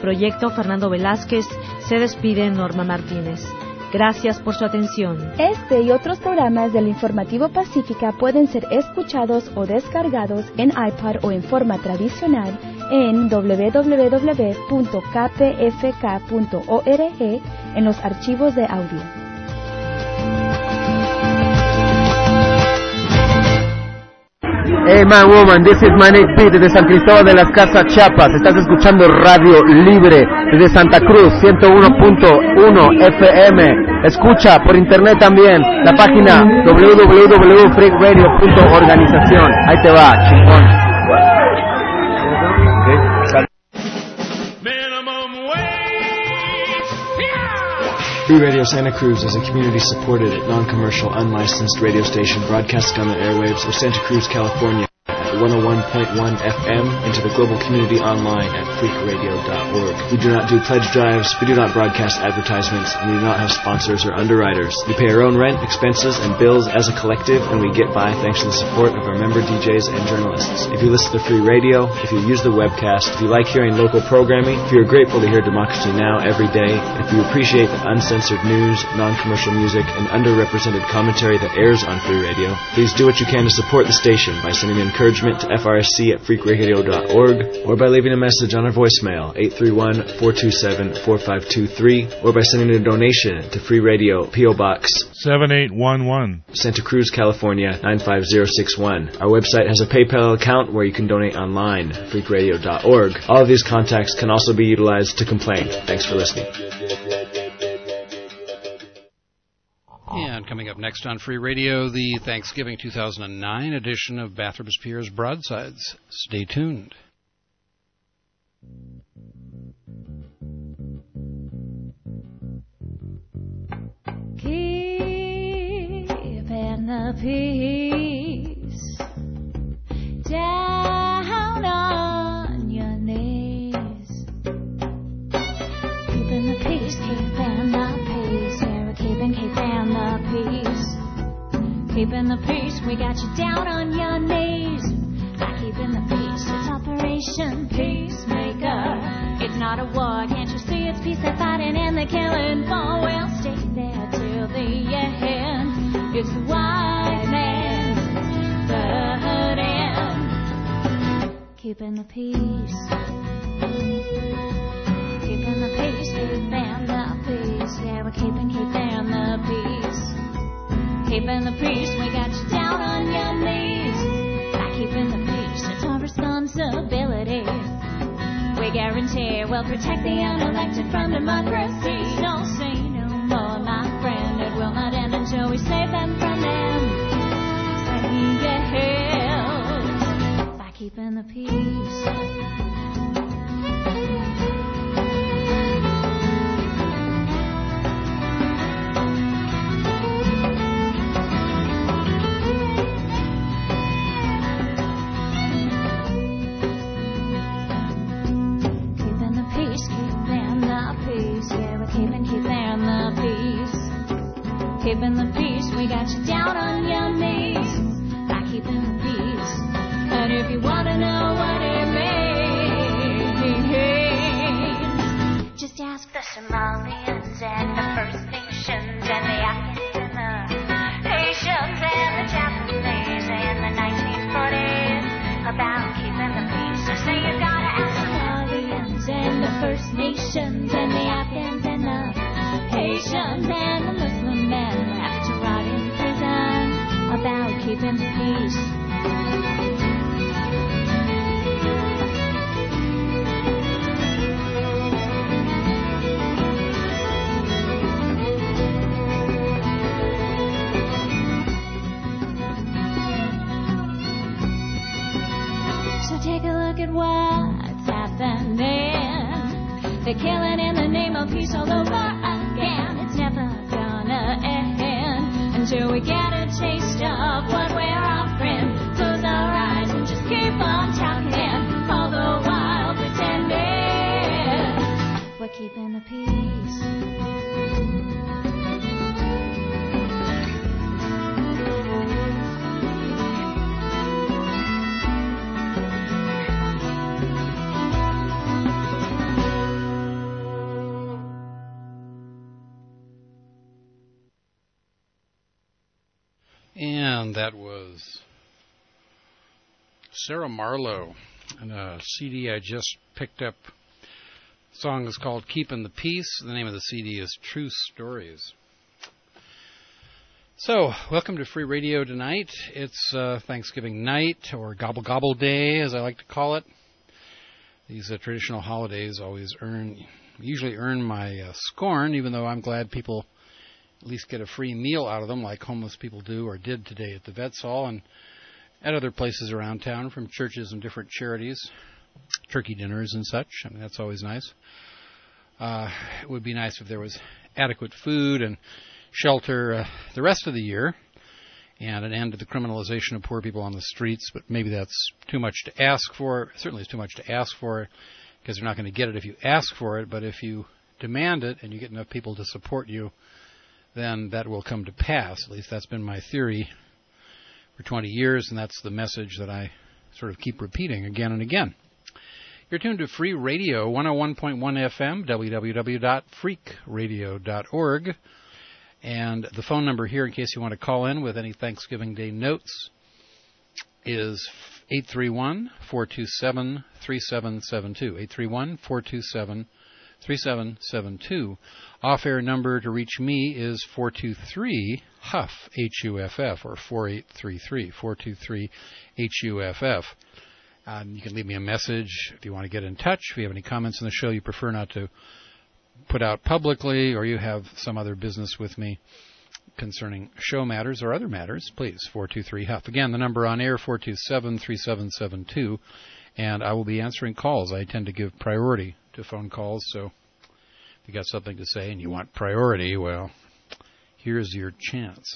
proyecto Fernando Velázquez. Se despide Norma Martínez. Gracias por su atención. Este y otros programas del Informativo Pacífica pueden ser escuchados o descargados en iPad o en forma tradicional en www.kpfk.org en los archivos de audio. Hey man, woman, this is Manic P desde San Cristóbal de las Casas, Chiapas. Estás escuchando Radio Libre desde Santa Cruz, 101.1 FM. Escucha por internet también la página www.freakradio.organización. Ahí te va, chingón. Free Radio Santa Cruz is a community-supported, non-commercial, unlicensed radio station broadcasting on the airwaves of Santa Cruz, California at 101.1 FM into the global community online at freakradio.org. We do not do pledge drives, we do not broadcast advertisements, and we do not have sponsors or underwriters. We pay our own rent, expenses, and bills as a collective, and we get by thanks to the support of our member DJs and journalists. If you listen to free radio, if you use the webcast, if you like hearing local programming, if you're grateful to hear Democracy Now! Every day, if you appreciate the uncensored news, non-commercial music, and underrepresented commentary that airs on free radio, please do what you can to support the station by sending encouragement to FRSC@freakradio.org or by leaving a message on our voicemail 831-427-4523 or by sending a donation to Free Radio P.O. Box 7811 Santa Cruz, California 95061. Our website has a PayPal account where you can donate online at freakradio.org. All of these contacts can also be utilized to complain. Thanks for listening. And coming up next on Free Radio, the Thanksgiving 2009 edition of Bathrob's Piers Broadsides. Stay tuned. Keeping the peace down on your knees. Keeping the peace, keeping the peace. Keeping the peace. Keeping the peace, we got you down on your knees. By keeping the peace, it's Operation Peacemaker. It's not a war, can't you see it's peace they're fighting and they're killing for? We'll stay there till the end. It's the white man's burden. Keeping the peace. Keeping the peace, keeping the peace. Yeah, we're keeping the peace. Keeping the peace, we got you down on your knees. By keeping the peace, it's our responsibility. We guarantee we'll protect the unelected from democracy. No, say no more, my friend. It will not end until we save them from them. Say yes. By keeping the peace. Keeping the peace, we got you down on your knees. By keeping the peace. And if you want to know what it means, just ask the Somalians and the First Nations and the Africans and the Haitians and the Japanese in the 1940s about keeping the peace. So say you gotta ask the Somalians and the First Nations and the Afghans and the Haitians and the Muslim men left to rot in prison about keeping the peace. So take a look at what's happening. They're killing in the name of peace all over again. It's never gonna end until we get a taste of what we're offering. Close our eyes and just keep on talking, all the while pretending we're keeping the peace. And that was Sarah Marlowe, and a CD I just picked up. The song is called Keepin' the Peace. The name of the CD is True Stories. So, welcome to Free Radio tonight. It's Thanksgiving night, or Gobble Gobble Day, as I like to call it. These traditional holidays usually earn my scorn, even though I'm glad people at least get a free meal out of them, like homeless people do or did today at the Vets Hall and at other places around town from churches and different charities, turkey dinners and such. I mean, that's always nice. It would be nice if there was adequate food and shelter the rest of the year and an end to the criminalization of poor people on the streets, but maybe that's too much to ask for. Certainly it's too much to ask for because they're not going to get it if you ask for it, but if you demand it and you get enough people to support you, then that will come to pass. At least that's been my theory for 20 years, and that's the message that I sort of keep repeating again and again. You're tuned to Free Radio, 101.1 FM, www.freakradio.org. And the phone number here, in case you want to call in with any Thanksgiving Day notes, is 831-427-3772. 831-427-3772. Off-air number to reach me is 423-HUFF, H-U-F-F, or 4833, 423-HUFF. You can leave me a message if you want to get in touch. If you have any comments on the show you prefer not to put out publicly, or you have some other business with me concerning show matters or other matters, please, 423-HUFF. Again, the number on air, 427-3772, and I will be answering calls. I tend to give priority to phone calls, so if you got something to say and you want priority, well, here's your chance.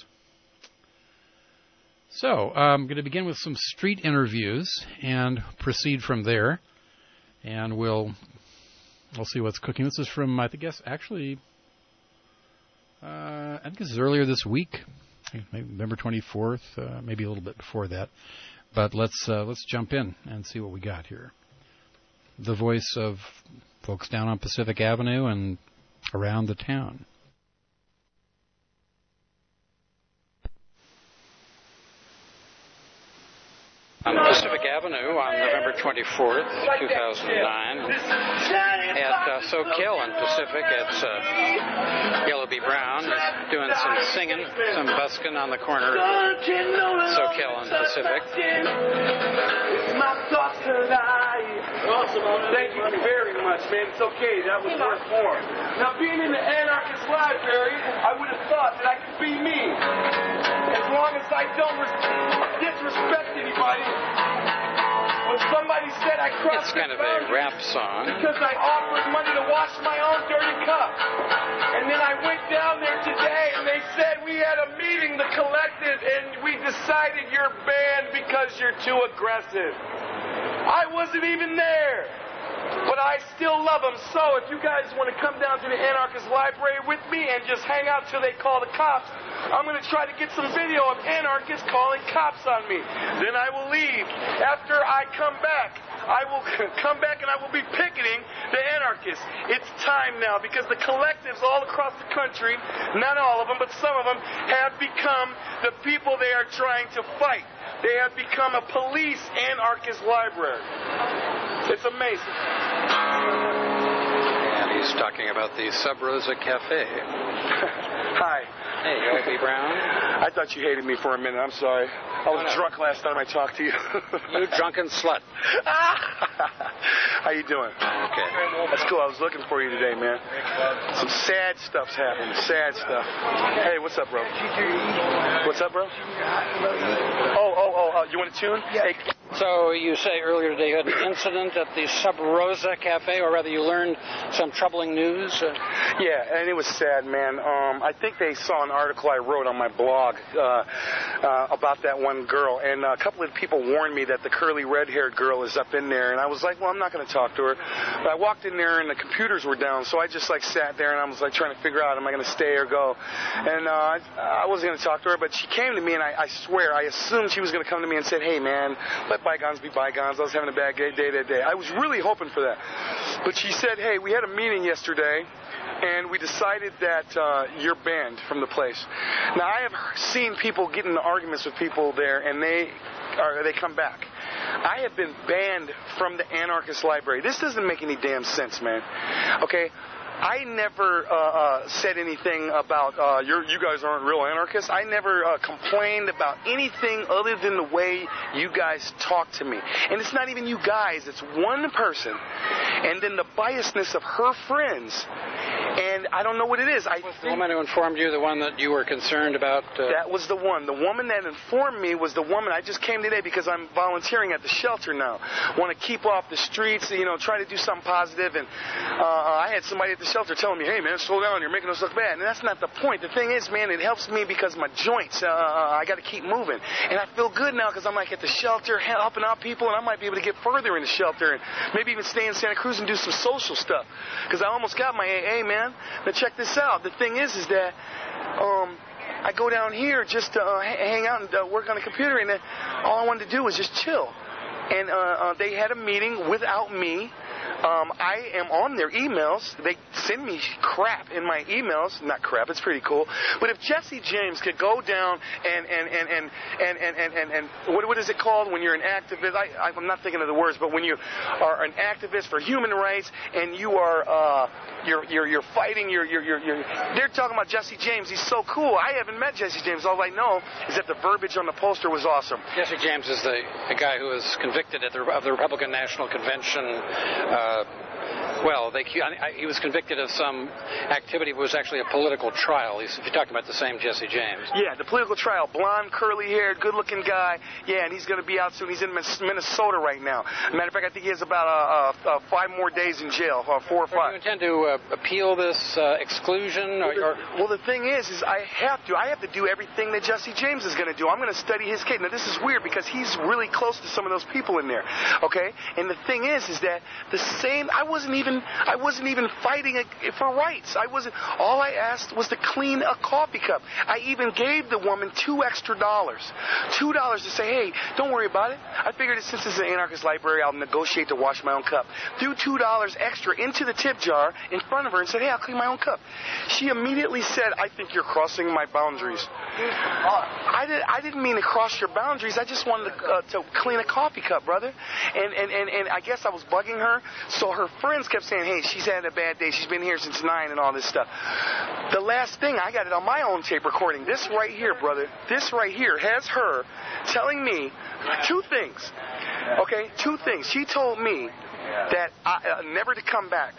So, I'm going to begin with some street interviews and proceed from there, and we'll see what's cooking. This is from, I think this is earlier this week, maybe November 24th, maybe a little bit before that. But let's jump in and see what we got here. The voice of folks down on Pacific Avenue and around the town. On Pacific Avenue on November 24th, 2009, at Soquel and Pacific, it's Yellow B. Brown doing some singing, some busking on the corner of Soquel and Pacific. Awesome. Thank you very much, man. It's okay. That was worth more. Now, being in the Anarchist Library, I would have thought that I could be me. As long as I don't disrespect anybody. When somebody said I crossed it's kind of a rap song. Because I offered money to wash my own dirty cup. And then I went down there today and they said we had a meeting, the collective, and we decided you're banned because you're too aggressive. I wasn't even there. But I still love them. So if you guys want to come down to the Anarchist Library with me and just hang out till they call the cops, I'm going to try to get some video of anarchists calling cops on me. Then I will leave. After I come back, I will come back and I will be picketing the anarchists. It's time now because the collectives all across the country, not all of them, but some of them, have become the people they are trying to fight. They have become a police anarchist library. It's amazing. And he's talking about the Sub Rosa Cafe. Hi. Hey, Yellow B. Brown. I thought you hated me for a minute. I'm sorry. I was drunk last time I talked to you. You drunken slut. How you doing? Okay. That's cool. I was looking for you today, man. Some sad stuff's happening. Sad stuff. Hey, what's up, bro? What's up, bro? Oh, you want a tune? Yeah. Hey. So you say earlier today you had an incident at the Sub Rosa Cafe, or rather you learned some troubling news? Yeah, and it was sad, man. I think they saw an article I wrote on my blog about that one girl, and a couple of people warned me that the curly red-haired girl is up in there, and I was like, well, I'm not going to talk to her. But I walked in there, and the computers were down, so I just sat there, and I was trying to figure out, am I going to stay or go? And I wasn't going to talk to her, but she came to me, and I swear, I assumed she was going to come to me and say, hey, man, let bygones be bygones. I was having a bad day that day. I was really hoping for that. But she said, hey, we had a meeting yesterday, and we decided that you're banned from the place. Now, I have seen people get into arguments with people there, and they come back. I have been banned from the Anarchist Library. This doesn't make any damn sense, man. Okay? I never said anything about you guys aren't real anarchists. I never complained about anything other than the way you guys talk to me. And it's not even you guys. It's one person. And then the biasness of her friends. And I don't know what it is. Was the woman who informed you the one that you were concerned about? That was the one. The woman that informed me was the woman. I just came today because I'm volunteering at the shelter now. Want to keep off the streets, try to do something positive. And I had somebody at the shelter telling me, hey, man, slow down. You're making us look bad. And that's not the point. The thing is, man, it helps me because my joints, I got to keep moving. And I feel good now because I'm like at the shelter helping out people, and I might be able to get further in the shelter and maybe even stay in Santa Cruz and do some social stuff. Because I almost got my AA, man. Now check this out. The thing is that I go down here just to hang out and work on the computer, and all I wanted to do was just chill. And they had a meeting without me. I am on their emails. They send me crap in my emails. Not crap, it's pretty cool. But if Jesse James could go down and what is it called when you're an activist? I'm not thinking of the words, but when you are an activist for human rights and you are you're fighting they're talking about Jesse James. He's so cool. I haven't met Jesse James. All I know is that the verbiage on the poster was awesome. Jesse James is the guy who was convicted of the Republican National Convention. He was convicted of some activity that was actually a political trial. If you're talking about the same Jesse James. Yeah, the political trial. Blonde, curly-haired, good-looking guy. Yeah, and he's going to be out soon. He's in Minnesota right now. Matter of fact, I think he has about 5 more days in jail, 4 or 5. Do you intend to appeal this exclusion? Well, the thing is I have to. I have to do everything that Jesse James is going to do. I'm going to study his case. Now, this is weird because he's really close to some of those people in there. Okay? And the thing is that the same. I wasn't even fighting for rights. All I asked was to clean a coffee cup. I even gave the woman $2 extra. $2 to say, hey, don't worry about it. I figured since this is an anarchist library, I'll negotiate to wash my own cup. Threw $2 extra into the tip jar in front of her and said, hey, I'll clean my own cup. She immediately said, I think you're crossing my boundaries. I didn't mean to cross your boundaries. I just wanted to clean a coffee cup, brother. And I guess I was bugging her. So her friends kept saying, hey, she's had a bad day. She's been here since 9 and all this stuff. The last thing, I got it on my own tape recording. This right here, brother, this right here has her telling me 2 things. Okay, 2 things. She told me that never to come back.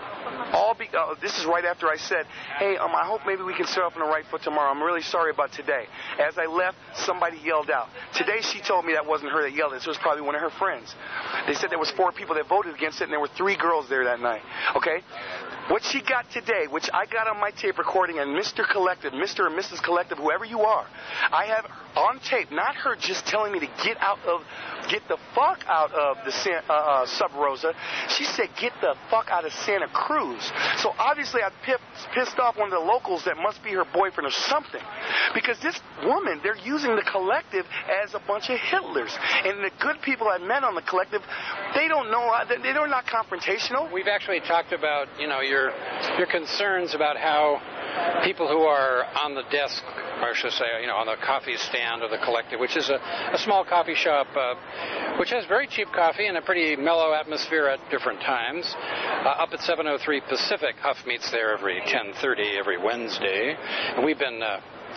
This is right after I said, hey, I hope maybe we can start off on the right foot tomorrow. I'm really sorry about today. As I left, somebody yelled out. Today she told me that wasn't her that yelled it. It was probably one of her friends. They said there was 4 people that voted against it, and there were 3 girls there that night. Okay? What she got today, which I got on my tape recording, and Mr. Collective, Mr. and Mrs. Collective, whoever you are, I have on tape, not her just telling me to get the fuck out of the Sub Rosa. She said, get the fuck out of Santa Cruz. So obviously I pissed off one of the locals that must be her boyfriend or something. Because this woman, they're using the Collective as a bunch of Hitlers. And the good people I met on the Collective, they don't know, they're not confrontational. We've actually talked about, your concerns about how people who are on the desk, or I should say, on the coffee stand of the Collective, which is a small coffee shop which has very cheap coffee and a pretty mellow atmosphere at different times. Up at 703 Pacific, Huff meets there every 10:30 every Wednesday. And we've been...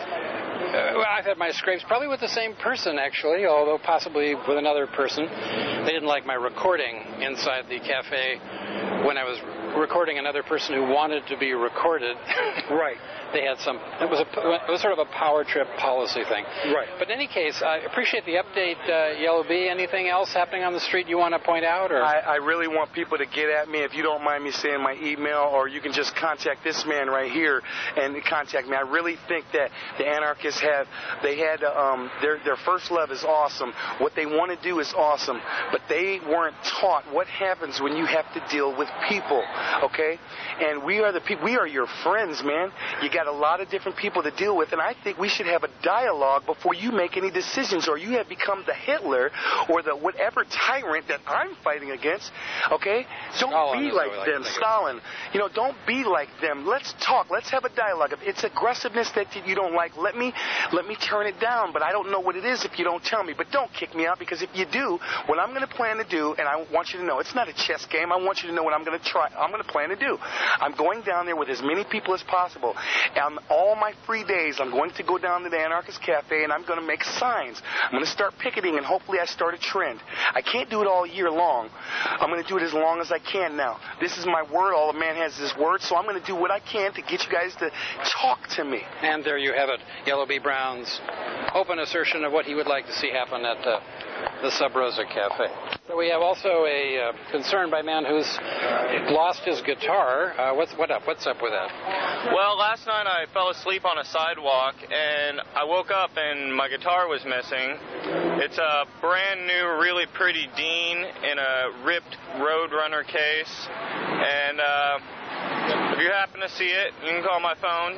I've had my scrapes probably with the same person, actually, although possibly with another person. They didn't like my recording inside the cafe when I was recording another person who wanted to be recorded. Right. They had it was sort of a power trip policy thing. Right. But in any case, I appreciate the update, Yellow Bee. Anything else happening on the street you want to point out? Or I really want people to get at me. If you don't mind me saying my email, or you can just contact this man right here and contact me. I really think that the anarchists had their first love is awesome. What they want to do is awesome, but they weren't taught what happens when you have to deal with people. okay? And we are the people. We are your friends, man. You got a lot of different people to deal with, and I think we should have a dialogue before you make any decisions, or you have become the Hitler or the whatever tyrant that I'm fighting against, okay? Don't Stalin be is what like we like them, to think of. Stalin. You know, don't be like them. Let's talk. Let's have a dialogue. If it's aggressiveness that you don't like, let me turn it down, but I don't know what it is if you don't tell me. But don't kick me out, because if you do, what I'm going to plan to do, and I want you to know, it's not a chess game. I want you to know what I'm going to plan to do. I'm going down there with as many people as possible. And all my free days, I'm going to go down to the Anarchist Cafe, and I'm going to make signs. I'm going to start picketing, and hopefully I start a trend. I can't do it all year long. I'm going to do it as long as I can now. This is my word. All a man has is his word, so I'm going to do what I can to get you guys to talk to me. And there you have it, Yellow B. Brown's open assertion of what he would like to see happen at the Sub Rosa Cafe. So we have also a concern by a man who's lost his guitar. What's up with that? Well, last night I fell asleep on a sidewalk, and I woke up and my guitar was missing. It's a brand new, really pretty Dean in a ripped Roadrunner case, and if you happen to see it, you can call my phone,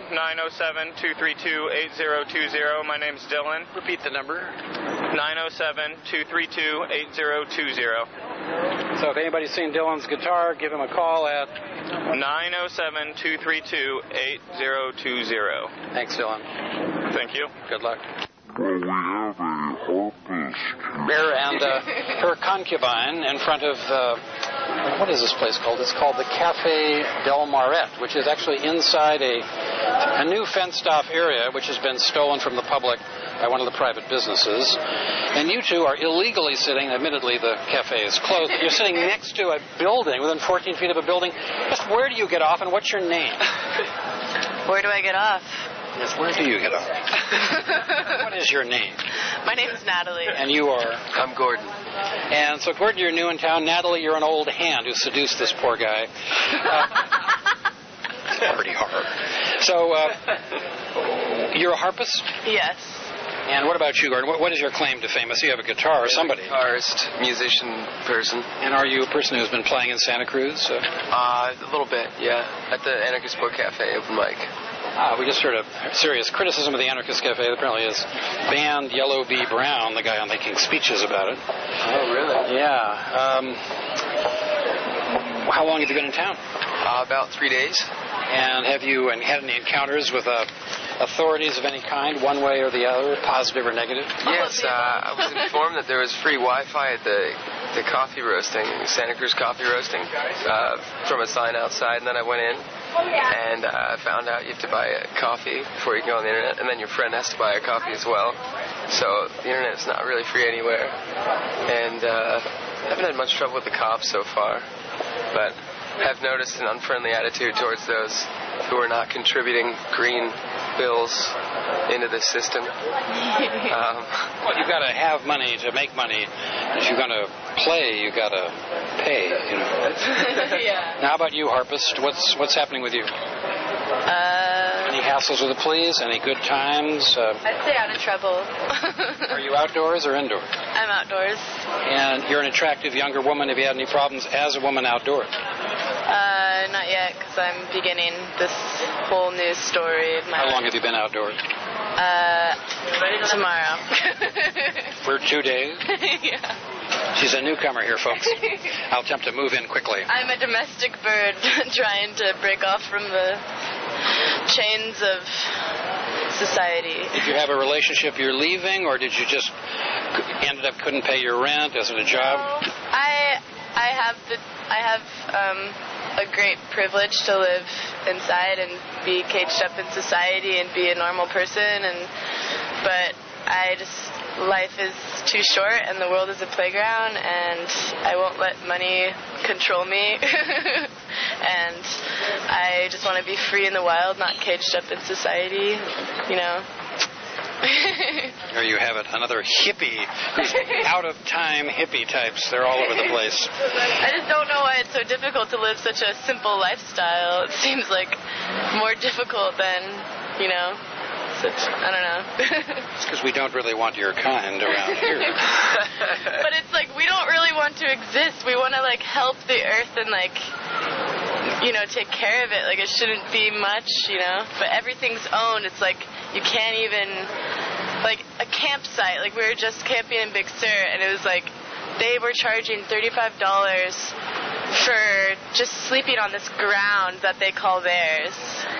907-232-8020. My name's Dylan. Repeat the number. 907-232-8020. So if anybody's seen Dylan's guitar, give him a call at 907-232-8020. Thanks, Dylan. Thank you. Good luck. And her concubine in front of what is this place called? It's called the Cafe Del Maret, which is actually inside a new fenced-off area which has been stolen from the public by one of the private businesses. And you two are illegally sitting, admittedly the cafe is closed, but you're sitting next to a building, within 14 feet of a building. Just where do you get off, and what's your name? Where do I get off? Yes, where do you get off? What is your name? My name is Natalie. And you are? I'm Gordon. And so, Gordon, you're new in town. Natalie, you're an old hand who seduced this poor guy. It's pretty hard. So, you're a harpist? Yes. And what about you, Gordon? What is your claim to fame? I see you have a guitar or somebody. Guitarist, musician, person. And are you a person who's been playing in Santa Cruz? A little bit, yeah. At the Anarchist Book Cafe open mic. We just heard a serious criticism of the Anarchist Cafe. Apparently has banned Yellow B. Brown, the guy on making speeches about it. Oh, really? Yeah. How long have you been in town? About 3 days. And have you had any encounters with authorities of any kind, one way or the other, positive or negative? Yes, I was informed that there was free Wi-Fi at the coffee roasting, Santa Cruz coffee roasting, from a sign outside, and then I went in and found out you have to buy a coffee before you can go on the internet, and then your friend has to buy a coffee as well. So the internet's not really free anywhere. And I haven't had much trouble with the cops so far, but have noticed an unfriendly attitude towards those who are not contributing green bills into the system. Well, you've got to have money to make money. If you're going to play, you've got to pay. You know. Yeah. Now, how about you, harpist? What's happening with you? Any hassles with the police? Any good times? I'd say out of trouble. Are you outdoors or indoors? I'm outdoors. And you're an attractive younger woman. Have you had any problems as a woman outdoors? Not yet, because I'm beginning this whole new story of my How long have you been outdoors? Tomorrow. For 2 days? Yeah. She's a newcomer here, folks. I'll attempt to move in quickly. I'm a domestic bird trying to break off from the chains of society. Did you have a relationship you're leaving, or did you just ended up couldn't pay your rent? Is it a job? I have a great privilege to live inside and be caged up in society and be a normal person, but life is too short and the world is a playground, and I won't let money control me. And I just want to be free in the wild, not caged up in society, you know. There you have it, another hippie, out-of-time hippie types. They're all over the place. I just don't know why it's so difficult to live such a simple lifestyle. It seems like more difficult than, you know, I don't know. It's because we don't really want your kind around here. But it's like we don't really want to exist. We want to, like, help the earth and, like, take care of it. Like, it shouldn't be much, but everything's owned. It's like you can't even, like, a campsite. Like, we were just camping in Big Sur, and it was like they were charging $35 for just sleeping on this ground that they call theirs.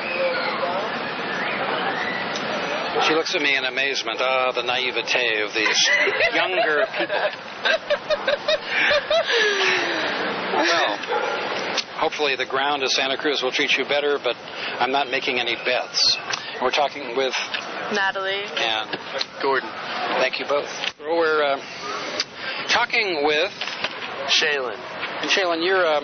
She looks at me in amazement. Ah, the naivete of these younger people. Well, hopefully the ground of Santa Cruz will treat you better, but I'm not making any bets. We're talking with Natalie and Gordon. Thank you both. We're talking with Shaylin. And Shaylin,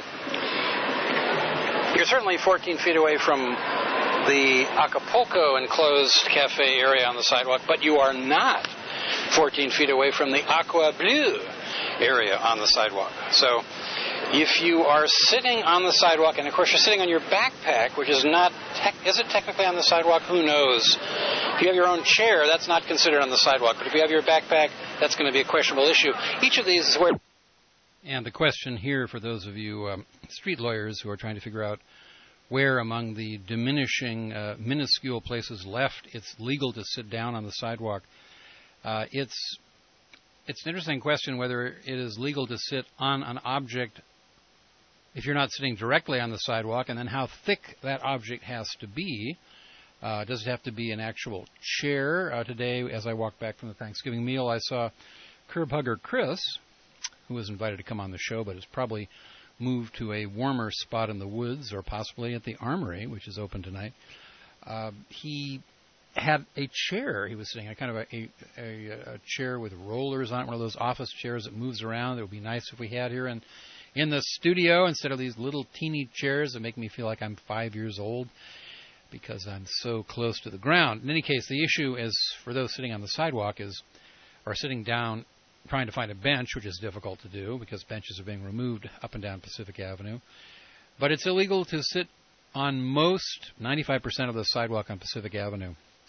you're certainly 14 feet away from the Acapulco enclosed cafe area on the sidewalk, but you are not 14 feet away from the Aqua Bleu area on the sidewalk. So if you are sitting on the sidewalk, and of course you're sitting on your backpack, which is not, is it technically on the sidewalk? Who knows? If you have your own chair, that's not considered on the sidewalk. But if you have your backpack, that's going to be a questionable issue. Each of these is where... And the question here for those of you street lawyers who are trying to figure out where among the diminishing, minuscule places left it's legal to sit down on the sidewalk, it's an interesting question whether it is legal to sit on an object if you're not sitting directly on the sidewalk, and then how thick that object has to be. Does it have to be an actual chair? Today, as I walked back from the Thanksgiving meal, I saw curb hugger Chris, who was invited to come on the show, but has probably moved to a warmer spot in the woods, or possibly at the Armory, which is open tonight. He had a chair. He was sitting on kind of a chair with rollers on it, one of those office chairs that moves around. It would be nice if we had here in the studio, instead of these little teeny chairs that make me feel like I'm 5 years old because I'm so close to the ground. In any case, the issue is, for those sitting on the sidewalk, or sitting down trying to find a bench, which is difficult to do because benches are being removed up and down Pacific Avenue. But it's illegal to sit on most, 95% of the sidewalk on Pacific Avenue.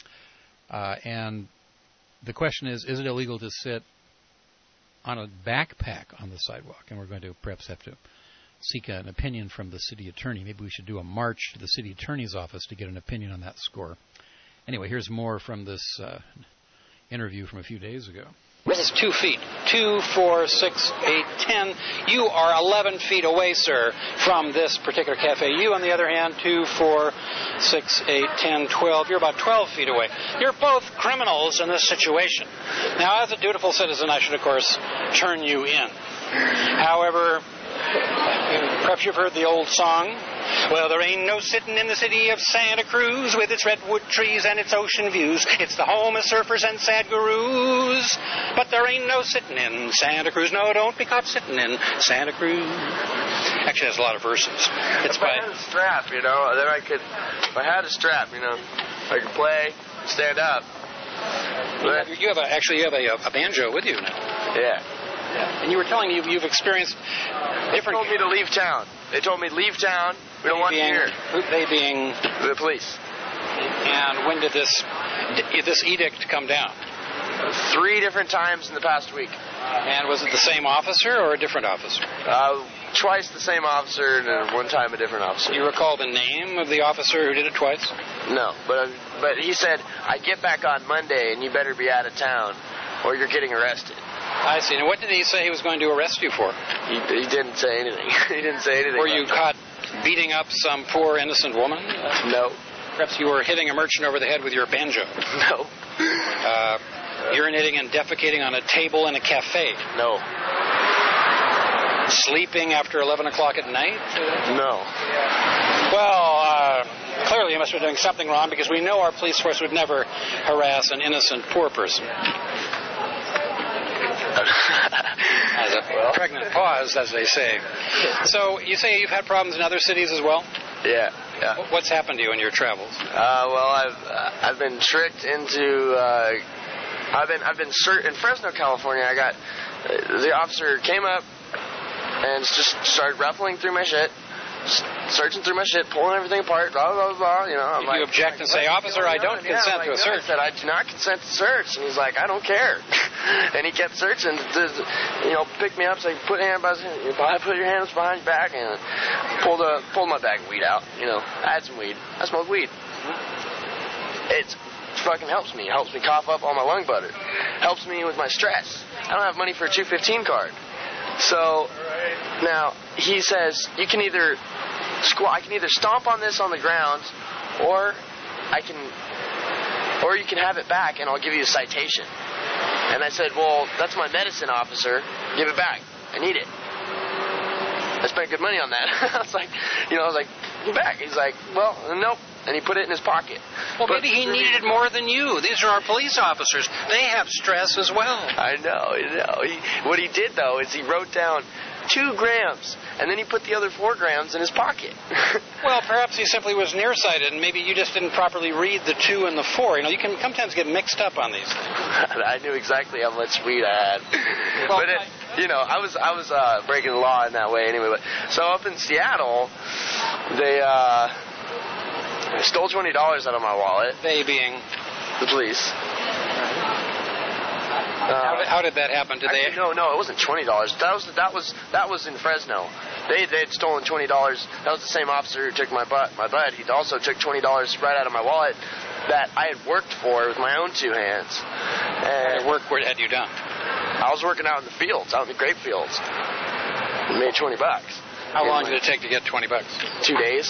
And the question is it illegal to sit on a backpack on the sidewalk? And we're going to perhaps have to seek an opinion from the city attorney. Maybe we should do a march to the city attorney's office to get an opinion on that score. Anyway, here's more from this interview from a few days ago. This is 2 feet. 2, 4, 6, 8, 10. You are 11 feet away, sir, from this particular cafe. You, on the other hand, 2, 4, 6, 8, 10, 12. You're about 12 feet away. You're both criminals in this situation. Now, as a dutiful citizen, I should, of course, turn you in. However, perhaps you've heard the old song. Well, there ain't no sitting in the city of Santa Cruz with its redwood trees and its ocean views. It's the home of surfers and sad gurus. But there ain't no sitting in Santa Cruz. No, don't be caught sitting in Santa Cruz. Actually, has a lot of verses. It's if I had a strap, then I could. If I had a strap, I could play, stand up. You have a banjo with you now. Yeah. And you were telling me you've experienced different... They told me to leave town. They told me to leave town. We don't want you here. They being... The police. And when did this edict come down? 3 different times in the past week. And was it the same officer or a different officer? Twice the same officer and one time a different officer. Do you recall the name of the officer who did it twice? No, but he said, I get back on Monday and you better be out of town or you're getting arrested. I see. Now, what did he say he was going to arrest you for? He didn't say anything. He didn't say anything. Were you caught beating up some poor innocent woman? No. Perhaps you were hitting a merchant over the head with your banjo? No. Urinating and defecating on a table in a cafe? No. Sleeping after 11 o'clock at night? No. Well, clearly you must be doing something wrong because we know our police force would never harass an innocent poor person. As a pregnant pause, as they say. So you say you've had problems in other cities as well? Yeah. What's happened to you in your travels? Well, I've been tricked into. I've been in Fresno, California. I got the officer came up and just started ruffling through my shit, searching through my shit, pulling everything apart, blah, blah, blah, you know. I'm you object and say, officer, I don't consent to a search. I said, I do not consent to search. And he's like, I don't care. And he kept searching, you know, picked me up, so put your hands behind your back, and pulled my bag of weed out, you know. I had some weed. I smoke weed. It fucking helps me. It helps me cough up all my lung butter. Helps me with my stress. I don't have money for a 215 card. So now he says I can either stomp on this on the ground, or you can have it back and I'll give you a citation. And I said, well, that's my medicine, officer. Give it back. I need it. I spent good money on that. I was like, give it back. He's like, well, nope. And he put it in his pocket. Well, maybe he needed it more than you. These are our police officers. They have stress as well. I know. What he did, though, is he wrote down 2 grams, and then he put the other 4 grams in his pocket. Well, perhaps he simply was nearsighted, and maybe you just didn't properly read the 2 and the 4. You know, you can sometimes get mixed up on these things. I knew exactly how much weed I had. Well, but I was breaking the law in that way anyway. But so up in Seattle, they stole $20 out of my wallet. They being the police. How did that happen? No, it wasn't $20. That was in Fresno. They had stolen $20. That was the same officer who took my butt. He also took $20 right out of my wallet that I had worked for with my own 2 hands. And what work had you done? I was working out in the fields, out in the grape fields. And made $20. How long did it take to get $20? 2 days.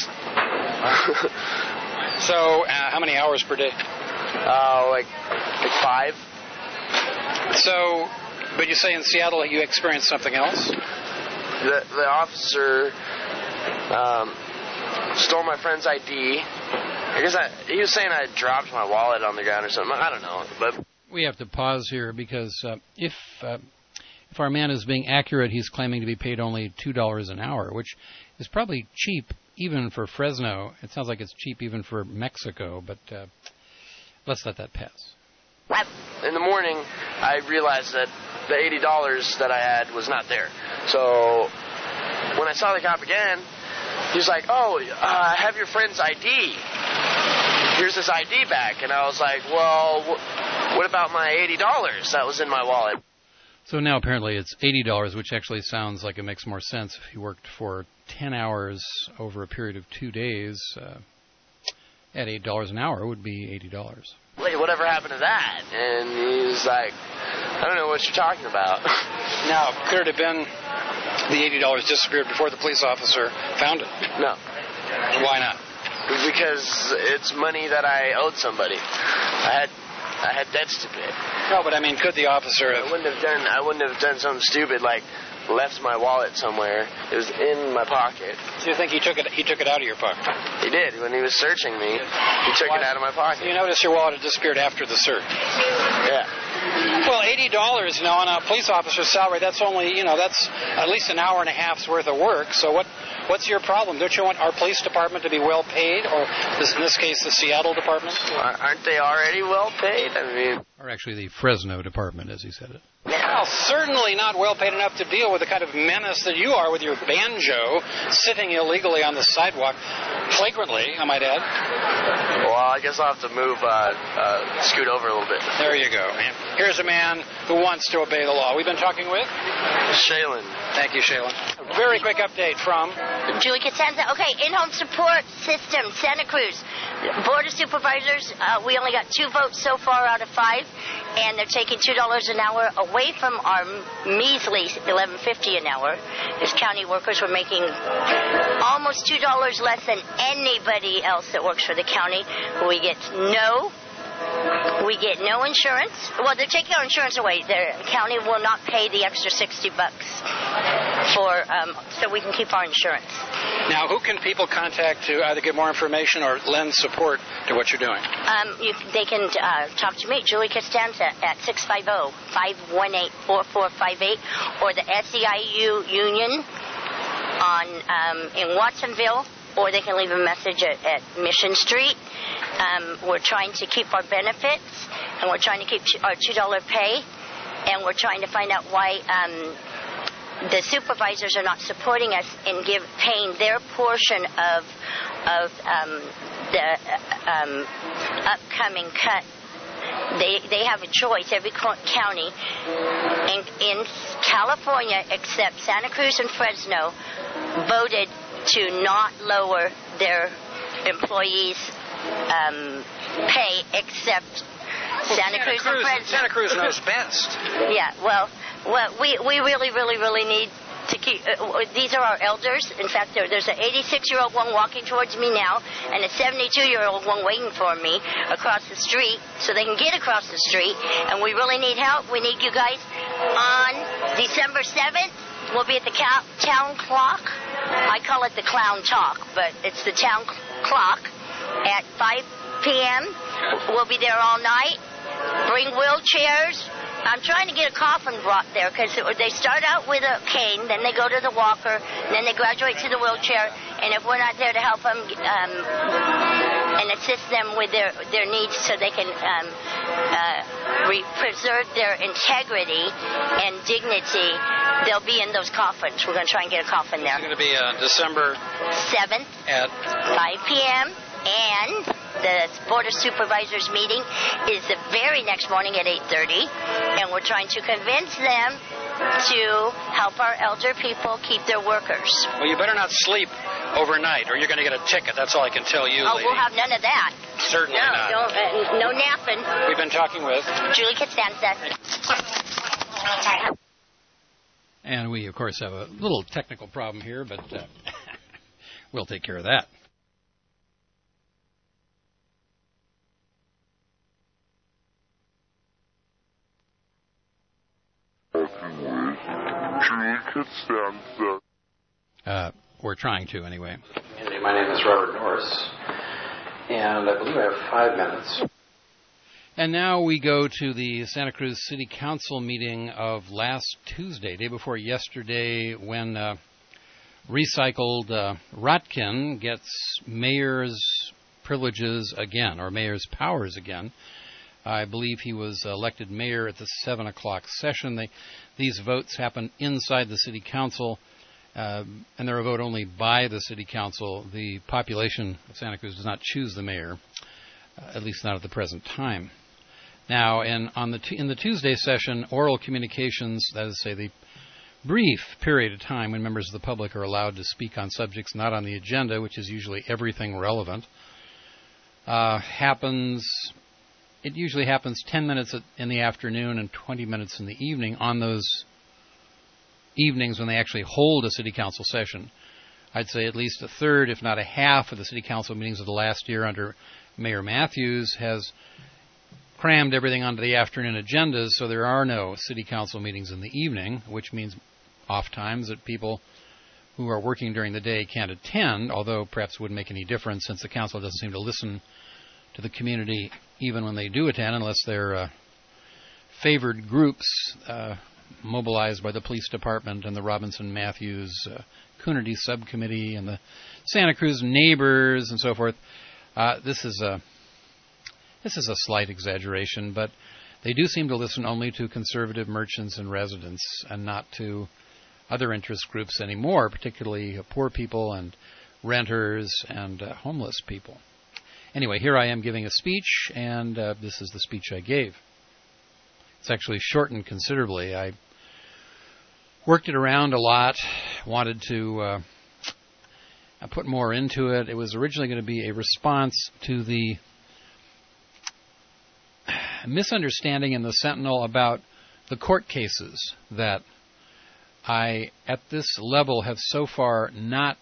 So, how many hours per day? Like 5. So, but you say in Seattle you experienced something else? The officer stole my friend's ID. I guess he was saying I dropped my wallet on the ground or something. I don't know. But we have to pause here because if our man is being accurate, he's claiming to be paid only $2 an hour, which is probably cheap even for Fresno. It sounds like it's cheap even for Mexico, but let's let that pass. In the morning, I realized that the $80 that I had was not there. So when I saw the cop again, he was like, I have your friend's ID. Here's his ID back. And I was like, well, what about my $80 that was in my wallet? So now apparently it's $80, which actually sounds like it makes more sense if he worked for 10 hours over a period of 2 days. At $8 an hour, it would be $80. Wait, whatever happened to that? And he was like, I don't know what you're talking about. Now, could it have been the $80 disappeared before the police officer found it? No. Why not? Because it's money that I owed somebody. I had debts to pay. No, but I mean, could the officer have... I wouldn't have done something stupid like left my wallet somewhere. It was in my pocket. So you think he took it out of your pocket? He did. When he was searching me, he took it out of my pocket. So you notice your wallet had disappeared after the search? Yeah. Well, $80, on a police officer's salary, that's only, that's at least an hour and a half's worth of work. So what's your problem? Don't you want our police department to be well paid? Or in this case, the Seattle department? Aren't they already well paid? I mean... Or actually the Fresno department, as he said it. Well, certainly not well paid enough to deal with the kind of menace that you are with your banjo sitting illegally on the sidewalk, flagrantly, I might add. Well, I guess I'll have to move, scoot over a little bit. There you go. Here's a man who wants to obey the law. We've been talking with? Shaylin. Thank you, Shaylin. Very quick update from... Julie Costanza. Okay, in-home support system, Santa Cruz. Board of Supervisors, we only got 2 votes so far out of 5, and they're taking $2 an hour away from our measly $11.50 an hour. As county workers, we're making almost $2 less than anybody else that works for the county. We get no insurance. Well, they're taking our insurance away. The county will not pay the extra $60 so we can keep our insurance. Now, who can people contact to either get more information or lend support to what you're doing? They can talk to me, Julie Costanza, at 650-518-4458, or the SEIU Union in Watsonville, or they can leave a message at Mission Street. We're trying to keep our benefits, and we're trying to keep our $2 pay, and we're trying to find out why the supervisors are not supporting us in paying their portion of the upcoming cut. They have a choice. Every county in California, except Santa Cruz and Fresno, voted to not lower their employees' pay, except Santa Cruz and Fresno. Santa Cruz knows best. Yeah, well, we really need to keep. These are our elders. In fact, there's an 86-year-old one walking towards me now, and a 72-year-old one waiting for me across the street, so they can get across the street. And we really need help. We need you guys on December 7th. We'll be at the town clock. I call it the clown talk, but it's the town clock at 5 p.m. We'll be there all night. Bring wheelchairs. I'm trying to get a coffin brought there because they start out with a cane, then they go to the walker, then they graduate to the wheelchair, and if we're not there to help them and assist them with their needs so they can preserve their integrity and dignity, they'll be in those coffins. We're going to try and get a coffin there. It's going to be December 7th at 5 p.m. And the Board of Supervisors meeting is the very next morning at 8:30, and we're trying to convince them to help our elder people keep their workers. Well, you better not sleep overnight, or you're going to get a ticket. That's all I can tell you, lady. We'll have none of that. Certainly not. No napping. We've been talking with Julie Costanza. And we, of course, have a little technical problem here, but we'll take care of that. We're trying to, anyway. My name is Robert Norris, and I believe I have 5 minutes. And now we go to the Santa Cruz City Council meeting of last Tuesday, day before yesterday, when recycled Rotkin gets mayor's privileges again, or mayor's powers again. I believe he was elected mayor at the 7 o'clock session. These votes happen inside the city council, and they're a vote only by the city council. The population of Santa Cruz does not choose the mayor, at least not at the present time. Now, in the Tuesday session, oral communications, that is to say the brief period of time when members of the public are allowed to speak on subjects not on the agenda, which is usually everything relevant, happens. It usually happens 10 minutes in the afternoon and 20 minutes in the evening on those evenings when they actually hold a city council session. I'd say at least a third, if not a half, of the city council meetings of the last year under Mayor Matthews has crammed everything onto the afternoon agendas, so there are no city council meetings in the evening, which means oftentimes that people who are working during the day can't attend, although perhaps it wouldn't make any difference since the council doesn't seem to listen to the community even when they do attend, unless they're favored groups mobilized by the police department and the Robinson Matthews Coonerty subcommittee and the Santa Cruz neighbors and so forth. This is a slight exaggeration, but they do seem to listen only to conservative merchants and residents and not to other interest groups anymore, particularly poor people and renters and homeless people. Anyway, here I am giving a speech, and this is the speech I gave. It's actually shortened considerably. I worked it around a lot, wanted to put more into it. It was originally going to be a response to the misunderstanding in the Sentinel about the court cases that I, at this level, have so far not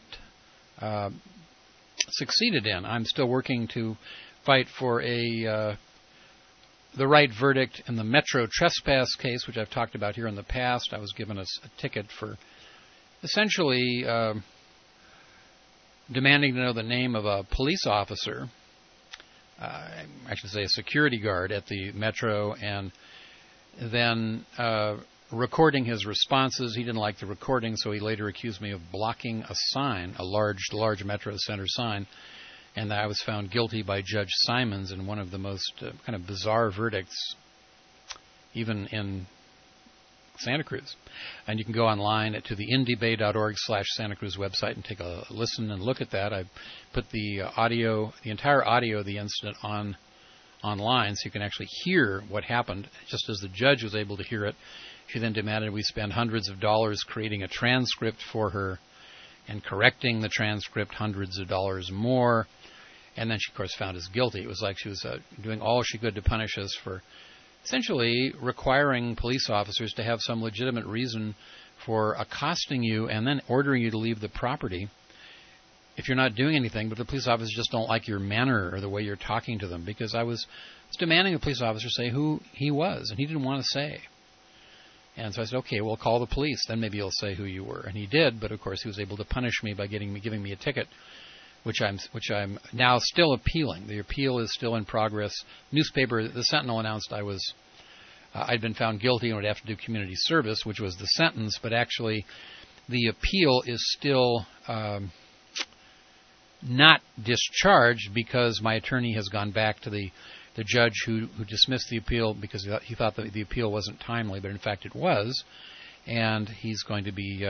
succeeded in. I'm still working to fight for the right verdict in the Metro trespass case, which I've talked about here in the past. I was given a ticket for essentially demanding to know the name of a police officer, I should say a security guard at the Metro, and then recording his responses. He didn't like the recording, so he later accused me of blocking a sign, a large Metro Center sign, and I was found guilty by Judge Simons in one of the most kind of bizarre verdicts, even in Santa Cruz. And you can go online to the indybay.org/Santa Cruz website and take a listen and look at that. I put the entire audio of the incident online so you can actually hear what happened, just as the judge was able to hear it. She then demanded we spend hundreds of dollars creating a transcript for her and correcting the transcript, hundreds of dollars more. And then she, of course, found us guilty. It was like she was doing all she could to punish us for essentially requiring police officers to have some legitimate reason for accosting you and then ordering you to leave the property if you're not doing anything, but the police officers just don't like your manner or the way you're talking to them, because I was demanding the police officer say who he was, and he didn't want to say. And so I said, okay, we'll call the police. Then maybe he'll say who you were. And he did, but of course he was able to punish me by giving me a ticket, which I'm now still appealing. The appeal is still in progress. Newspaper, the Sentinel announced I'd been found guilty and would have to do community service, which was the sentence, but actually the appeal is still not discharged because my attorney has gone back to the judge who dismissed the appeal because he thought that the appeal wasn't timely, but in fact it was, and he's going to be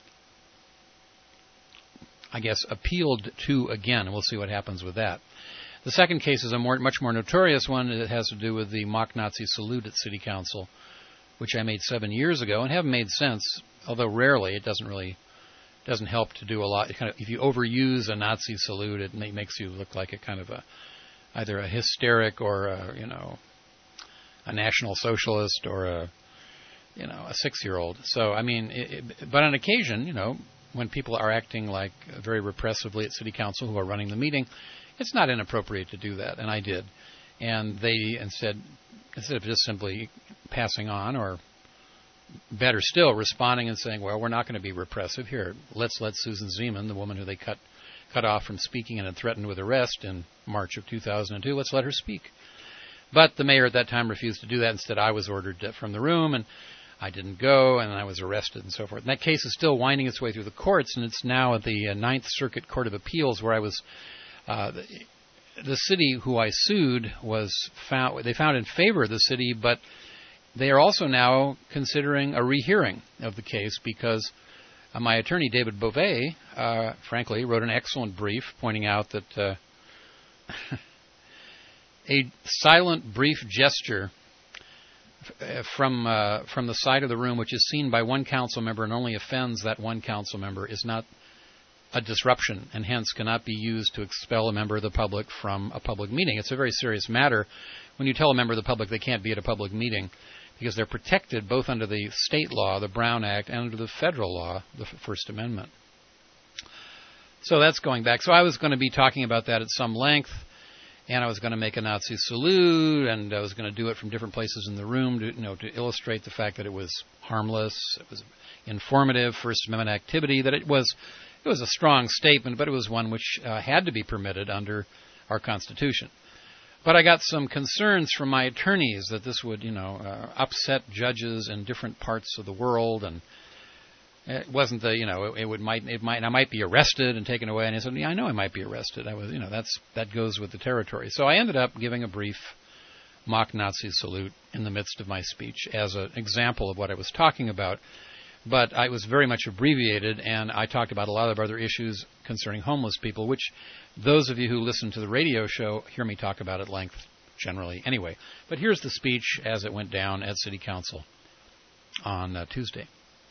appealed to again, and we'll see what happens with that. The second case is a much more notorious one. It has to do with the mock Nazi salute at City Council, which I made 7 years ago and haven't made since, although rarely. It doesn't help to do a lot. If you overuse a Nazi salute, it makes you look like either a hysteric or a National Socialist or a 6-year-old. So but on occasion, when people are acting like very repressively at City Council who are running the meeting, it's not inappropriate to do that, and I did. And they instead of just simply passing on, or better still, responding and saying, well, we're not going to be repressive here. Let's let Susan Zeman, the woman who they cut off from speaking and had threatened with arrest in March of 2002, let's let her speak. But the mayor at that time refused to do that. Instead, I was ordered from the room, and I didn't go, and I was arrested and so forth. And that case is still winding its way through the courts, and it's now at the Ninth Circuit Court of Appeals, where I was. The city who I sued they found in favor of the city, but they are also now considering a rehearing of the case because my attorney, David Beauvais, frankly, wrote an excellent brief pointing out that a silent, brief gesture from the side of the room, which is seen by one council member and only offends that one council member, is not a disruption and hence cannot be used to expel a member of the public from a public meeting. It's a very serious matter when you tell a member of the public they can't be at a public meeting because they're protected both under the state law, the Brown Act, and under the federal law, the First Amendment. So that's going back. So I was going to be talking about that at some length, and I was going to make a Nazi salute, and I was going to do it from different places in the room to illustrate the fact that it was harmless, it was informative First Amendment activity, that it was a strong statement, but it was one which had to be permitted under our Constitution. But I got some concerns from my attorneys that this would, upset judges in different parts of the world, and it wasn't I might be arrested and taken away. And I said, yeah, I know I might be arrested. That goes with the territory. So I ended up giving a brief mock Nazi salute in the midst of my speech as an example of what I was talking about. But I was very much abbreviated, and I talked about a lot of other issues concerning homeless people, which those of you who listen to the radio show hear me talk about at length generally. Anyway, but here's the speech as it went down at City Council on Tuesday.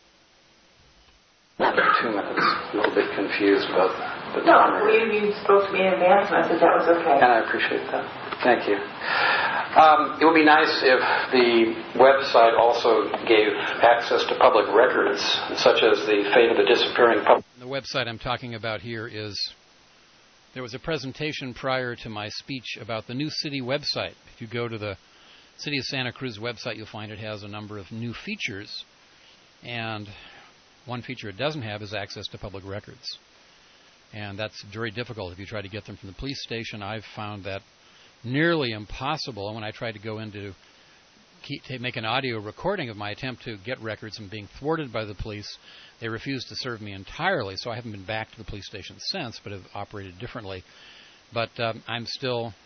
2 minutes. A little bit confused about the time. No, you spoke to me in advance, and I said that was okay. And I appreciate that. Thank you. It would be nice if the website also gave access to public records, such as the fate of the disappearing public. The website I'm talking about here there was a presentation prior to my speech about the new city website. If you go to the City of Santa Cruz website, you'll find it has a number of new features, and one feature it doesn't have is access to public records. And that's very difficult if you try to get them from the police station. I've found that nearly impossible. And when I tried to go in to make an audio recording of my attempt to get records and being thwarted by the police, they refused to serve me entirely. So I haven't been back to the police station since, but have operated differently. But I'm still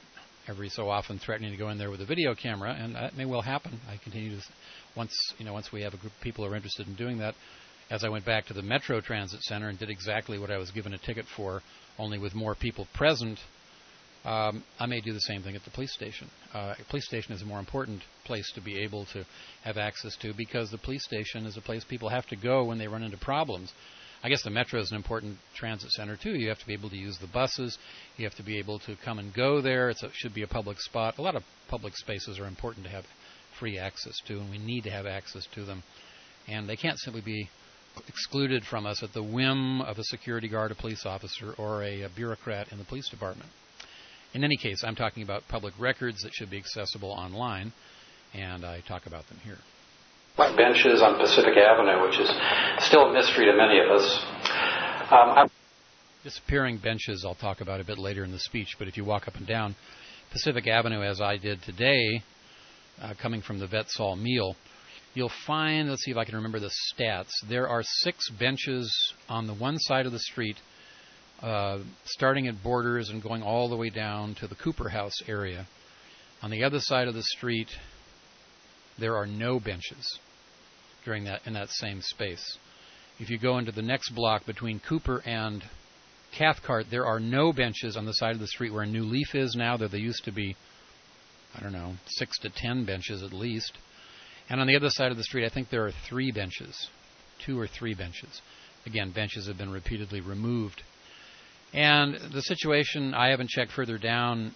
every so often threatening to go in there with a video camera, and that may well happen. I continue to, once we have a group of people who are interested in doing that, as I went back to the Metro Transit Center and did exactly what I was given a ticket for, only with more people present, I may do the same thing at the police station. A police station is a more important place to be able to have access to, because the police station is a place people have to go when they run into problems. I guess the Metro is an important transit center, too. You have to be able to use the buses. You have to be able to come and go there. It should be a public spot. A lot of public spaces are important to have free access to, and we need to have access to them. And they can't simply be excluded from us at the whim of a security guard, a police officer, or a bureaucrat in the police department. In any case, I'm talking about public records that should be accessible online, and I talk about them here. Benches on Pacific Avenue, which is still a mystery to many of us. Disappearing benches I'll talk about a bit later in the speech, but if you walk up and down Pacific Avenue, as I did today, coming from the Vet Sol meal, you'll find, let's see if I can remember the stats, there are 6 benches on the one side of the street, starting at Borders and going all the way down to the Cooper House area. On the other side of the street, there are no benches in that same space. If you go into the next block between Cooper and Cathcart, there are no benches on the side of the street where New Leaf is now. There used to be, 6 to 10 benches at least. And on the other side of the street, I think there are 3 benches, 2 or 3 benches. Again, benches have been repeatedly removed. And the situation, I haven't checked further down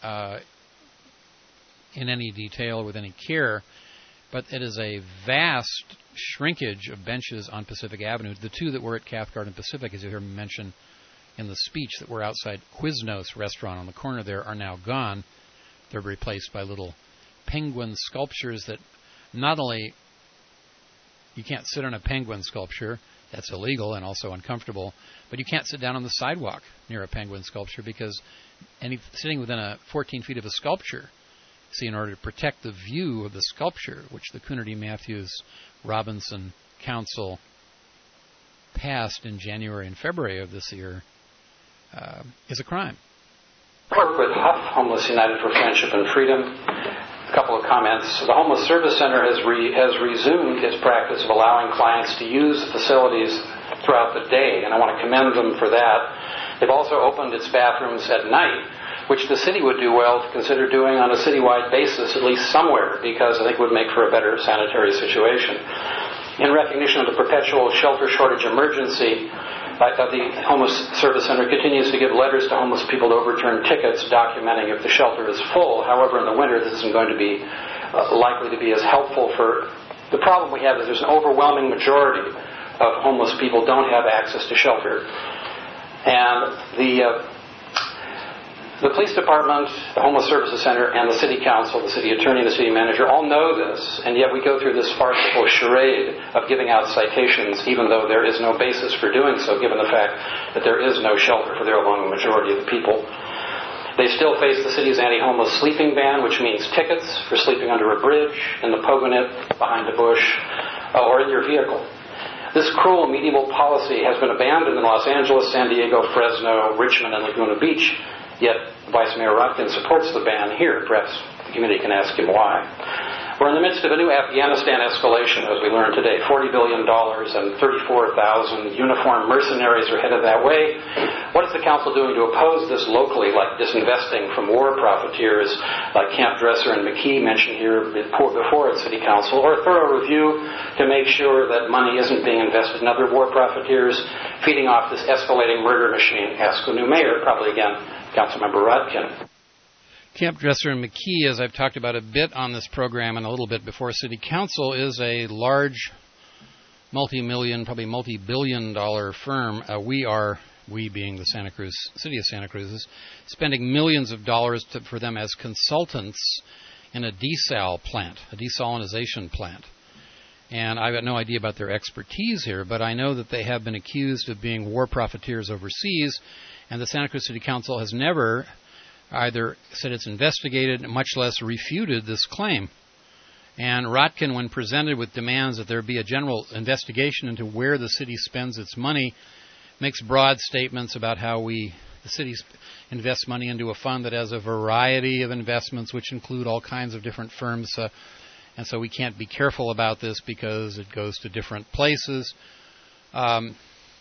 in any detail with any care, but it is a vast shrinkage of benches on Pacific Avenue. The 2 that were at Cathcart and Pacific, as you hear me mention in the speech, that were outside Quiznos restaurant on the corner there, are now gone. They're replaced by little penguin sculptures that not only you can't sit on a penguin sculpture, that's illegal and also uncomfortable, but you can't sit down on the sidewalk near a penguin sculpture, because sitting within 14 feet of a sculpture, see, in order to protect the view of the sculpture, which the Coonerty Matthews Robinson Council passed in January and February of this year, is a crime. Work with Huff, Homeless United for Friendship and Freedom. A couple of comments. The Homeless Service Center has resumed its practice of allowing clients to use facilities throughout the day, and I want to commend them for that. They've also opened its bathrooms at night, which the city would do well to consider doing on a citywide basis, at least somewhere, because I think it would make for a better sanitary situation. In recognition of the perpetual shelter shortage emergency, the Homeless Service Center continues to give letters to homeless people to overturn tickets documenting if the shelter is full. However, in the winter, this isn't going to be likely to be as helpful. For the problem we have is there's an overwhelming majority of homeless people don't have access to shelter. And the police department, the Homeless Services Center, and the city council, the city attorney, the city manager all know this, and yet we go through this farcical charade of giving out citations, even though there is no basis for doing so, given the fact that there is no shelter for the overwhelming majority of the people. They still face the city's anti-homeless sleeping ban, which means tickets for sleeping under a bridge, in the Pogonit, behind a bush, or in your vehicle. This cruel medieval policy has been abandoned in Los Angeles, San Diego, Fresno, Richmond, and Laguna Beach. Yet Vice Mayor Rotkin supports the ban here. Perhaps the committee can ask him why. We're in the midst of a new Afghanistan escalation, as we learned today. $40 billion and 34,000 uniformed mercenaries are headed that way. What is the council doing to oppose this locally, like disinvesting from war profiteers like Camp Dresser and McKee mentioned here before at City Council, or a thorough review to make sure that money isn't being invested in other war profiteers feeding off this escalating murder machine? Ask the new mayor, probably again, Councilmember Rotkin. Camp Dresser and McKee, as I've talked about a bit on this program and a little bit before City Council, is a large multi-million, probably multi-billion-dollar firm. We being the city of Santa Cruz, is spending millions of dollars for them as consultants in a desal plant, a desalinization plant. And I've got no idea about their expertise here, but I know that they have been accused of being war profiteers overseas, and the Santa Cruz City Council has never either said it's investigated, much less refuted this claim. And Rotkin, when presented with demands that there be a general investigation into where the city spends its money, makes broad statements about how we The city invests money into a fund that has a variety of investments, which include all kinds of different firms, and so we can't be careful about this because it goes to different places. I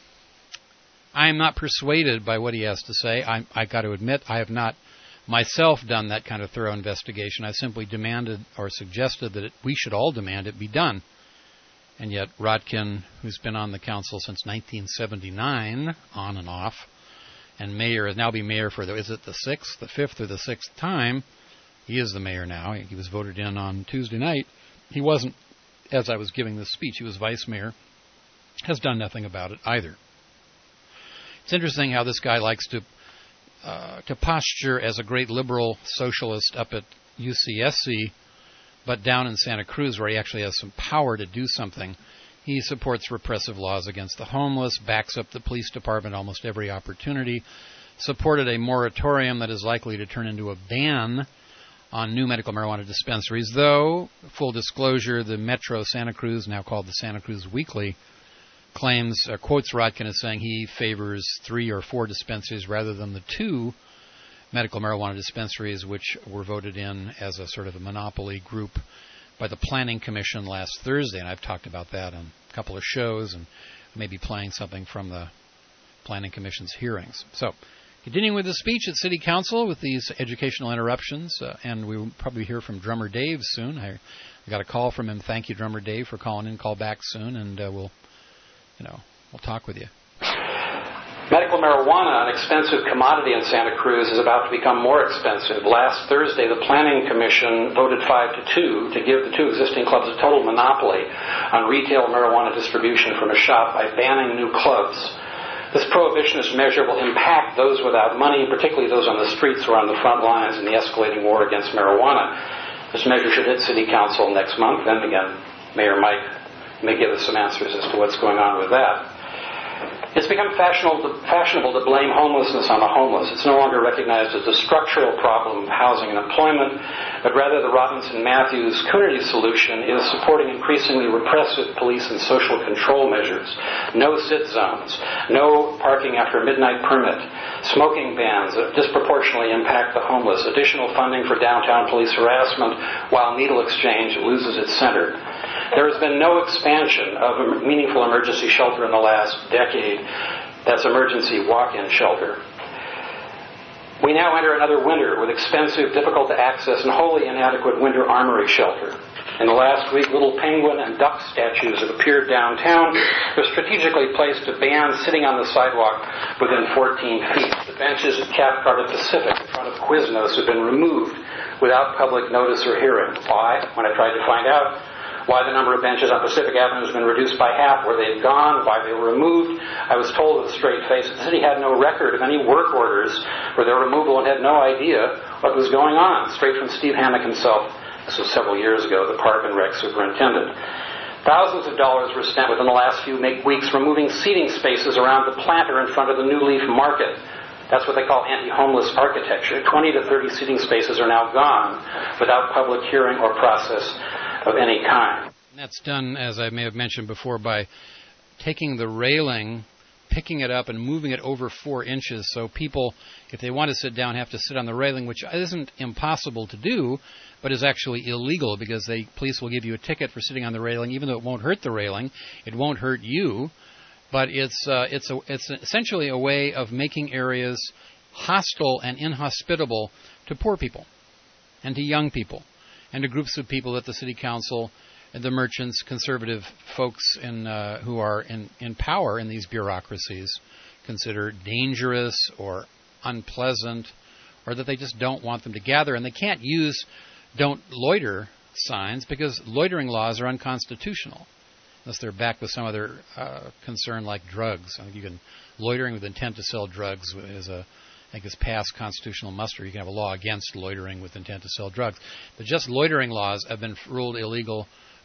am not persuaded by what he has to say. I got to admit, I have not myself done that kind of thorough investigation. I simply demanded or suggested that we should all demand it be done. And yet Rotkin, who's been on the council since 1979, on and off, and mayor, has now been mayor for, is it the fifth or the sixth time? He is the mayor now. He was voted in on Tuesday night. He wasn't, as I was giving this speech, he was vice mayor. Has done nothing about it either. It's interesting how this guy likes to posture as a great liberal socialist up at UCSC, but down in Santa Cruz, where he actually has some power to do something, he supports repressive laws against the homeless, backs up the police department almost every opportunity, supported a moratorium that is likely to turn into a ban on new medical marijuana dispensaries, though, full disclosure, the Metro Santa Cruz, now called the Santa Cruz Weekly, quotes Rotkin as saying he favors 3 or 4 dispensaries rather than the 2 medical marijuana dispensaries which were voted in as a sort of a monopoly group by the Planning Commission last Thursday. And I've talked about that on a couple of shows and maybe playing something from the Planning Commission's hearings. So, continuing with the speech at City Council with these educational interruptions, and we will probably hear from Drummer Dave soon. I got a call from him. Thank you, Drummer Dave, for calling in. Call back soon, and we'll talk with you. Medical marijuana, an expensive commodity in Santa Cruz, is about to become more expensive. Last Thursday, the Planning Commission voted 5-2 to give the 2 existing clubs a total monopoly on retail marijuana distribution from a shop by banning new clubs. This prohibitionist measure will impact those without money, particularly those on the streets or on the front lines in the escalating war against marijuana. This measure should hit City Council next month, and again, Mayor Mike may give us some answers as to what's going on with that. It's become fashionable to blame homelessness on the homeless. It's no longer recognized as a structural problem of housing and employment, but rather the Robinson-Matthews-Coonerty solution is supporting increasingly repressive police and social control measures. No sit zones, no parking after midnight permit, smoking bans that disproportionately impact the homeless, additional funding for downtown police harassment while needle exchange loses its center. There has been no expansion of a meaningful emergency shelter in the last decade. That's emergency walk-in shelter. We now enter another winter with expensive, difficult to access, and wholly inadequate winter armory shelter. In the last week, little penguin and duck statues have appeared downtown. They're strategically placed to ban sitting on the sidewalk within 14 feet. The benches at Cathcart Pacific in front of Quiznos have been removed without public notice or hearing. Why? When I tried to find out why the number of benches on Pacific Avenue has been reduced by half, where they've gone, why they were removed, I was told with a straight face that the city had no record of any work orders for their removal and had no idea what was going on. Straight from Steve Hammack himself, this was several years ago, the Park and Rec superintendent. Thousands of dollars were spent within the last few weeks removing seating spaces around the planter in front of the New Leaf Market. That's what they call anti-homeless architecture. 20 to 30 seating spaces are now gone without public hearing or process of any kind. That's done, as I may have mentioned before, by taking the railing, picking it up, and moving it over 4 inches. So people, if they want to sit down, have to sit on the railing, which isn't impossible to do, but is actually illegal because police will give you a ticket for sitting on the railing, even though it won't hurt the railing. It won't hurt you. But it's essentially a way of making areas hostile and inhospitable to poor people and to young people and to groups of people that the city council and the merchants, conservative folks who are in power in these bureaucracies consider dangerous or unpleasant, or that they just don't want them to gather. And they can't use "don't loiter" signs because loitering laws are unconstitutional. Unless they're backed with some other concern like drugs. I think loitering with intent to sell drugs is past constitutional muster. You can have a law against loitering with intent to sell drugs. But just loitering laws have been ruled illegal,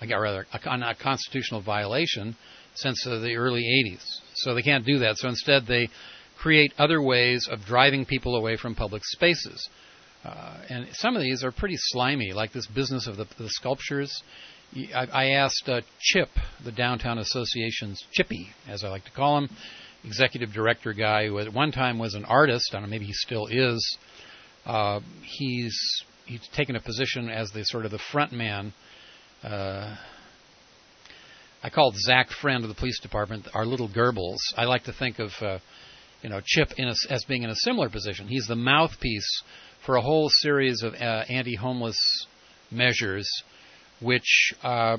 a constitutional violation since the early 80s. So they can't do that. So instead they create other ways of driving people away from public spaces. And some of these are pretty slimy, like this business of the sculptures. I asked Chip, the Downtown Association's Chippy, as I like to call him, executive director guy who at one time was an artist. I don't know, maybe he still is. He's taken a position as the sort of the front man. I called Zach Friend of the police department our little Goebbels. I like to think of Chip as being in a similar position. He's the mouthpiece for a whole series of anti-homeless measures which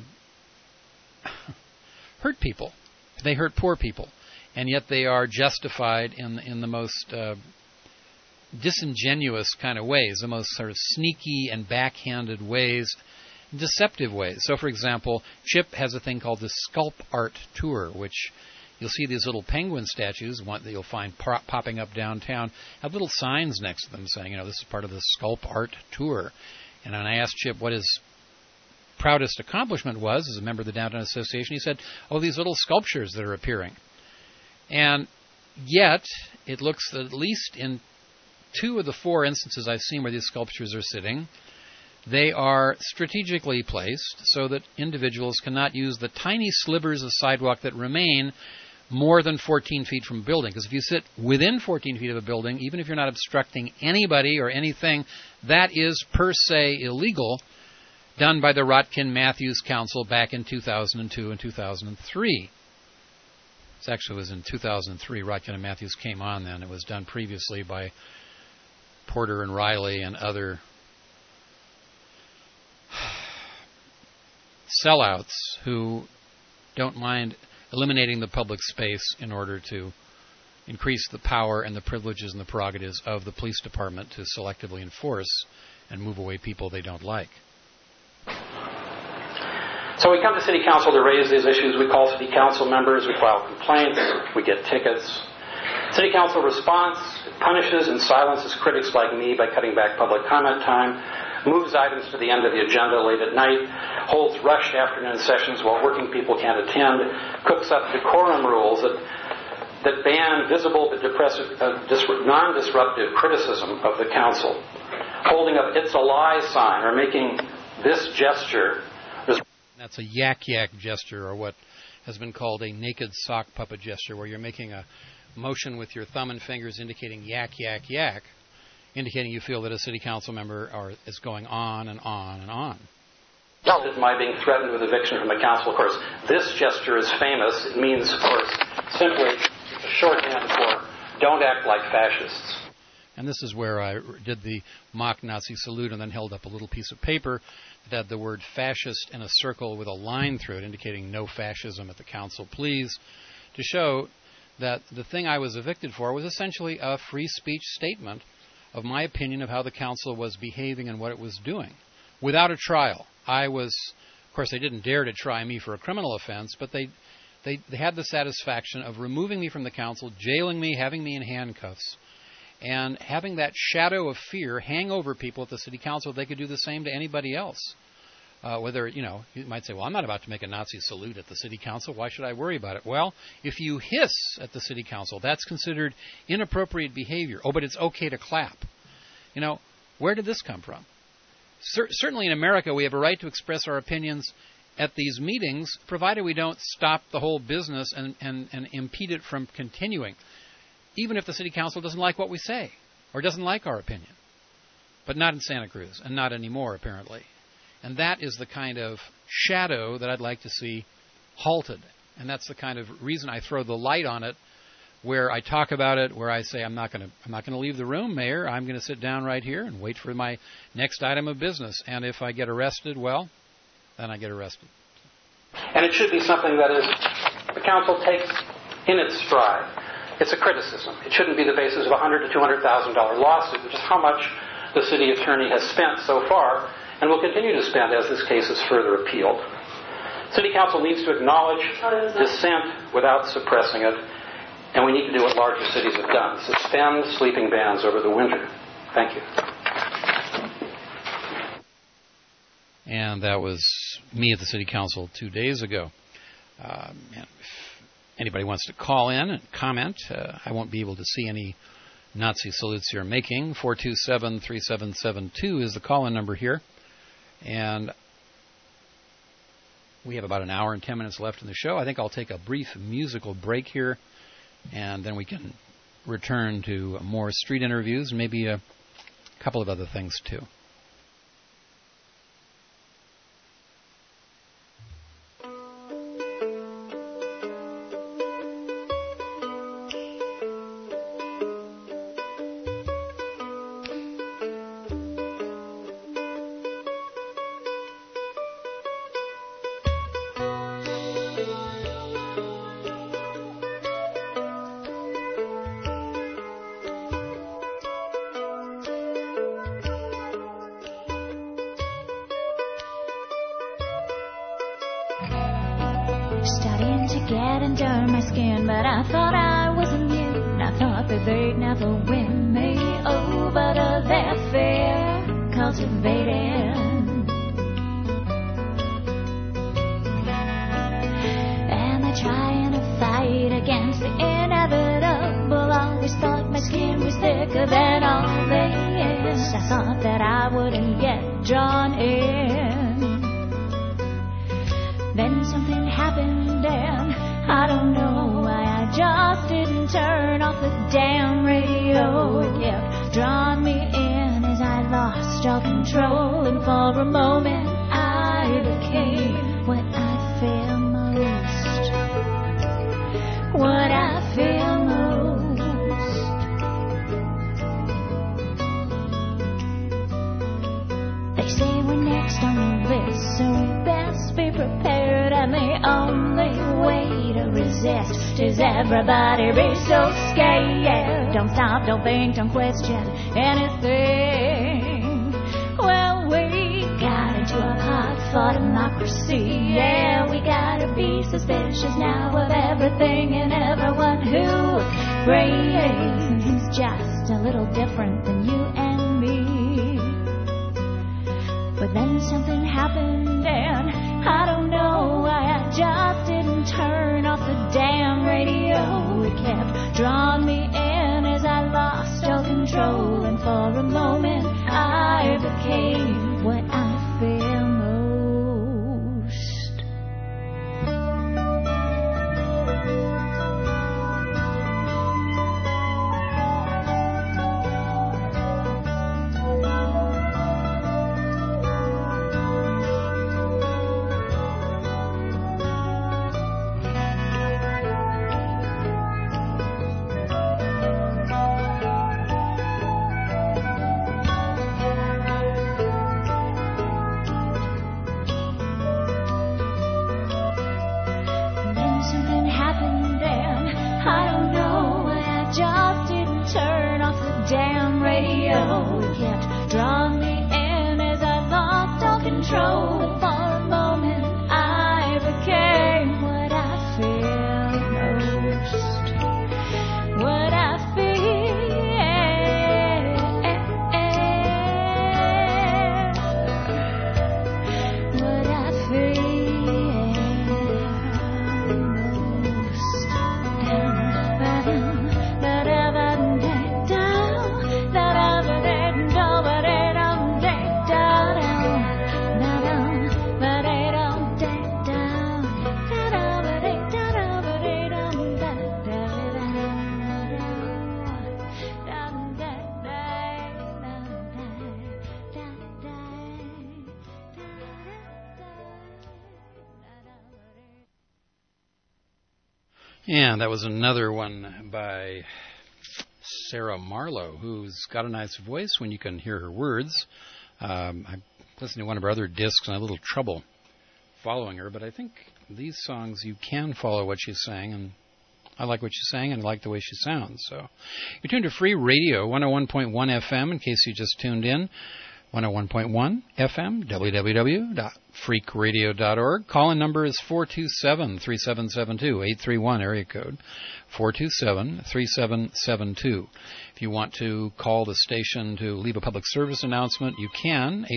hurt people. They hurt poor people, and yet they are justified in the most disingenuous kind of ways, the most sort of sneaky and backhanded ways, deceptive ways. So, for example, Chip has a thing called the Sculpt Art Tour, which you'll see these little penguin statues, one that you'll find popping up downtown, have little signs next to them saying, this is part of the Sculpt Art Tour. And when I asked Chip what his proudest accomplishment was as a member of the Downtown Association, he said, these little sculptures that are appearing. And yet, it looks that at least in 2 of the 4 instances I've seen where these sculptures are sitting, they are strategically placed so that individuals cannot use the tiny slivers of sidewalk that remain more than 14 feet from a building. Because if you sit within 14 feet of a building, even if you're not obstructing anybody or anything, that is per se illegal, done by the Rotkin-Matthews Council back in 2002 and 2003. It actually was in 2003. Rotkin and Matthews came on then. It was done previously by Porter and Riley and other sellouts who don't mind eliminating the public space in order to increase the power and the privileges and the prerogatives of the police department to selectively enforce and move away people they don't like. So we come to City Council to raise these issues. We call City Council members. We file complaints. We get tickets. City Council responds, punishes and silences critics like me by cutting back public comment time, moves items to the end of the agenda late at night, holds rushed afternoon sessions while working people can't attend, cooks up decorum rules that ban visible but non-disruptive criticism of the council, holding up "It's a lie" sign or making this gesture. That's a yak-yak gesture, or what has been called a naked sock puppet gesture, where you're making a motion with your thumb and fingers indicating yak, yak, yak, indicating you feel that a city council member is going on and on and on. Is my being threatened with eviction from the council. Of course, this gesture is famous. It means, of course, simply a shorthand for don't act like fascists. And this is where I did the mock Nazi salute and then held up a little piece of paper that had the word fascist in a circle with a line through it indicating no fascism at the council, please, to show that the thing I was evicted for was essentially a free speech statement of my opinion of how the council was behaving and what it was doing, without a trial. Of course, they didn't dare to try me for a criminal offense, but they had the satisfaction of removing me from the council, jailing me, having me in handcuffs, and having that shadow of fear hang over people at the city council. They could do the same to anybody else. You might say, well, I'm not about to make a Nazi salute at the city council. Why should I worry about it? Well, if you hiss at the city council, that's considered inappropriate behavior. Oh, but it's okay to clap. Where did this come from? Certainly in America, we have a right to express our opinions at these meetings, provided we don't stop the whole business and impede it from continuing, even if the city council doesn't like what we say or doesn't like our opinion. But not in Santa Cruz, and not anymore, apparently. And that is the kind of shadow that I'd like to see halted. And that's the kind of reason I throw the light on it, where I talk about it, where I say I'm not going to leave the room, Mayor. I'm going to sit down right here and wait for my next item of business. And if I get arrested, well, then I get arrested. And it should be something that the council takes in its stride. It's a criticism. It shouldn't be the basis of a $100,000 to $200,000 lawsuit, which is how much the city attorney has spent so far and will continue to spend as this case is further appealed. City council needs to acknowledge dissent without suppressing it, and we need to do what larger cities have done: suspend sleeping bans over the winter. Thank you. And that was me at the city council 2 days ago. And if anybody wants to call in and comment, I won't be able to see any Nazi salutes you're making. 427-3772 is the call-in number here. And we have about an hour and 10 minutes left in the show. I think I'll take a brief musical break here And then we can return to more street interviews, maybe a couple of other things too. Starting to get under my skin, but I thought I was immune. I thought that they'd never win me over to their fear cultivating. And they're trying to fight against the inevitable. Always thought my skin was thicker than all this. I thought that I wouldn't get drawn in. Then something happened and I don't know why I just didn't turn off the damn radio. It kept drawing me in as I lost all control, and for a moment I became what I fear most. What I fear most. They say we're next on the list, so we best be prepared, and the only way to resist is everybody be so scared. Don't stop, don't think, don't question anything. Well, we got into a hard-fought democracy. Yeah, we gotta be suspicious now of everything and everyone who breathes. Who's just a little different than you and me. But then something happened and I don't know why I just didn't turn off the damn radio. It kept drawing me in as I lost all control, and for a moment I became what I fear most. And that was another one by Sarah Marlowe, who's got a nice voice when you can hear her words. I listened to one of her other discs and I had a little trouble following her, but I think these songs you can follow what she's saying, and I like what she's saying and I like the way she sounds. So you're tuned to Free Radio, 101.1 FM, in case you just tuned in. 101.1 FM, www.freakradio.org. Call-in number is 427-3772, 831 area code, 427-3772. If you want to call the station to leave a public service announcement, you can,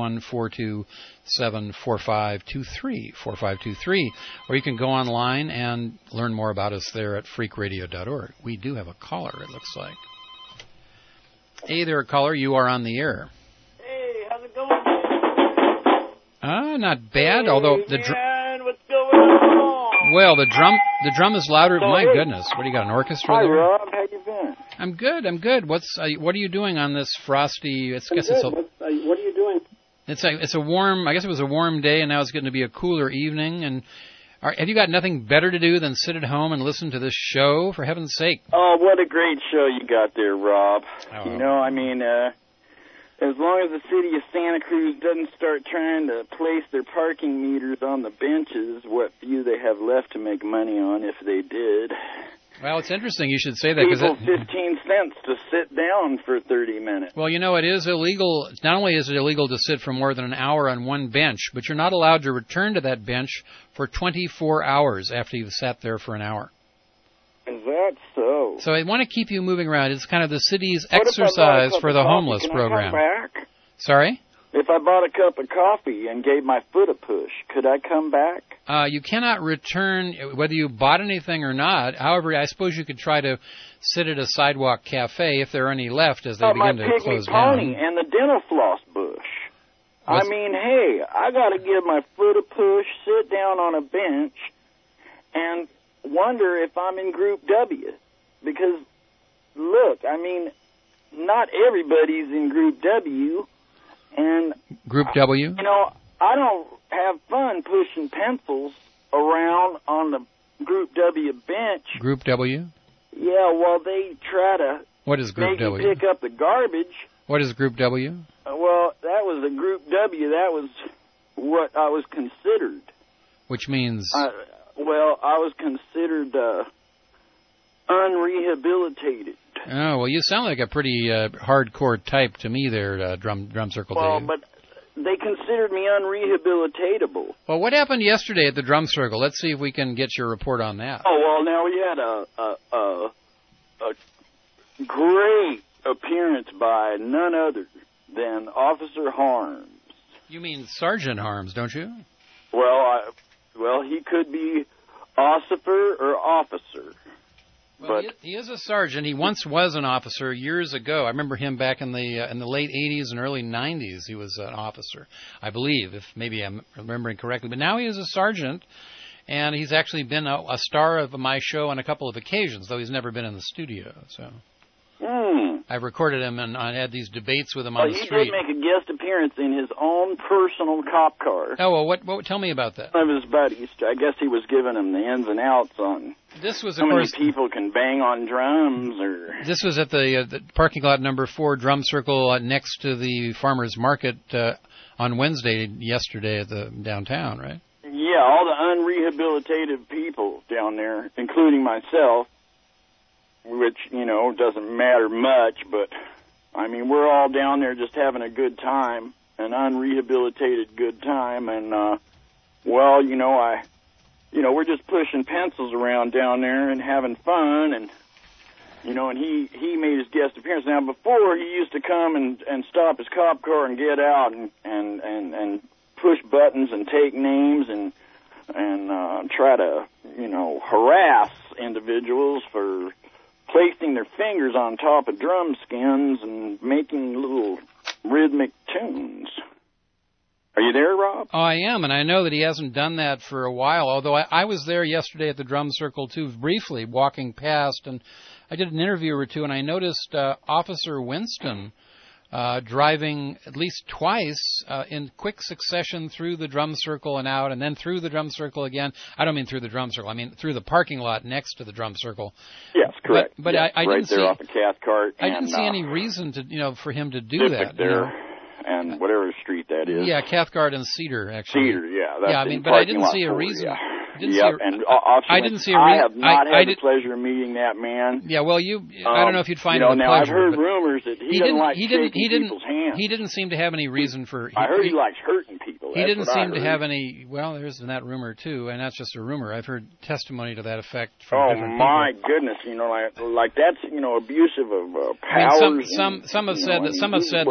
831-427-4523, or you can go online and learn more about us there at freakradio.org. We do have a caller, it looks like. Hey there, caller, you are on the air. Not bad. Although the what's going on? Well, the The drum is louder. So, My hey. goodness, what do you got? An orchestra Hi, there? Rob. How you been? I'm good. I'm good. What are you doing on this frosty? I'm good. What are you doing? It's a warm. I guess it was a warm day, and now it's going to be a cooler evening. And have you got nothing better to do than sit at home and listen to this show? For heaven's sake! Oh, what a great show you got there, Rob. Oh. You know, I mean, as long as the city of Santa Cruz doesn't start trying to place their parking meters on the benches, what few they have left to make money on, if they did. Well, it's interesting you should say that. People 15 cents to sit down for 30 minutes. Well, you know, it is illegal. Not only is it illegal to sit for more than an hour on one bench, but you're not allowed to return to that bench for 24 hours after you've sat there for an hour. Is that so? So I want to keep you moving around. It's kind of the city's What if I bought a exercise cup for of the coffee? homeless Can program. I come back? Sorry? If I bought a cup of coffee and gave my foot a push, could I come back? You cannot return whether you bought anything or not. However, I suppose you could try to sit at a sidewalk cafe if there are any left as they begin to close my pygmy pony down. and the dental floss bush. What's- I mean, hey, I got to give my foot a push, sit down on a bench, and wonder if I'm in Group W. Because, look, I mean, not everybody's in Group W, and Group W? you know, I don't have fun pushing pencils around on the Group W bench. Group W? Yeah, while they try to What is Group make you W? pick up the garbage. What is Group W? Well, that was a Group W. That was what I was considered. Which means... I was considered unrehabilitated. Oh, well, you sound like a pretty hardcore type to me there, Drum Circle Well, Dave. but they considered me unrehabilitatable. Well, what happened yesterday at the Drum Circle? Let's see if we can get your report on that. Oh, well, now we had a great appearance by none other than Officer Harms. You mean Sergeant Harms, don't you? Well, he could be ossifer or officer. Well, But he is a sergeant. He once was an officer years ago. I remember him back in the late 80s and early 90s. He was an officer, I believe, if maybe I'm remembering correctly. But now he is a sergeant, and he's actually been a star of my show on a couple of occasions, though he's never been in the studio. So I recorded him, and I had these debates with him on the he street. did make a guest appearance in his own personal cop car. Oh, well, what? Tell me about that. One of his buddies, I guess he was giving him the ins and outs on This was, how of many course, people can bang on drums, or this was at the parking lot number 4 Drum Circle next to the farmers market on Wednesday yesterday at the downtown, right? yeah, all the unrehabilitated people down there, including myself, which, you know, doesn't matter much, but I mean, we're all down there just having a good time, an unrehabilitated good time, and well, you know, we're just pushing pencils around down there and having fun, and you know, and he made his guest appearance. Now, before, he used to come and stop his cop car and get out and push buttons and take names and try to, you know, harass individuals for placing their fingers on top of drum skins and making little rhythmic tunes. Are you there, Rob? Oh, I am, and I know that he hasn't done that for a while, although I was there yesterday at the Drum Circle, too, briefly, walking past, and I did an interview or two, and I noticed Officer Winston driving at least twice in quick succession through the Drum Circle and out, and then through the Drum Circle again. I don't mean through the Drum Circle. I mean through the parking lot next to the Drum Circle. Yes, correct. But yes, I right didn't there see off the Cathcart. I didn't see any reason to, you know, for him to do that. There, you know? and whatever street that is. Yeah, Cathcart and Cedar, actually. Cedar, yeah. That's yeah, I mean, in but I parking didn't lot see a 4, reason. Yeah. Didn't Yep, see and I didn't see a I reason. have not had the pleasure of meeting that man. Yeah, well, I don't know if you'd find you know, it a now pleasure. I've heard but rumors that he doesn't like shaking people's hands. He didn't seem to have any reason for. I heard he likes hurting people. He That's didn't what I seem to heard. have any. Well, there's that rumor too, and that's just a rumor. I've heard testimony to that effect from Oh different my people. goodness! You know, like that's, you know, abusive of I powers. mean, some have said that. Some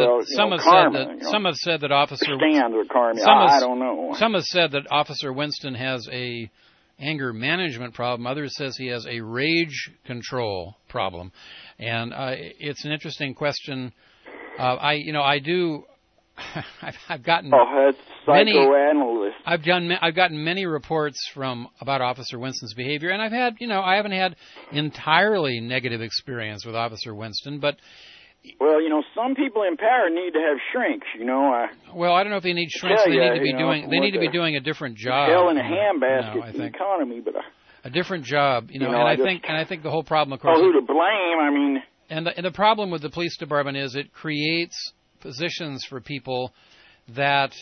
have said that Officer. Stand with karma. I don't know. Some have said that Officer Winston has a anger management problem. Others says he has a rage control problem, and it's an interesting question. I I've gotten that's many. psychoanalyst. I've gotten many reports about Officer Winston's behavior, and I haven't had entirely negative experience with Officer Winston, but. Well, some people in power need to have shrinks, Well, I don't know if they need shrinks. They need to be doing. They need to be doing a different job. Hell in a handbasket in the economy, but a different job, and I think the whole problem, of course. Who to blame? And the problem with the police department is it creates positions for people that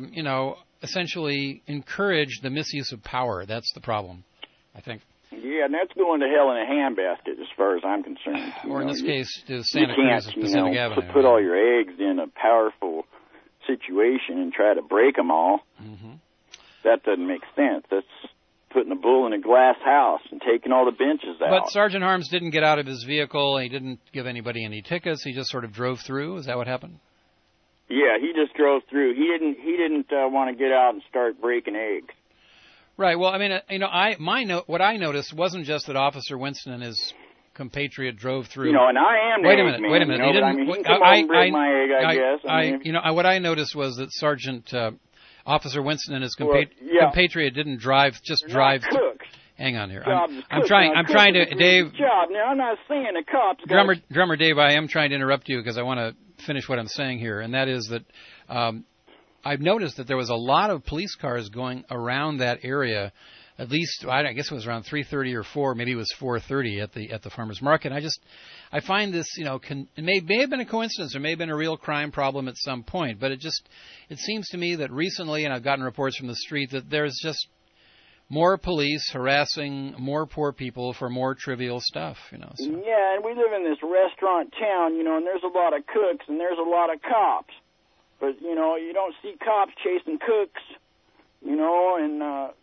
essentially encourage the misuse of power. That's the problem, I think. Yeah, and that's going to hell in a handbasket as far as I'm concerned. Or in this case, to Santa Cruz of Pacific Avenue. Put all your eggs in a powerful situation and try to break them all. Mm-hmm. That doesn't make sense. That's putting a bull in a glass house and taking all the benches out. But Sergeant Harms didn't get out of his vehicle. He didn't give anybody any tickets. He just sort of drove through. Is that what happened? Yeah, he just drove through. He didn't want to get out and start breaking eggs. Right. Well, I mean, what I noticed wasn't just that Officer Winston and his compatriot drove through. And I am. Wait a minute. He didn't. He can come over and break my egg, I guess. What I noticed was that Sergeant Officer Winston and his compatriot didn't drive. Hang on here. I'm trying to Dave. Job. Now I'm not saying the cops. Drummer Dave, I am trying to interrupt you because I want to finish what I'm saying here, and that is that. I've noticed that there was a lot of police cars going around that area. At least, I guess it was around 3:30 or 4, maybe it was 4:30 at the farmers market. I find this, it may have been a coincidence, or may have been a real crime problem at some point. But it seems to me that recently, and I've gotten reports from the street that there's just more police harassing more poor people for more trivial stuff. So. Yeah, and we live in this restaurant town, and there's a lot of cooks and there's a lot of cops. But, you don't see cops chasing cooks, and,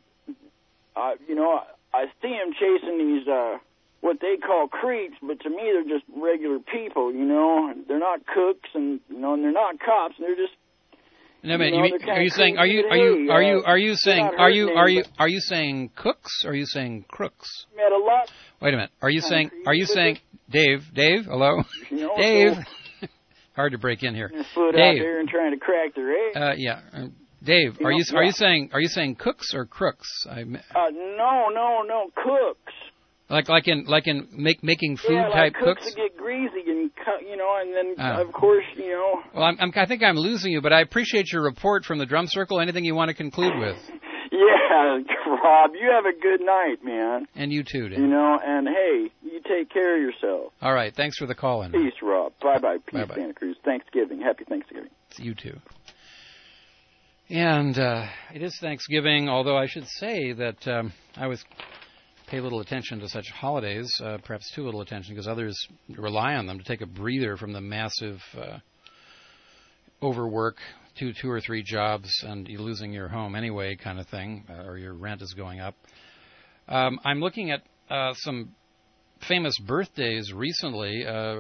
I see them chasing these, what they call creeps, but to me they're just regular people, They're not cooks and, and they're not cops, they're just, no, man, are you saying cooks, or are you saying crooks? Met a lot. Wait a minute. Are you saying, Dave, hello? Dave? Hard to break in here. Foot Dave, out there and trying to crack their egg. Dave, are you saying cooks or crooks? No, cooks. Like in making food like type cooks that get greasy and and then of course Well, I think I'm losing you, but I appreciate your report from the drum circle. Anything you want to conclude with? Yeah, Rob, you have a good night, man. And you too, Dave. And hey, you take care of yourself. All right, thanks for the call in. Peace, Rob. Bye-bye. Peace, Bye-bye. Santa Cruz. Thanksgiving. Happy Thanksgiving. You too. And it is Thanksgiving, although I should say that I always pay little attention to such holidays, perhaps too little attention, because others rely on them to take a breather from the massive overwork, two or three jobs, and you're losing your home anyway kind of thing, or your rent is going up. I'm looking at some famous birthdays recently.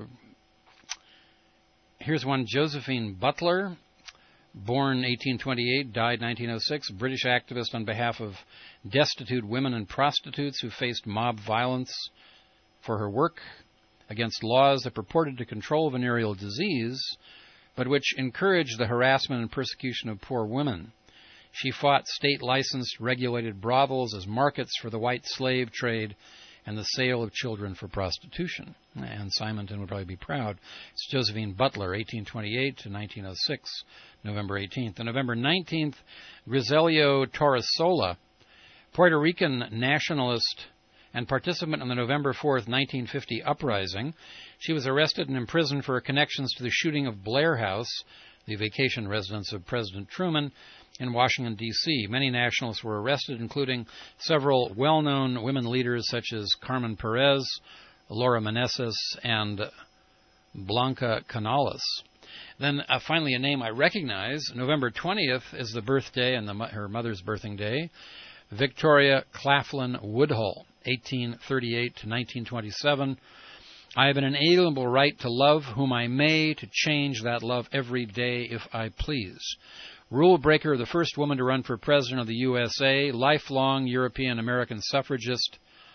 Here's one, Josephine Butler, born 1828, died 1906, British activist on behalf of destitute women and prostitutes who faced mob violence for her work against laws that purported to control venereal disease, but which encouraged the harassment and persecution of poor women. She fought state-licensed, regulated brothels as markets for the white slave trade and the sale of children for prostitution. And Simonton would probably be proud. It's Josephine Butler, 1828 to 1906, November 18th. On November 19th, Griselio Torresola, Puerto Rican nationalist and participant in the November 4th, 1950 uprising. She was arrested and imprisoned for her connections to the shooting of Blair House, the vacation residence of President Truman, in Washington, D.C. Many nationalists were arrested, including several well-known women leaders such as Carmen Perez, Laura Meneses, and Blanca Canales. Then finally a name I recognize. November 20th is the birthday and her mother's birthing day. Victoria Claflin Woodhull, 1838 to 1927. I have an inalienable right to love whom I may, to change that love every day if I please. Rule breaker, the first woman to run for president of the USA, lifelong European-American suffragist,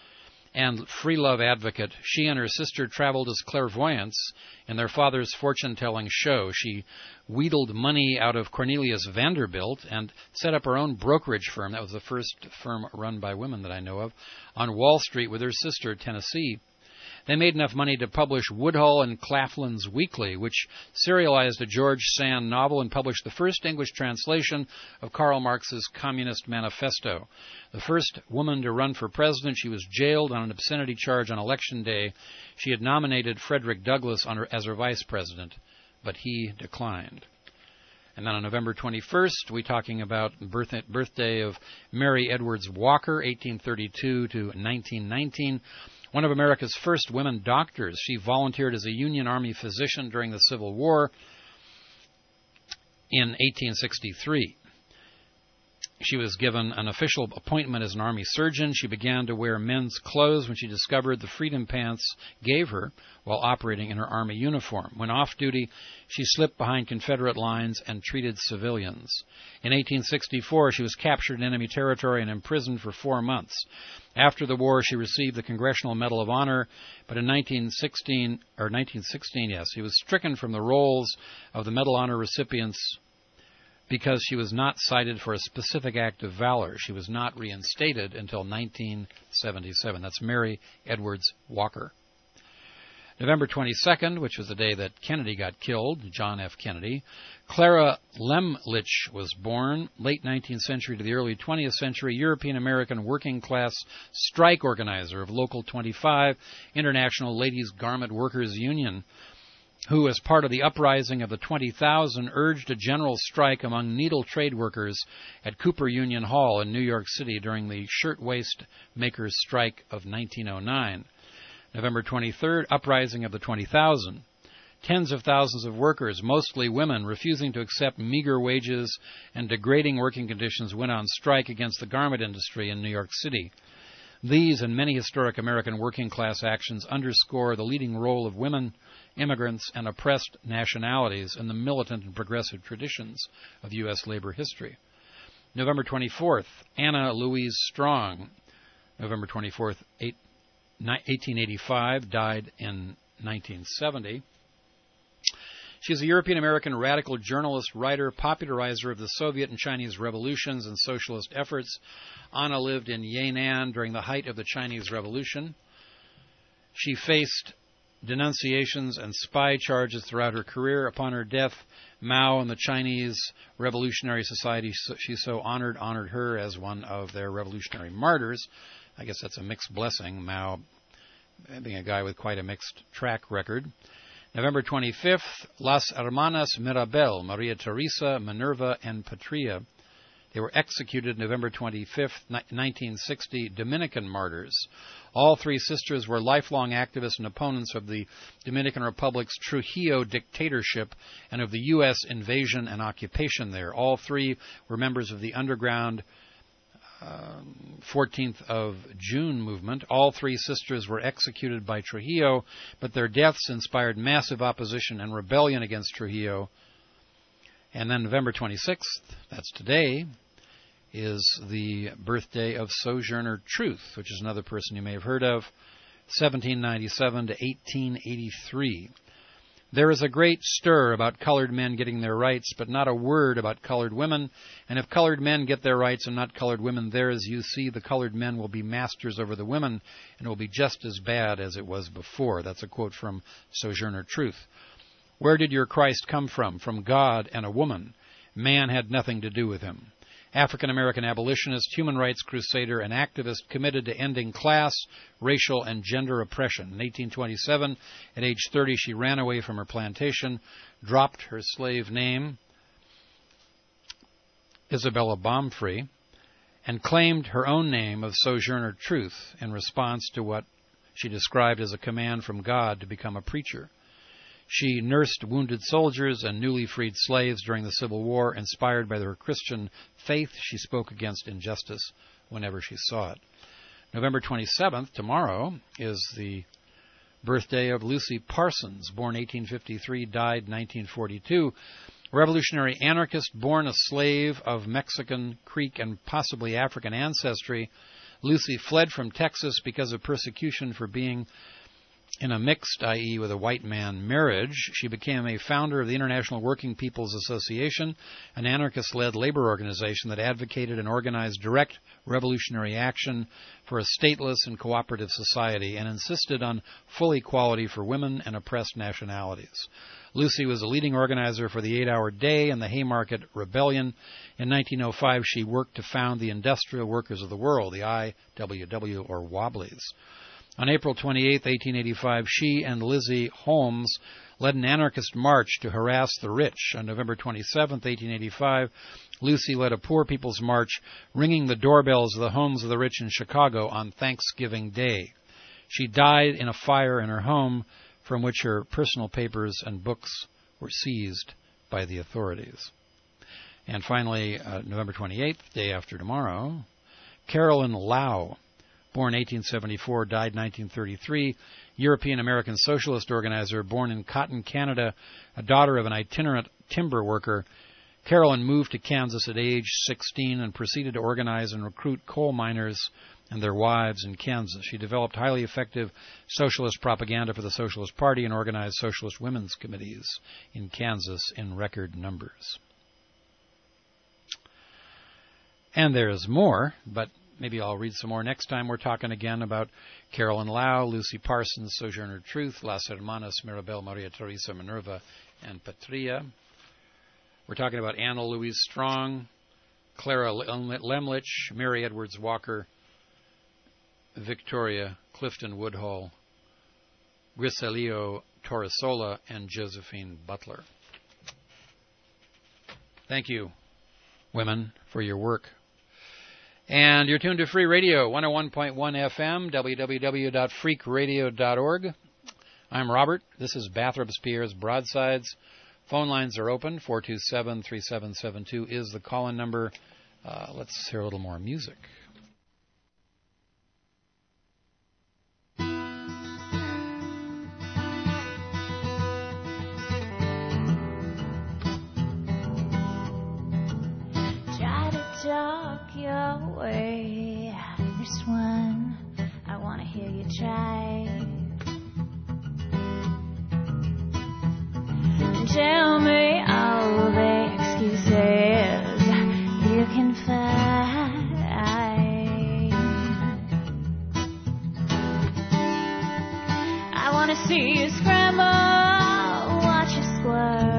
and free love advocate. She and her sister traveled as clairvoyants in their father's fortune-telling show. She wheedled money out of Cornelius Vanderbilt and set up her own brokerage firm. That was the first firm run by women that I know of, on Wall Street with her sister, Tennessee. They made enough money to publish Woodhull and Claflin's Weekly, which serialized a George Sand novel and published the first English translation of Karl Marx's Communist Manifesto. The first woman to run for president, she was jailed on an obscenity charge on Election Day. She had nominated Frederick Douglass as her vice president, but he declined. And then on November 21st, we're talking about the birthday of Mary Edwards Walker, 1832 to 1919. One of America's first women doctors. She volunteered as a Union Army physician during the Civil War in 1863. She was given an official appointment as an Army surgeon. She began to wear men's clothes when she discovered the freedom pants gave her while operating in her Army uniform. When off duty, she slipped behind Confederate lines and treated civilians. In 1864, she was captured in enemy territory and imprisoned for 4 months. After the war, she received the Congressional Medal of Honor, but in 1916, she was stricken from the rolls of the Medal of Honor recipients because she was not cited for a specific act of valor. She was not reinstated until 1977. That's Mary Edwards Walker. November 22nd, which was the day that Kennedy got killed, John F. Kennedy, Clara Lemlich was born, late 19th century to the early 20th century, European-American working-class strike organizer of Local 25, International Ladies Garment Workers Union, who, as part of the uprising of the 20,000, urged a general strike among needle trade workers at Cooper Union Hall in New York City during the shirtwaist makers' strike of 1909. November 23rd, uprising of the 20,000. Tens of thousands of workers, mostly women, refusing to accept meager wages and degrading working conditions, went on strike against the garment industry in New York City. These and many historic American working-class actions underscore the leading role of women, immigrants, and oppressed nationalities in the militant and progressive traditions of U.S. labor history. November 24th, Anna Louise Strong. November 24th, 1885, died in 1970. She is a European-American radical journalist, writer, popularizer of the Soviet and Chinese revolutions and socialist efforts. Anna lived in Yan'an during the height of the Chinese Revolution. She faced denunciations and spy charges throughout her career. Upon her death, Mao and the Chinese Revolutionary Society she so honored her as one of their revolutionary martyrs. I guess that's a mixed blessing, Mao being a guy with quite a mixed track record. November 25th, Las Hermanas Mirabel, Maria Teresa, Minerva, and Patria. They were executed November 25th, 1960, Dominican martyrs. All three sisters were lifelong activists and opponents of the Dominican Republic's Trujillo dictatorship and of the U.S. invasion and occupation there. All three were members of the underground 14th of June movement. All three sisters were executed by Trujillo, but their deaths inspired massive opposition and rebellion against Trujillo. And then November 26th, that's today, is the birthday of Sojourner Truth, which is another person you may have heard of, 1797 to 1883. There is a great stir about colored men getting their rights, but not a word about colored women. And if colored men get their rights and not colored women, there, as you see, the colored men will be masters over the women, and it will be just as bad as it was before. That's a quote from Sojourner Truth. Where did your Christ come from? From God and a woman. Man had nothing to do with him. African-American abolitionist, human rights crusader, and activist committed to ending class, racial, and gender oppression. In 1827, at age 30, she ran away from her plantation, dropped her slave name, Isabella Baumfree, and claimed her own name of Sojourner Truth in response to what she described as a command from God to become a preacher. She nursed wounded soldiers and newly freed slaves during the Civil War. Inspired by her Christian faith, she spoke against injustice whenever she saw it. November 27th, tomorrow, is the birthday of Lucy Parsons, born 1853, died 1942. Revolutionary anarchist, born a slave of Mexican, Creek, and possibly African ancestry. Lucy fled from Texas because of persecution for being in a mixed, i.e. with a white man, marriage. She became a founder of the International Working People's Association, an anarchist-led labor organization that advocated and organized direct revolutionary action for a stateless and cooperative society and insisted on full equality for women and oppressed nationalities. Lucy was a leading organizer for the 8-Hour Day and the Haymarket Rebellion. In 1905, she worked to found the Industrial Workers of the World, the IWW, or Wobblies. On April 28, 1885, she and Lizzie Holmes led an anarchist march to harass the rich. On November 27, 1885, Lucy led a Poor People's March, ringing the doorbells of the homes of the rich in Chicago on Thanksgiving Day. She died in a fire in her home, from which her personal papers and books were seized by the authorities. And finally, November 28th, day after tomorrow, Carolyn Lau, born 1874, died 1933, European-American socialist organizer, born in Cotton, Canada, a daughter of an itinerant timber worker. Carolyn moved to Kansas at age 16 and proceeded to organize and recruit coal miners and their wives in Kansas. She developed highly effective socialist propaganda for the Socialist Party and organized socialist women's committees in Kansas in record numbers. And there's more, but maybe I'll read some more next time. We're talking again about Carolyn Lau, Lucy Parsons, Sojourner Truth, Las Hermanas, Mirabel, Maria Teresa, Minerva, and Patria. We're talking about Anna Louise Strong, Clara Lemlich, Mary Edwards Walker, Victoria Clifton Woodhull, Griselio Torresola, and Josephine Butler. Thank you, women, for your work. And you're tuned to Free Radio, 101.1 FM, www.freakradio.org. I'm Robert. This is Bathrops Pierre's Broadsides. Phone lines are open. 427-3772 is the call-in number. Let's hear a little more music. Talk your way. This one, I want to hear you try. Tell me all the excuses you can find. I want to see you scramble, watch you squirm.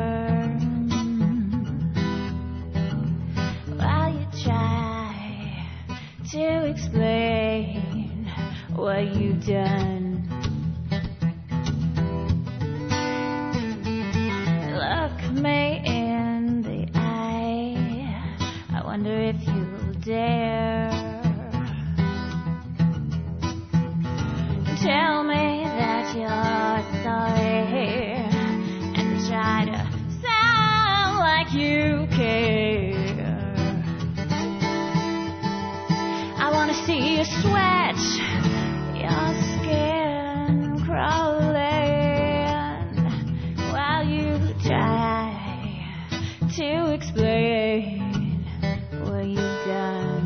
To explain what you've done. Look me in the eye. I wonder if you'll dare tell me that you're sorry and try to sound like you care. I want to see you sweat, your skin crawling, while you try to explain what you've done.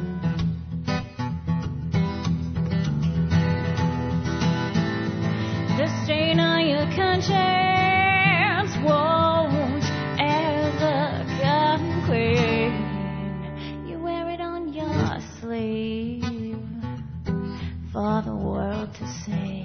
The stain on your conscience won't ever come clean. You wear it on your sleeve for the world to see.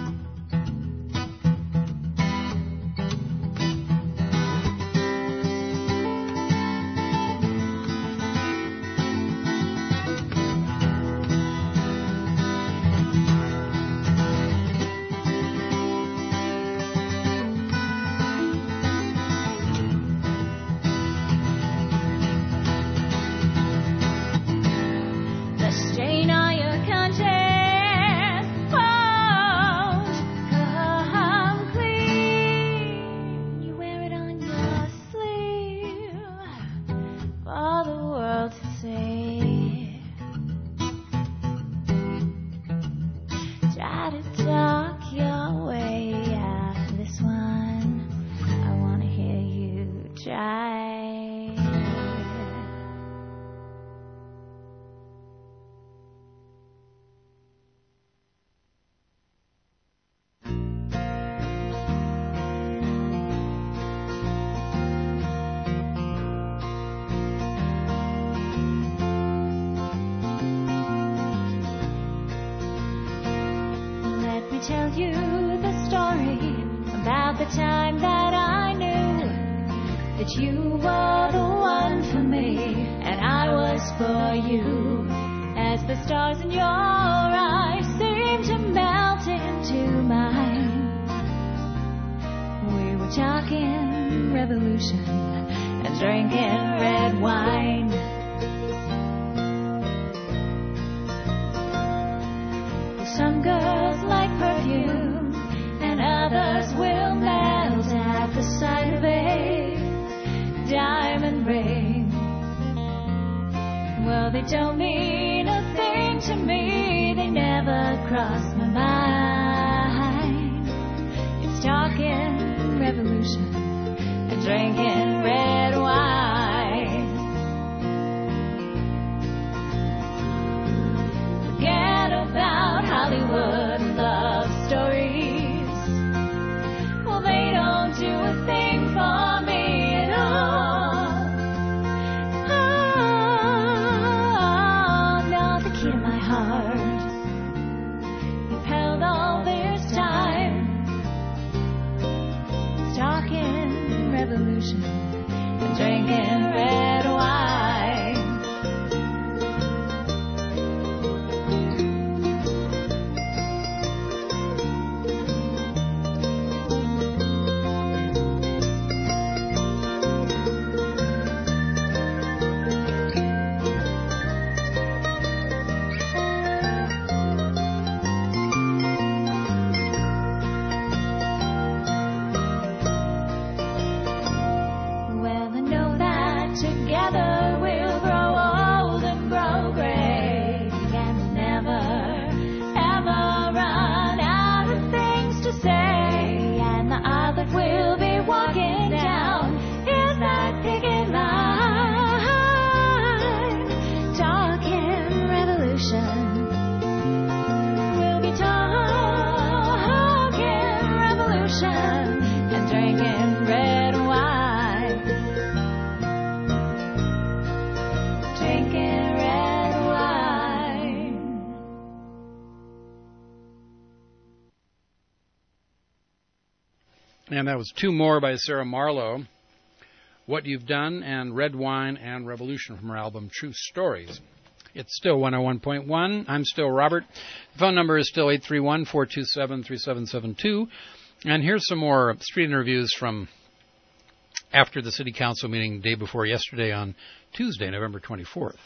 The stain on your conscience won't come clean. You wear it on your sleeve for the world to see. Try to talk your way out of this one. I want to hear you try. the time that I knew that you were the one for me, and I was for you. As the stars in your eyes seemed to melt into mine, we were talking revolution and drinking red wine. Some girls like perfume, and others will melt at the sight of a diamond ring. Well, they don't mean a thing to me, they never cross my mind. It's talking revolution and drinking red wine. Forget about Hollywood love stories. Well, they don't do a thing for me at all. Oh, no, the key to my heart you've held all this time. It's talking revolution and drinking red wine. Together we'll grow old and grow gray, and we'll never, ever run out of things to say. And the aisle that we'll be walking down is that picket line. Talking revolution, we'll be talking revolution and drinking red wine. And that was two more by Sarah Marlowe, What You've Done, and Red Wine and Revolution from her album True Stories. It's still 101.1. I'm still Robert. The phone number is still 831-427-3772. And here's some more street interviews from after the City Council meeting day before yesterday on Tuesday, November 24th.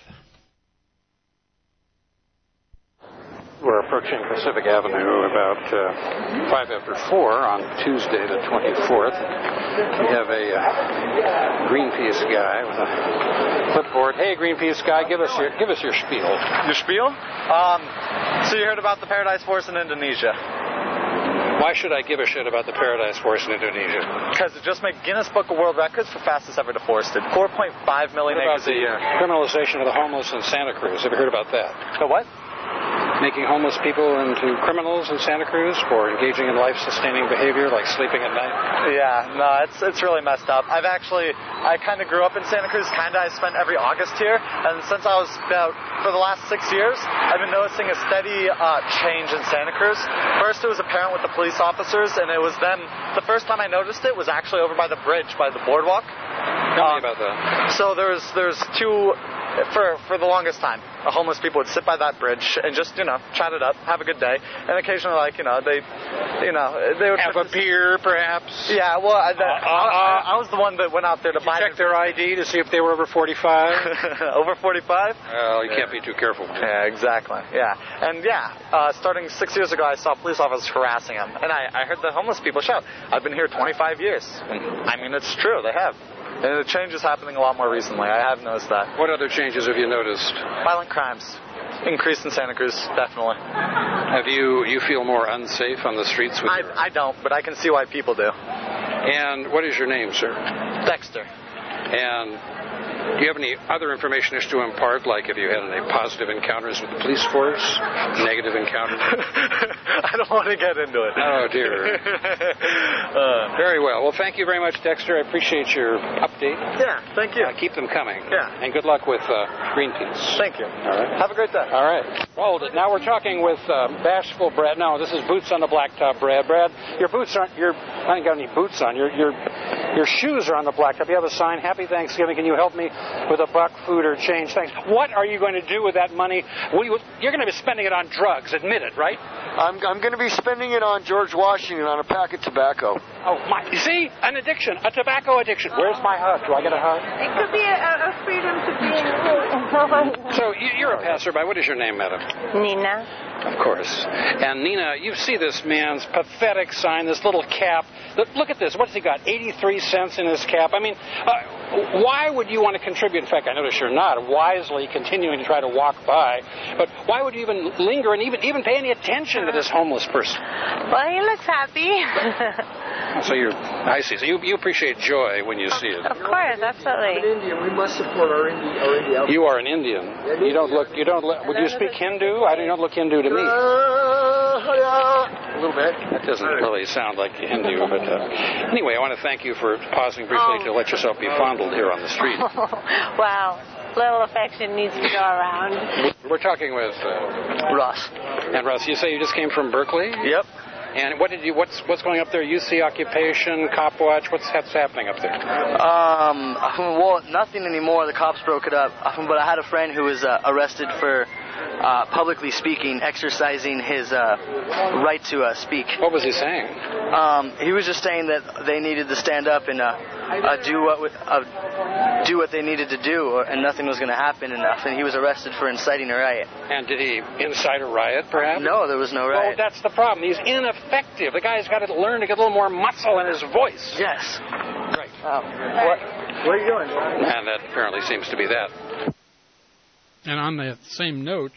We're approaching Pacific Avenue about 5 after 4 on Tuesday the 24th. We have a Greenpeace guy with a clipboard. Hey, Greenpeace guy, give us your spiel. Your spiel? So you heard about the Paradise Forest in Indonesia? Why should I give a shit about the Paradise Forest in Indonesia? Because it just made Guinness Book of World Records for fastest ever deforested. 4.5 million acres a year. Criminalization of the homeless in Santa Cruz. Have you heard about that? The what? Making homeless people into criminals in Santa Cruz for engaging in life-sustaining behavior like sleeping at night. Yeah, no, it's really messed up. I kind of grew up in Santa Cruz. I spent every August here, and since I was for the last 6 years, I've been noticing a steady change in Santa Cruz. First, it was apparent with the police officers, and it was then the first time I noticed it was actually over by the bridge, by the boardwalk. Tell me about that. So there's two. For the longest time, homeless people would sit by that bridge and just, chat it up, have a good day, and occasionally, they would have a beer, perhaps. Yeah, well, I was the one that went out there to buy. Check their ID to see if they were over 45. Over 45? Well, you can't be too careful. Yeah, exactly. Yeah, and starting 6 years ago, I saw police officers harassing them, and I heard the homeless people shout, "I've been here 25 years." And, I mean, it's true, they have. And the change is happening a lot more recently. I have noticed that. What other changes have you noticed? Violent crimes. Increased in Santa Cruz, definitely. You feel more unsafe on the streets? I don't, but I can see why people do. And what is your name, sir? Dexter. And Do you have any other information as to impart, like have you had any positive encounters with the police force, negative encounters? I don't want to get into it. Oh, dear. Very well. Well, thank you very much, Dexter. I appreciate your update. Yeah, thank you. Keep them coming. Yeah. And good luck with Greenpeace. Thank you. All right. Have a great day. All right. Hold it. Now we're talking with Bashful Brad. No, this is Boots on the Blacktop Brad. Brad, your boots aren't, I ain't got any boots on. Your shoes are on the blacktop. You have a sign, Happy Thanksgiving. Can you help me with $1, food, or change? Thanks. What are you going to do with that money? You're going to be spending it on drugs. Admit it, right? I'm going to be spending it on George Washington on a pack of tobacco. Oh, my. You see? An addiction. A tobacco addiction. Where's my hug? Do I get a hug? It could be a freedom to be. So, you're a passerby. What is your name, madam? Nina. Of course. And Nina, you see this man's pathetic sign, this little cap. Look at this. What's he got? 83 cents in his cap. I mean, why would you want to contribute? In fact, I notice you're not wisely continuing to try to walk by. But why would you even linger and even pay any attention to this homeless person? Well, he looks happy. So I see. So you appreciate joy when you see it. Of course, absolutely. I'm an Indian. We must support our Indian. You are an Indian. You don't look. Would you speak Hindu? You don't look Hindu to me. A little bit. That doesn't really sound like Hindu, but anyway, I want to thank you for pausing briefly to let yourself be fondled here on the street. Wow. Little affection needs to go around. We're talking with Russ. And Russ, you say you just came from Berkeley? Yep. And what's going up there? UC occupation, cop watch. What's happening up there? Well, nothing anymore. The cops broke it up. But I had a friend who was arrested for publicly speaking, exercising his right to speak. What was he saying? He was just saying that they needed to stand up and do what they needed to do, and nothing was going to happen. And he was arrested for inciting a riot. And did he incite a riot, perhaps? No, there was no riot. Well, that's the problem. He's ineffective. The guy's got to learn to get a little more muscle in his voice. Yes. Great. What are you doing? And that apparently seems to be that. And on that same note,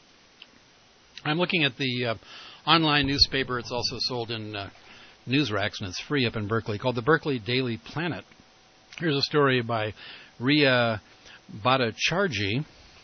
I'm looking at the online newspaper. It's also sold in news racks, and it's free up in Berkeley, called the Berkeley Daily Planet. Here's a story by Ria Bhattacharjee,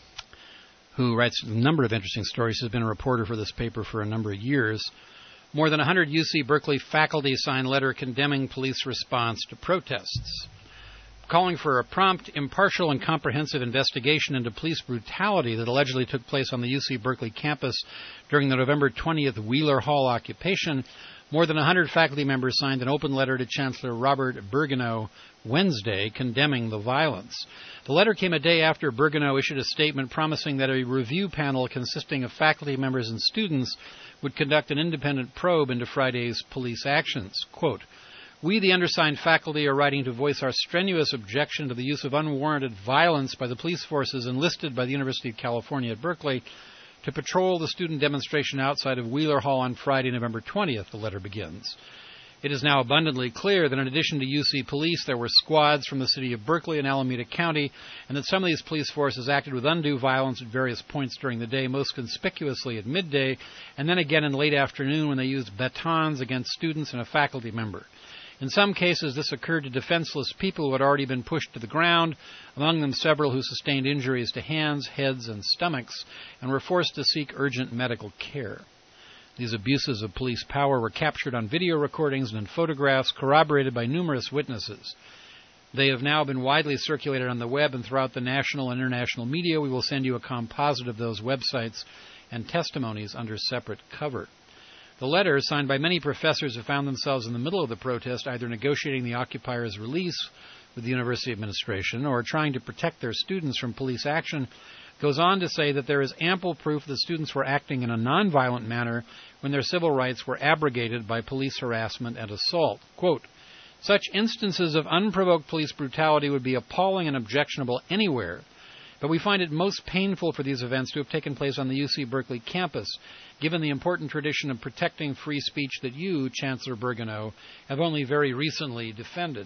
who writes a number of interesting stories. She's been a reporter for this paper for a number of years. More than 100 UC Berkeley faculty signed letter condemning police response to protests, calling for a prompt, impartial, and comprehensive investigation into police brutality that allegedly took place on the UC Berkeley campus during the November 20th Wheeler Hall occupation. More than 100 faculty members signed an open letter to Chancellor Robert Birgeneau Wednesday condemning the violence. The letter came a day after Birgeneau issued a statement promising that a review panel consisting of faculty members and students would conduct an independent probe into Friday's police actions. Quote, "We, the undersigned faculty, are writing to voice our strenuous objection to the use of unwarranted violence by the police forces enlisted by the University of California at Berkeley to patrol the student demonstration outside of Wheeler Hall on Friday, November 20th," the letter begins. "It is now abundantly clear that in addition to UC police, there were squads from the city of Berkeley and Alameda County, and that some of these police forces acted with undue violence at various points during the day, most conspicuously at midday, and then again in late afternoon when they used batons against students and a faculty member. In some cases, this occurred to defenseless people who had already been pushed to the ground, among them several who sustained injuries to hands, heads, and stomachs, and were forced to seek urgent medical care. These abuses of police power were captured on video recordings and in photographs corroborated by numerous witnesses. They have now been widely circulated on the web and throughout the national and international media. We will send you a composite of those websites and testimonies under separate cover." The letter, signed by many professors who found themselves in the middle of the protest, either negotiating the occupiers' release with the university administration or trying to protect their students from police action, goes on to say that there is ample proof that students were acting in a nonviolent manner when their civil rights were abrogated by police harassment and assault. Quote, "Such instances of unprovoked police brutality would be appalling and objectionable anywhere, but we find it most painful for these events to have taken place on the UC Berkeley campus, given the important tradition of protecting free speech that you, Chancellor Birgeneau, have only very recently defended."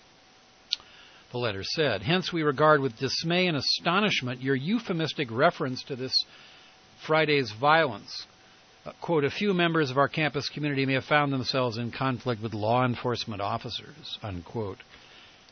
The letter said, "Hence we regard with dismay and astonishment your euphemistic reference to this Friday's violence. Quote, a few members of our campus community may have found themselves in conflict with law enforcement officers," unquote.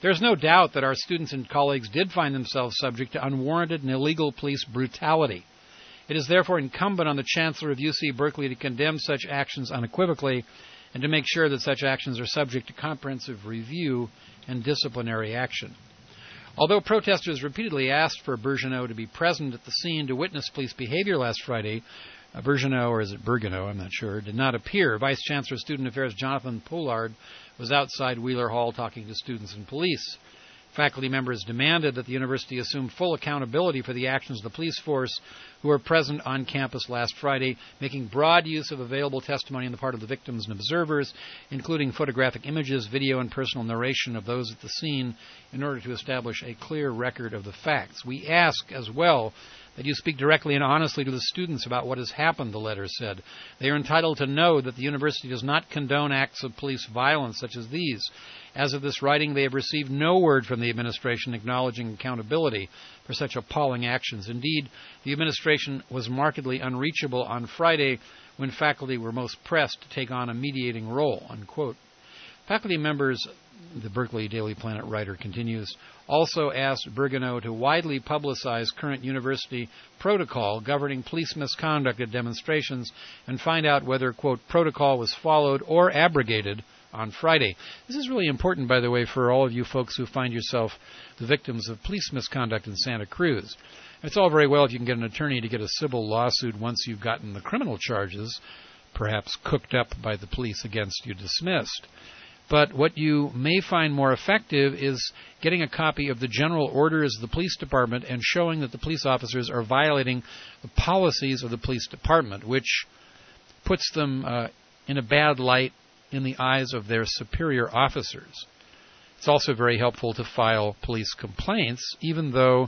There's no doubt that our students and colleagues did find themselves subject to unwarranted and illegal police brutality. It is therefore incumbent on the Chancellor of UC Berkeley to condemn such actions unequivocally and to make sure that such actions are subject to comprehensive review and disciplinary action. Although protesters repeatedly asked for Bourgeonneau to be present at the scene to witness police behavior last Friday, Bourgeonneau, or is it Bourgeonneau, I'm not sure, did not appear. Vice Chancellor of Student Affairs Jonathan Pollard was outside Wheeler Hall talking to students and police. Faculty members demanded that the university assume full accountability for the actions of the police force who were present on campus last Friday, making broad use of available testimony on the part of the victims and observers, including photographic images, video, and personal narration of those at the scene in order to establish a clear record of the facts. We ask as well that you speak directly and honestly to the students about what has happened, the letter said. They are entitled to know that the university does not condone acts of police violence such as these. As of this writing, they have received no word from the administration acknowledging accountability for such appalling actions. Indeed, the administration was markedly unreachable on Friday when faculty were most pressed to take on a mediating role, unquote. Faculty members, the Berkeley Daily Planet writer continues, also asked Bourgeonneau to widely publicize current university protocol governing police misconduct at demonstrations and find out whether, quote, protocol was followed or abrogated on Friday. This is really important, by the way, for all of you folks who find yourself the victims of police misconduct in Santa Cruz. It's all very well if you can get an attorney to get a civil lawsuit once you've gotten the criminal charges, perhaps cooked up by the police against you, dismissed. But what you may find more effective is getting a copy of the general orders of the police department and showing that the police officers are violating the policies of the police department, which puts them in a bad light in the eyes of their superior officers. It's also very helpful to file police complaints, even though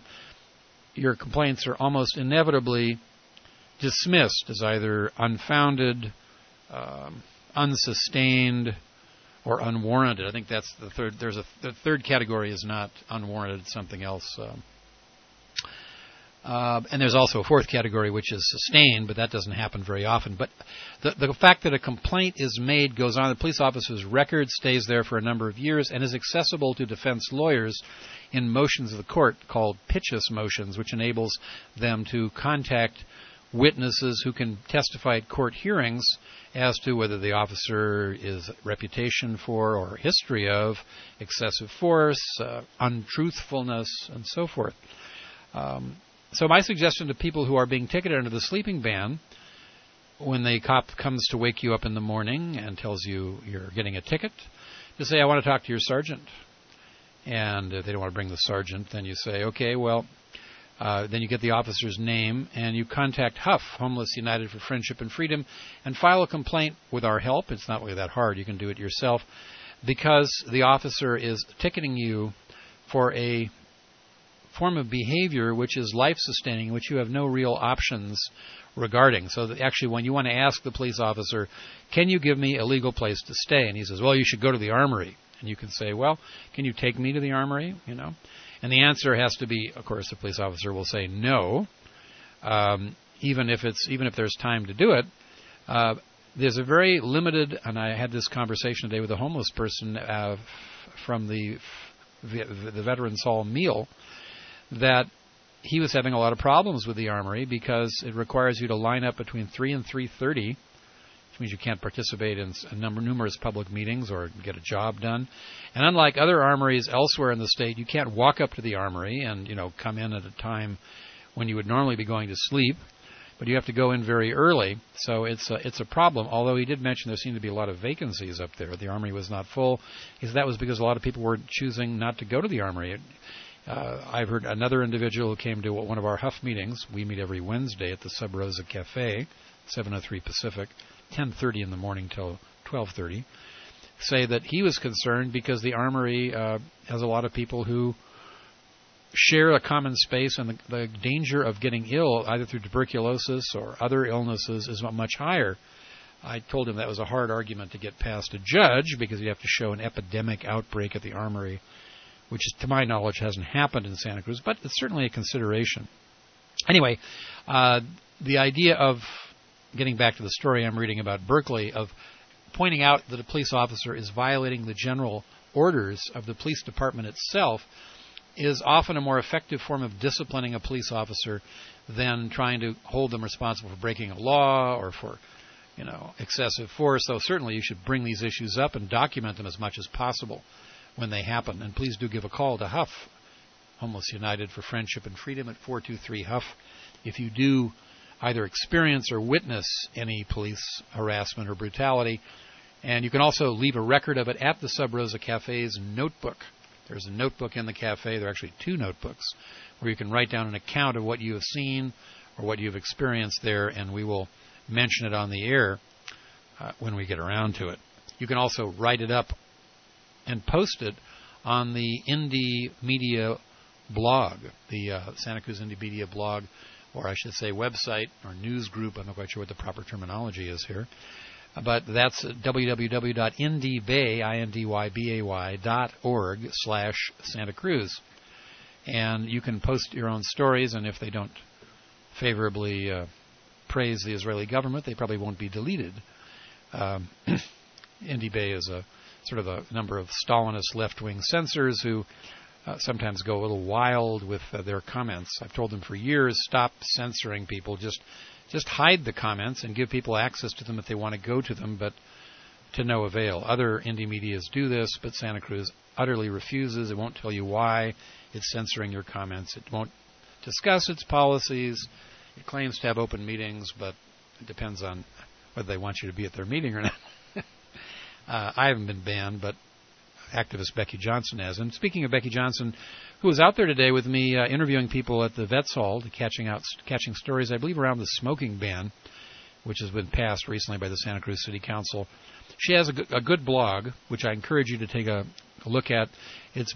your complaints are almost inevitably dismissed as either unfounded, unsustained, or unwarranted. I think that's the third. The third category is not unwarranted; it's something else. And there's also a fourth category, which is sustained, but that doesn't happen very often. But the fact that a complaint is made goes on. The police officer's record stays there for a number of years and is accessible to defense lawyers in motions of the court called Pitchess motions, which enables them to contact witnesses who can testify at court hearings as to whether the officer is reputation for or history of excessive force, untruthfulness, and so forth. So my suggestion to people who are being ticketed under the sleeping ban, when the cop comes to wake you up in the morning and tells you you're getting a ticket, to say, I want to talk to your sergeant. And if they don't want to bring the sergeant, then you say, okay, well, then you get the officer's name and you contact HUF, Homeless United for Friendship and Freedom, and file a complaint with our help. It's not really that hard. You can do it yourself, because the officer is ticketing you for a form of behavior which is life-sustaining, which you have no real options regarding. So that actually, when you want to ask the police officer, can you give me a legal place to stay? And he says, well, you should go to the armory. And you can say, well, can you take me to the armory? You know, and the answer has to be, of course, the police officer will say no, even if there's time to do it. There's a very limited, and I had this conversation today with a homeless person from the Veterans Hall meal, that he was having a lot of problems with the armory because it requires you to line up between 3 and 3:30, which means you can't participate in numerous public meetings or get a job done. And unlike other armories elsewhere in the state, you can't walk up to the armory and, come in at a time when you would normally be going to sleep, but you have to go in very early. So it's a problem, although he did mention there seemed to be a lot of vacancies up there. The armory was not full. He said that was because a lot of people were choosing not to go to the armory. I've heard another individual who came to one of our HUF meetings. We meet every Wednesday at the Sub Rosa Cafe, 703 Pacific, 10:30 in the morning till 12:30, say that he was concerned because the armory has a lot of people who share a common space, and the danger of getting ill, either through tuberculosis or other illnesses, is much higher. I told him that was a hard argument to get past a judge because you have to show an epidemic outbreak at the armory, which, to my knowledge, hasn't happened in Santa Cruz, but it's certainly a consideration. Anyway, the idea of, getting back to the story I'm reading about Berkeley, of pointing out that a police officer is violating the general orders of the police department itself is often a more effective form of disciplining a police officer than trying to hold them responsible for breaking a law or for, excessive force. Though certainly you should bring these issues up and document them as much as possible when they happen. And please do give a call to Huff, Homeless United for Friendship and Freedom, at 423-HUFF if you do either experience or witness any police harassment or brutality. And you can also leave a record of it at the Sub Rosa Cafe's notebook. There's a notebook in the cafe. There are actually 2 notebooks where you can write down an account of what you have seen or what you've experienced there, and we will mention it on the air when we get around to it. You can also write it up and post it on the Indie Media blog, the Santa Cruz Indie Media blog, or I should say website or news group. I'm not quite sure what the proper terminology is here. But that's www.indybay.org/Santa Cruz. And you can post your own stories, and if they don't favorably praise the Israeli government, they probably won't be deleted. Indie Bay is a sort of a number of Stalinist left-wing censors who sometimes go a little wild with their comments. I've told them for years, stop censoring people. Just hide the comments and give people access to them if they want to go to them, but to no avail. Other indie medias do this, but Santa Cruz utterly refuses. It won't tell you why it's censoring your comments. It won't discuss its policies. It claims to have open meetings, but it depends on whether they want you to be at their meeting or not. I haven't been banned, but activist Becky Johnson has. And speaking of Becky Johnson, who was out there today with me interviewing people at the Vets Hall, catching stories, I believe, around the smoking ban, which has been passed recently by the Santa Cruz City Council. She has a good blog, which I encourage you to take a look at. It's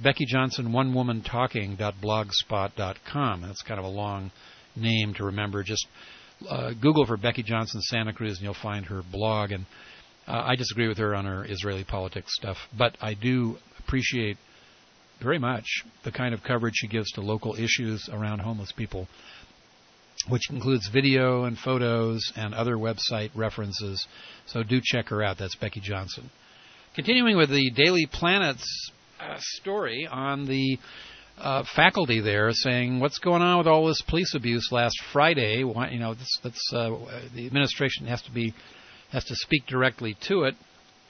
BeckyJohnsonOneWomanTalking.blogspot.com. That's kind of a long name to remember. Just Google for Becky Johnson Santa Cruz, and you'll find her blog. And I disagree with her on her Israeli politics stuff, but I do appreciate very much the kind of coverage she gives to local issues around homeless people, which includes video and photos and other website references. So do check her out. That's Becky Johnson. Continuing with the Daily Planet's story on the faculty there saying, what's going on with all this police abuse last Friday? Why, the administration has to speak directly to it.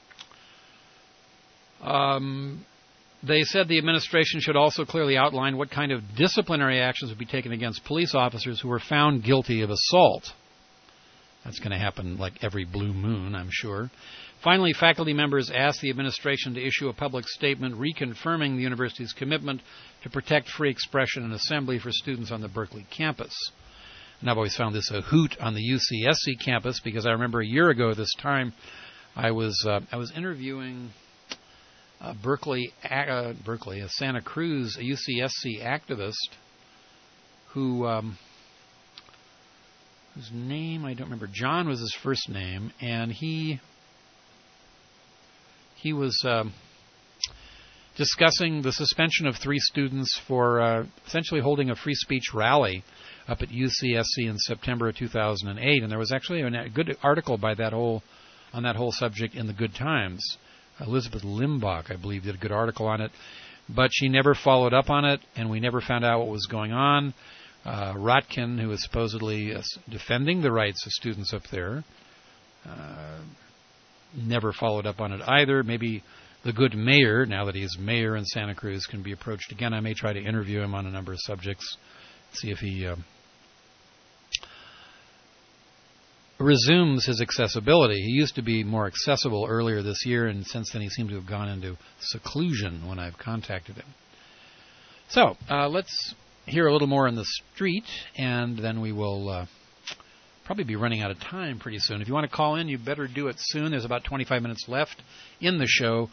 They said the administration should also clearly outline what kind of disciplinary actions would be taken against police officers who were found guilty of assault. That's going to happen like every blue moon, I'm sure. Finally, faculty members asked the administration to issue a public statement reconfirming the university's commitment to protect free expression and assembly for students on the Berkeley campus. And I've always found this a hoot on the UCSC campus, because I remember a year ago this time I was interviewing a Santa Cruz, a UCSC activist whose name I don't remember. John was his first name, and he was discussing the suspension of 3 students for essentially holding a free speech rally up at UCSC in September of 2008, and there was actually a good article on that whole subject in the Good Times. Elizabeth Limbach, I believe, did a good article on it, but she never followed up on it, and we never found out what was going on. Rotkin, who is supposedly defending the rights of students up there, never followed up on it either. Maybe the good mayor, now that he's mayor in Santa Cruz, can be approached again. I may try to interview him on a number of subjects, see if he resumes his accessibility. He used to be more accessible earlier this year, and since then he seemed to have gone into seclusion when I've contacted him. So, let's hear a little more in the street, and then we will probably be running out of time pretty soon. If you want to call in, you better do it soon. There's about 25 minutes left in the show.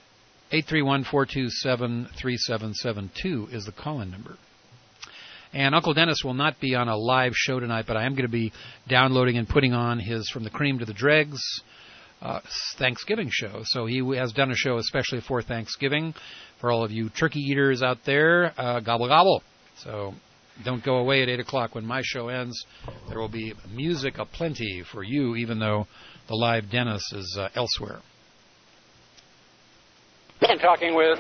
831-427-3772 is the call-in number. And Uncle Dennis will not be on a live show tonight, but I am going to be downloading and putting on his From the Cream to the Dregs Thanksgiving show. So he has done a show especially for Thanksgiving. For all of you turkey eaters out there, gobble gobble. So don't go away at 8 o'clock when my show ends. There will be music aplenty for you, even though the live Dennis is elsewhere. Man, talking with,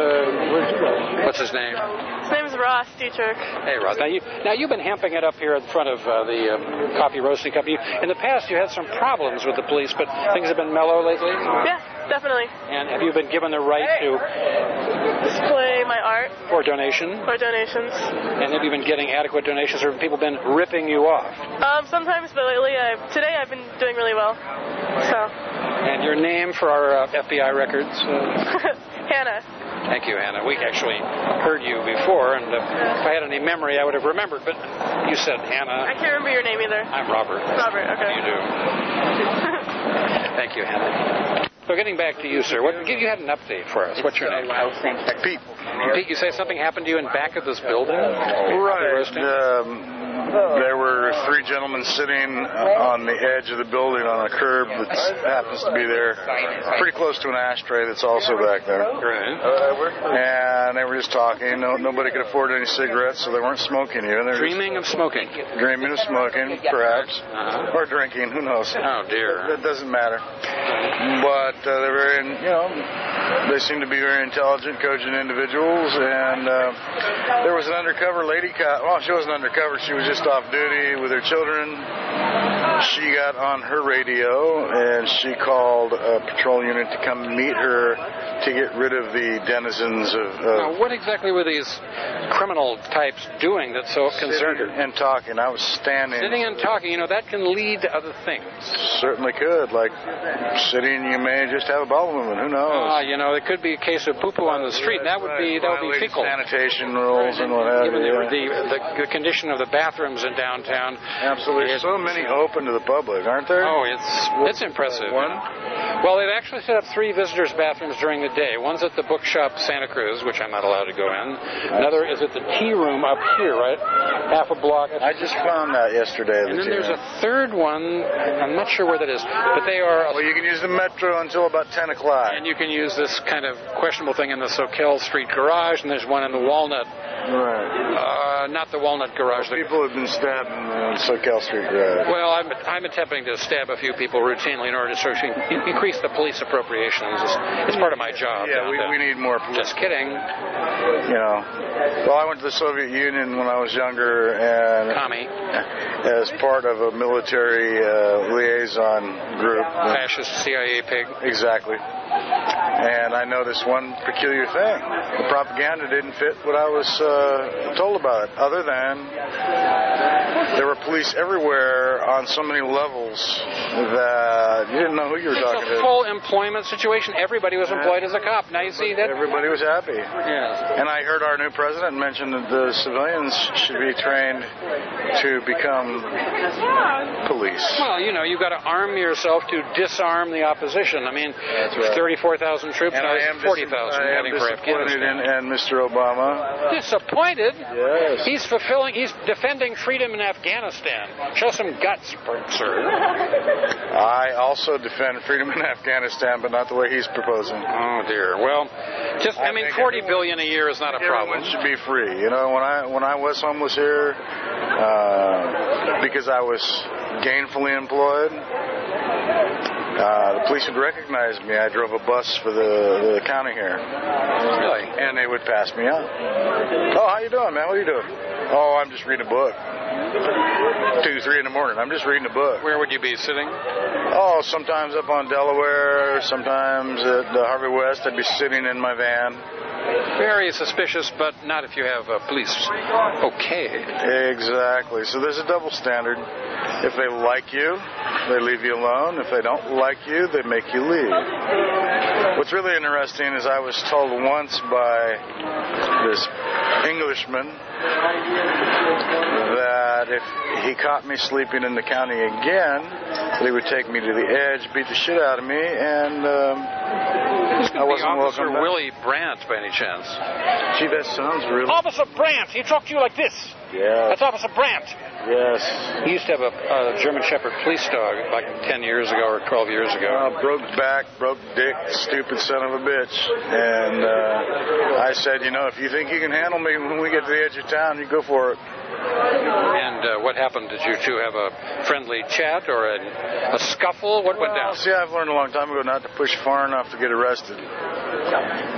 what's his name? His name is Ross Dietrich. Hey, Ross. Now you've been hamping it up here in front of the coffee roasting company. In the past, you had some problems with the police, but things have been mellow lately? Yeah, definitely. And have you been given the right to display my art? For donation? For donations. And have you been getting adequate donations, or have people been ripping you off? Sometimes, but lately, today I've been doing really well. So. And your name for our FBI records? Hannah. Thank you, Hannah. We actually heard you before, and if I had any memory, I would have remembered, but you said Hannah. I can't remember your name either. I'm Robert. Robert, okay. You do. Thank you, Hannah. So getting back to you, sir, you had an update for us. What's your name? Pete. Pete, you say something happened to you in back of this building? Right. There were three gentlemen sitting on the edge of the building on a curb that happens to be there, pretty close to an ashtray that's also back there. Right. And they were just talking. Nobody could afford any cigarettes, so they weren't smoking even. Dreaming of smoking. Dreaming of smoking, perhaps. Or drinking, who knows. Oh, dear. It doesn't matter. But they're very, they seem to be very intelligent, cogent individuals. And there was an undercover lady cop. Well, she wasn't undercover. She was just off duty with her children. She got on her radio and she called a patrol unit to come meet her to get rid of the denizens of... Now, what exactly were these criminal types doing that so concerned her? Sitting and talking. I was standing... Sitting and talking, that can lead to other things. Certainly could. Like sitting, you may just have a bowel movement. Who knows? It could be a case of poo-poo on the street. That would be fecal. Sanitation rules and what have you. The condition of the bathrooms in downtown. Absolutely. There's so many open to the public, aren't there? Oh, it's impressive. Well, they've actually set up 3 visitors' bathrooms during the day. One's at the bookshop Santa Cruz, which I'm not allowed to go in. Another is at the tea room up here, right? Half a block. I just found that yesterday. And then there's a third one. I'm not sure where that is, but they are... Well, you can use the metro until about 10 o'clock. And you can use this kind of questionable thing in the Soquel Street garage, and there's one in the Walnut. Right. Not the Walnut garage. People have been stabbed in the Soquel Street garage. Well, I'm attempting to stab a few people routinely in order to sort of increase the police appropriations. It's part of my job. Yeah, we need more police. Just kidding. Well, I went to the Soviet Union when I was younger, and as part of a military liaison group. Fascist CIA pig. Exactly. And I noticed one peculiar thing. The propaganda didn't fit what I was told about it, other than there were police everywhere on so many levels that you didn't know who you were talking to. It's a full employment situation. Everybody was employed as a cop. Now you see that? Everybody was happy. Yes. And I heard our new president mention that the civilians should be trained to become police. Well, you've got to arm yourself to disarm the opposition. I mean, 34,000 troops, and now I am 40,000 heading for disappointed Afghanistan. in Mr. Obama. Disappointed? Yes. He's defending freedom in Afghanistan. Show some guts, sir. I also defend freedom in Afghanistan, but not the way he's proposing. Oh, dear. Well, $40 billion a year is not a problem. Everyone should be free. When I was homeless here, because I was gainfully employed, the police would recognize me. I drove a bus for the county here. Really? And they would pass me out. Oh, how you doing, man? What are you doing? Oh, I'm just reading a book. 2, 3 in the morning. I'm just reading a book. Where would you be sitting? Oh, sometimes up on Delaware, sometimes at Harvey West. I'd be sitting in my van. Very suspicious, but not if you have police. Okay. Exactly. So there's a double standard. If they like you, they leave you alone. If they don't like you, they make you leave. What's really interesting is I was told once by this Englishman that if he caught me sleeping in the county again, that he would take me to the edge, beat the shit out of me, and I wasn't welcome back. Willie Brandt, by any chance? Gee, that sounds really... Officer Brandt! He talked to you like this. Yeah. That's Officer Brandt. Yes. He used to have a German Shepherd police dog like 10 years ago or 12 years ago. Broke back, broke dick, stupid son of a bitch. And I said, if you think you can handle me when we get to the edge of town, you go for it. And what happened? Did you two have a friendly chat or a scuffle? What went down? See, I've learned a long time ago not to push far enough to get arrested.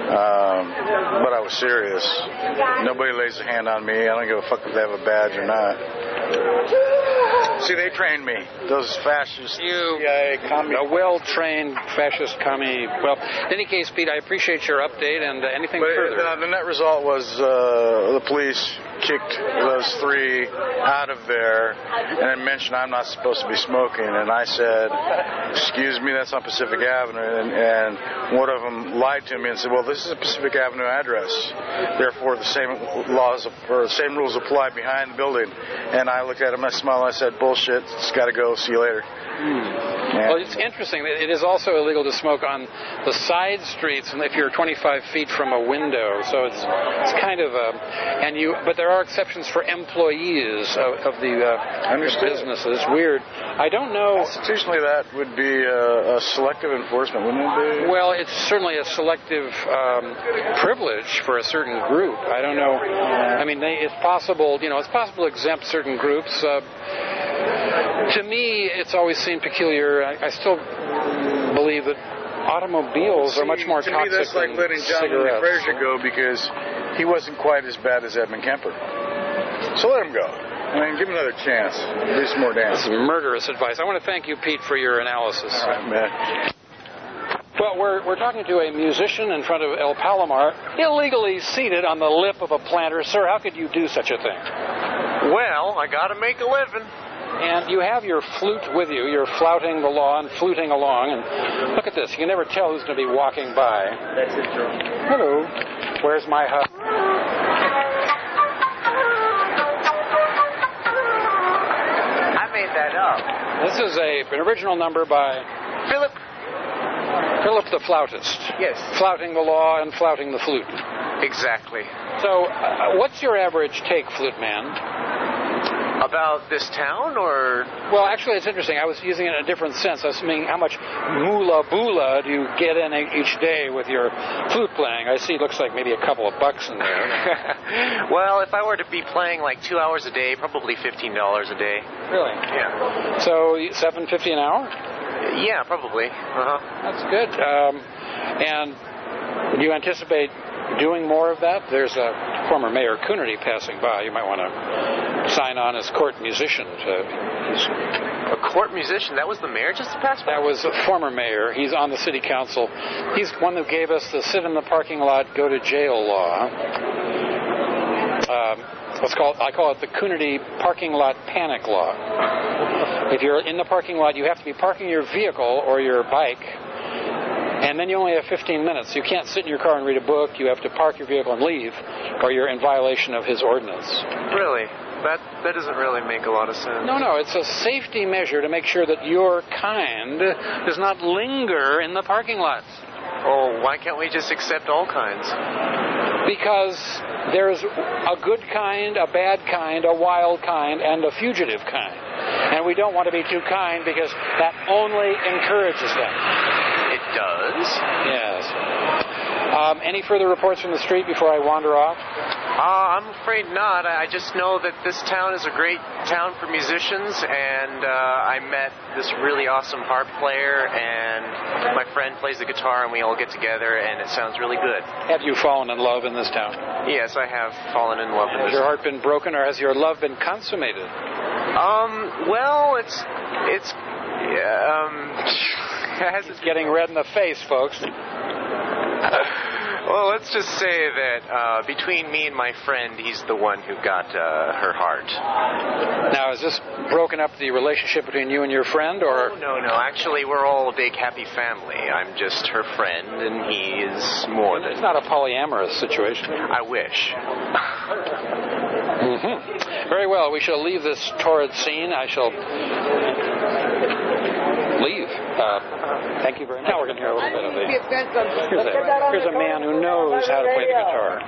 But I was serious. Nobody lays a hand on me. I don't give a fuck if they have a badge or not. See, they trained me. Those fascists. A well-trained fascist commie. Well, in any case, Pete, I appreciate your update and anything further. The net result was the police kicked those 3 out of there and it mentioned I'm not supposed to be smoking. And I said, excuse me, that's on Pacific Avenue. And one of them lied to me and said, well, this is a Pacific Avenue address. Therefore, the same laws or the same rules apply behind the building. And I looked at him, I smiled, and I said, bullshit, it's got to go, see you later. Well, it's interesting. It is also illegal to smoke on the side streets if you're 25 feet from a window. So it's kind of but there are exceptions for employees of the businesses. It's weird. I don't know. Constitutionally, that would be a selective enforcement, wouldn't it be? Well, it's certainly a selective privilege for a certain group. I don't know. I mean, it's possible. It's possible to exempt certain groups. To me, it's always seemed peculiar. I still believe that automobiles are much more toxic than cigarettes. To me, that's like letting John Fraser go because he wasn't quite as bad as Edmund Kemper. So let him go. I mean, give him another chance. Do some more damage. This is murderous advice. I want to thank you, Pete, for your analysis. All right, man. Well, we're talking to a musician in front of El Palomar, illegally seated on the lip of a planter. Sir, how could you do such a thing? Well, I got to make a living. And you have your flute with you. You're flouting the law and fluting along. And look at this. You can never tell who's going to be walking by. That's it, Joe. Hello. Where's my hut? I made that up. This is an original number by Philip the Flautist. Yes. Flouting the law and flouting the flute. Exactly. So, what's your average take, flute man? About this town, or? Well, actually, it's interesting. I was using it in a different sense. I was meaning, how much moolah boolah do you get in each day with your flute playing? I see it looks like maybe a couple of bucks in there. Well, if I were to be playing like 2 hours a day, probably $15 a day. Really? Yeah. So $7.50 an hour? Yeah, probably. That's good. And do you anticipate doing more of that? There's a former Mayor Coonerty passing by. You might want to sign on as court musician. A court musician? That was the mayor just passed by? That was a former mayor. He's on the city council. He's one who gave us the sit in the parking lot, go to jail law. I call it the Coonerty parking lot panic law. If you're in the parking lot, you have to be parking your vehicle or your bike, and then you only have 15 minutes. You can't sit in your car and read a book. You have to park your vehicle and leave, or you're in violation of his ordinance. Really? That doesn't really make a lot of sense. No, it's a safety measure to make sure that your kind does not linger in the parking lots. Oh, why can't we just accept all kinds? Because there's a good kind, a bad kind, a wild kind, and a fugitive kind. And we don't want to be too kind because that only encourages them. It does? Yes. Any further reports from the street before I wander off? I'm afraid not. I just know that this town is a great town for musicians, and I met this really awesome harp player, and my friend plays the guitar, and we all get together, and it sounds really good. Have you fallen in love in this town? Yes, I have fallen in love in this town. Has your heart been broken, or has your love been consummated? Well, it's getting red in the face, folks. Well, let's just say that between me and my friend, he's the one who got her heart. Now, has this broken up the relationship between you and your friend, or? No. Actually, we're all a big happy family. I'm just her friend, and he is more than... It's not a polyamorous situation. I wish. Mm-hmm. Very well. We shall leave this torrid scene. I shall leave. Thank you very much. Now we're going to hear a little bit of it. Here's a man who knows how to play the guitar.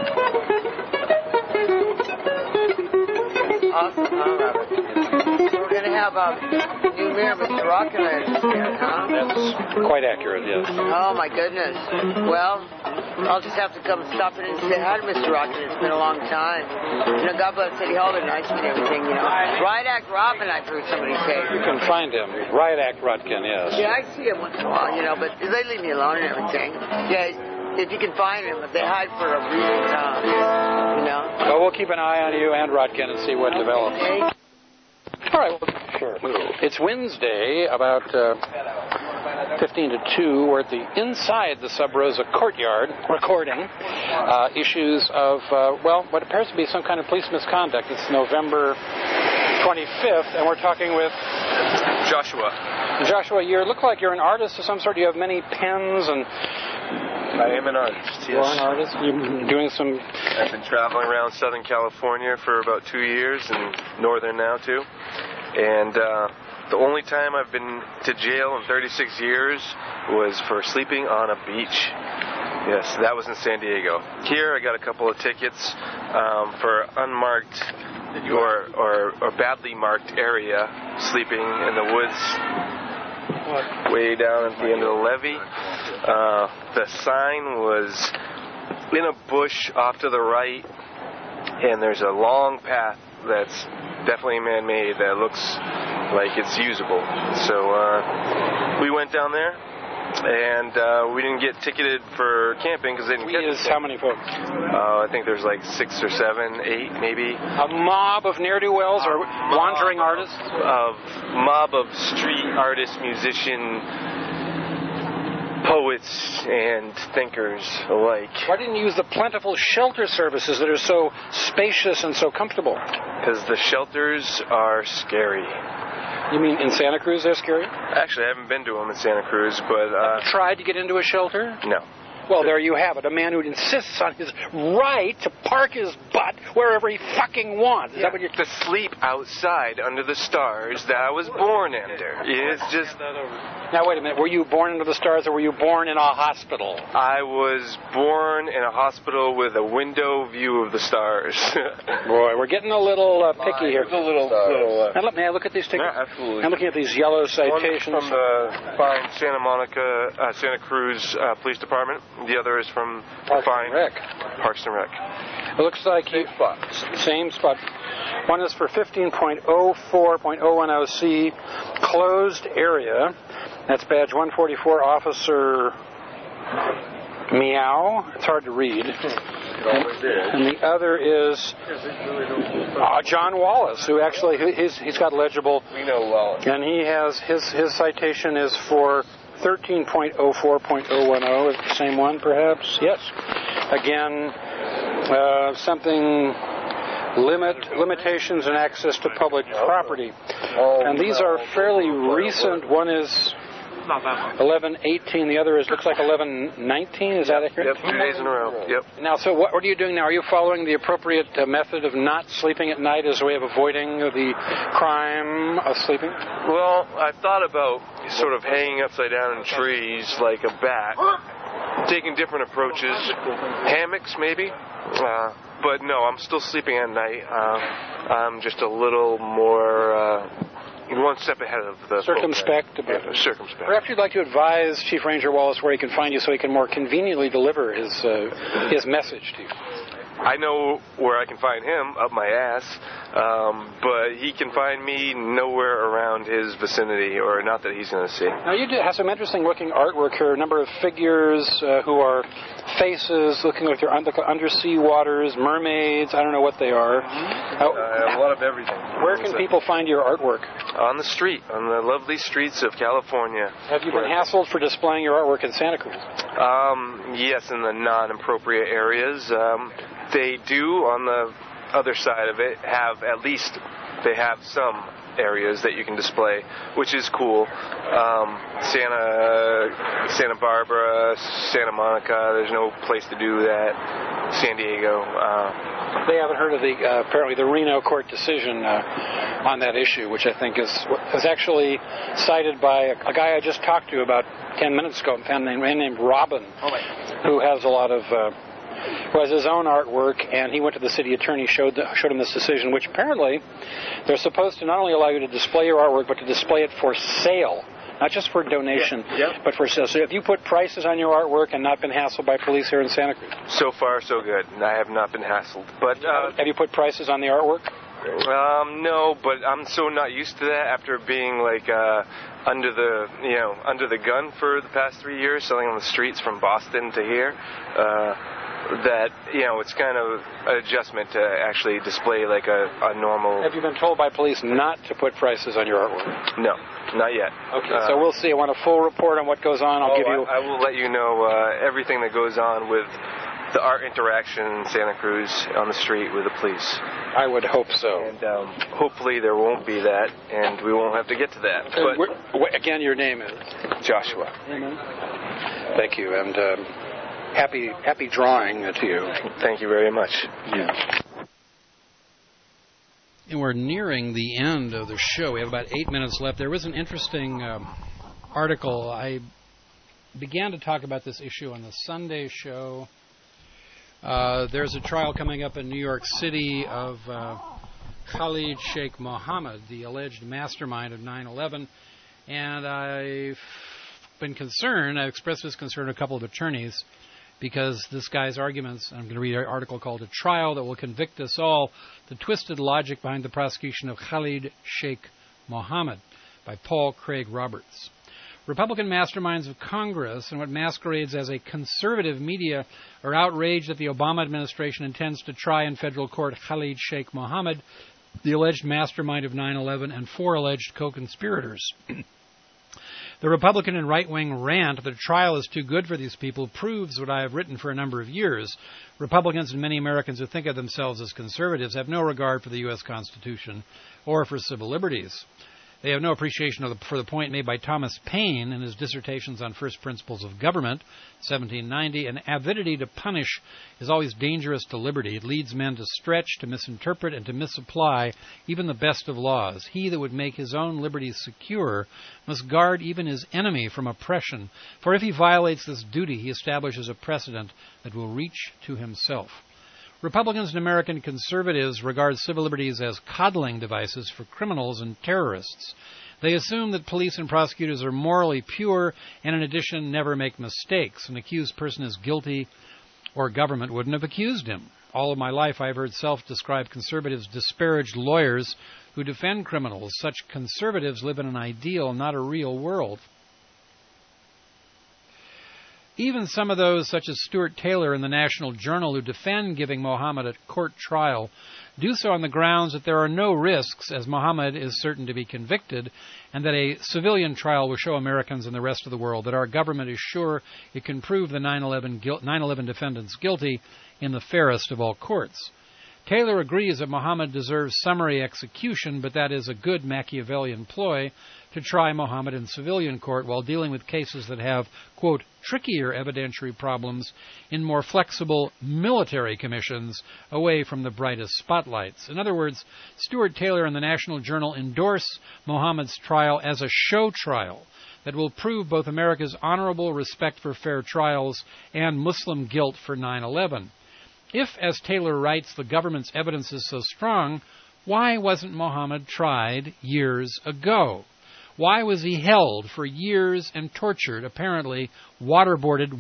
We're going to have a new mayor, Mr. Rockin', I understand, huh? That's quite accurate, yes. Oh, my goodness. Well, I'll just have to come stop in and say hi to Mr. Rockin'. It's been a long time. God bless City Hall. They're nice and everything, Riot Act Robin, I've heard somebody say. You can find him. Riot Act Rutkin, yes. Yeah, I see him once in a while, but they leave me alone and everything. Yeah, if you can find them, if they hide for a reason, you know. Well, we'll keep an eye on you and Rotkin and see what develops. Okay. All right. Well, sure. It's Wednesday, about 15 to 2. We're at the inside the Sub Rosa courtyard recording issues of, what appears to be some kind of police misconduct. It's November 25th, and we're talking with Joshua. Joshua, you look like you're an artist of some sort. You have many pens and... I am an artist, yes. You are an artist? You're doing some... I've been traveling around Southern California for about 2 years, and Northern now, too. And the only time I've been to jail in 36 years was for sleeping on a beach. Yes, that was in San Diego. Here, I got a couple of tickets for unmarked or badly marked area, sleeping in the woods way down at the end of the levee. The sign was in a bush off to the right, and there's a long path that's definitely man-made that looks like it's usable. So we went down there, and we didn't get ticketed for camping because they didn't catch us. How many folks? I think there's like 6 or 7, 8 maybe. A mob of ne'er-do-wells or wandering artists? Mob of street artists, musician, poets, and thinkers alike. Why didn't you use the plentiful shelter services that are so spacious and so comfortable? Because the shelters are scary. You mean in Santa Cruz they're scary? Actually, I haven't been to them in Santa Cruz, but... Have you tried to get into a shelter? No. Well, there you have it. A man who insists on his right to park his butt wherever he fucking wants. Is that what you're... To sleep outside under the stars that I was born under. It's just... Now, wait a minute. Were you born under the stars or were you born in a hospital? I was born in a hospital with a window view of the stars. Boy, we're getting a little picky here. A little may I look at these tickets? Yeah, absolutely. I'm looking at these yellow citations. One's from the fine Santa Cruz Police Department. The other is from Parks and Rec. Parks and Rec. It looks like same spot. One is for 15.04.010C, closed area. That's badge 144, Officer Meow. It's hard to read. And the other is John Wallace, who actually he's got legible. We know Wallace. And he has his citation is for 13.04.010. Is it the same one, perhaps? Yes. Again, something limitations and access to public property. And these are fairly recent. One is 11:18. The other looks like 11:19. Is that accurate? Yep, 2 days in a row. Yep. Now, so what are you doing now? Are you following the appropriate method of not sleeping at night as a way of avoiding the crime of sleeping? Well, I thought about sort of hanging upside down in trees like a bat, taking different approaches, hammocks maybe. But no, I'm still sleeping at night. I'm just a little more one step ahead of the circumspect. Circumspect. Perhaps you'd like to advise Chief Ranger Wallace where he can find you so he can more conveniently deliver his message to you. I know where I can find him, up my ass, but he can find me nowhere around his vicinity, or not that he's going to see. Now, you have some interesting looking artwork here, a number of figures who are faces looking like they're undersea waters, mermaids, I don't know what they are. A lot of everything. Where can people find your artwork? On the street, on the lovely streets of California. Have you been hassled for displaying your artwork in Santa Cruz? Yes, in the non-appropriate areas. They do, on the other side of it, they have some areas that you can display, which is cool. Santa Barbara, Santa Monica, there's no place to do that. San Diego. They haven't heard of apparently the Reno court decision on that issue, which I think is actually cited by a guy I just talked to about 10 minutes ago, a man named Robin, who has a lot of... who has his own artwork, and he went to the city attorney, showed him this decision, which apparently they're supposed to not only allow you to display your artwork, but to display it for sale, not just for donation, but for sale. So have you put prices on your artwork and not been hassled by police here in Santa Cruz? So far, so good. I have not been hassled. But have you put prices on the artwork? No, but I'm so not used to that after being like under the gun for the past 3 years, selling on the streets from Boston to here. That it's kind of an adjustment to actually display like a normal. Have you been told by police not to put prices on your artwork? No, not yet. Okay, so we'll see. I want a full report on what goes on. I will let you know everything that goes on with the art interaction in Santa Cruz on the street with the police. I would hope so. And hopefully there won't be that, and we won't have to get to that. But again, your name is? Joshua. Thank you, and happy drawing to you. Thank you very much. Yeah. And we're nearing the end of the show. We have about 8 minutes left. There was an interesting article. I began to talk about this issue on the Sunday show. There's a trial coming up in New York City of Khalid Sheikh Mohammed, the alleged mastermind of 9/11. And I've been concerned, I expressed this concern to a couple of attorneys, because this guy's arguments, I'm going to read an article called "A Trial That Will Convict Us All, the Twisted Logic Behind the Prosecution of Khalid Sheikh Mohammed" by Paul Craig Roberts. Republican masterminds of Congress and what masquerades as a conservative media are outraged that the Obama administration intends to try in federal court Khalid Sheikh Mohammed, the alleged mastermind of 9/11, and 4 alleged co-conspirators. The Republican and right-wing rant that a trial is too good for these people proves what I have written for a number of years. Republicans and many Americans who think of themselves as conservatives have no regard for the U.S. Constitution or for civil liberties. They have no appreciation for the point made by Thomas Paine in his dissertations on first principles of government, 1790. An avidity to punish is always dangerous to liberty. It leads men to stretch, to misinterpret, and to misapply even the best of laws. He that would make his own liberty secure must guard even his enemy from oppression, for if he violates this duty, he establishes a precedent that will reach to himself. Republicans and American conservatives regard civil liberties as coddling devices for criminals and terrorists. They assume that police and prosecutors are morally pure and, in addition, never make mistakes. An accused person is guilty or government wouldn't have accused him. All of my life I have heard self-described conservatives disparage lawyers who defend criminals. Such conservatives live in an ideal, not a real world. Even some of those, such as Stuart Taylor in the National Journal, who defend giving Mohammed a court trial, do so on the grounds that there are no risks, as Mohammed is certain to be convicted, and that a civilian trial will show Americans and the rest of the world that our government is sure it can prove the 9/11 defendants guilty in the fairest of all courts. Taylor agrees that Mohammed deserves summary execution, but that is a good Machiavellian ploy to try Mohammed in civilian court while dealing with cases that have, quote, trickier evidentiary problems in more flexible military commissions away from the brightest spotlights. In other words, Stuart Taylor and the National Journal endorse Mohammed's trial as a show trial that will prove both America's honorable respect for fair trials and Muslim guilt for 9/11. If, as Taylor writes, the government's evidence is so strong, why wasn't Mohammed tried years ago? Why was he held for years and tortured, apparently waterboarded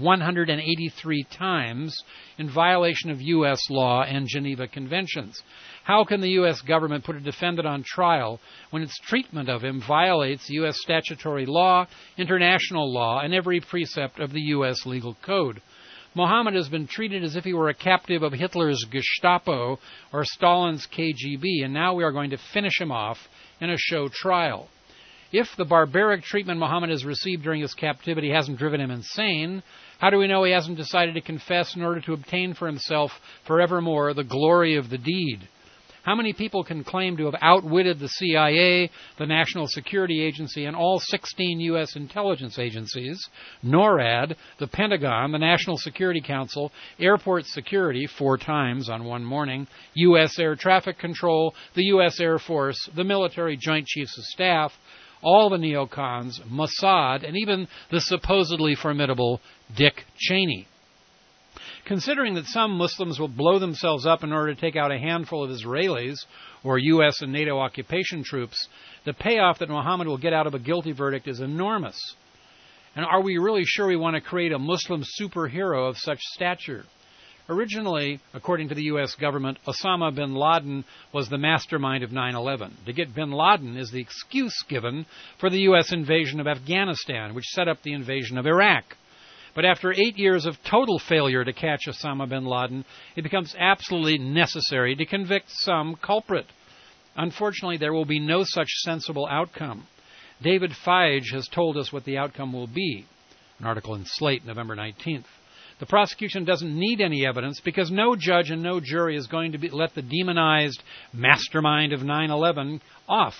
183 times in violation of U.S. law and Geneva Conventions? How can the U.S. government put a defendant on trial when its treatment of him violates U.S. statutory law, international law, and every precept of the U.S. legal code? Mohammed has been treated as if he were a captive of Hitler's Gestapo or Stalin's KGB, and now we are going to finish him off in a show trial. If the barbaric treatment Mohammed has received during his captivity hasn't driven him insane, how do we know he hasn't decided to confess in order to obtain for himself forevermore the glory of the deed? How many people can claim to have outwitted the CIA, the National Security Agency, and all 16 U.S. intelligence agencies, NORAD, the Pentagon, the National Security Council, Airport Security 4 times on one morning, U.S. Air Traffic Control, the U.S. Air Force, the Military Joint Chiefs of Staff, all the neocons, Mossad, and even the supposedly formidable Dick Cheney? Considering that some Muslims will blow themselves up in order to take out a handful of Israelis or U.S. and NATO occupation troops, the payoff that Mohammed will get out of a guilty verdict is enormous. And are we really sure we want to create a Muslim superhero of such stature? Originally, according to the U.S. government, Osama bin Laden was the mastermind of 9/11. To get bin Laden is the excuse given for the U.S. invasion of Afghanistan, which set up the invasion of Iraq. But after 8 years of total failure to catch Osama bin Laden, it becomes absolutely necessary to convict some culprit. Unfortunately, there will be no such sensible outcome. David Feige has told us what the outcome will be. An article in Slate, November 19th. The prosecution doesn't need any evidence because no judge and no jury is going to let the demonized mastermind of 9/11 off.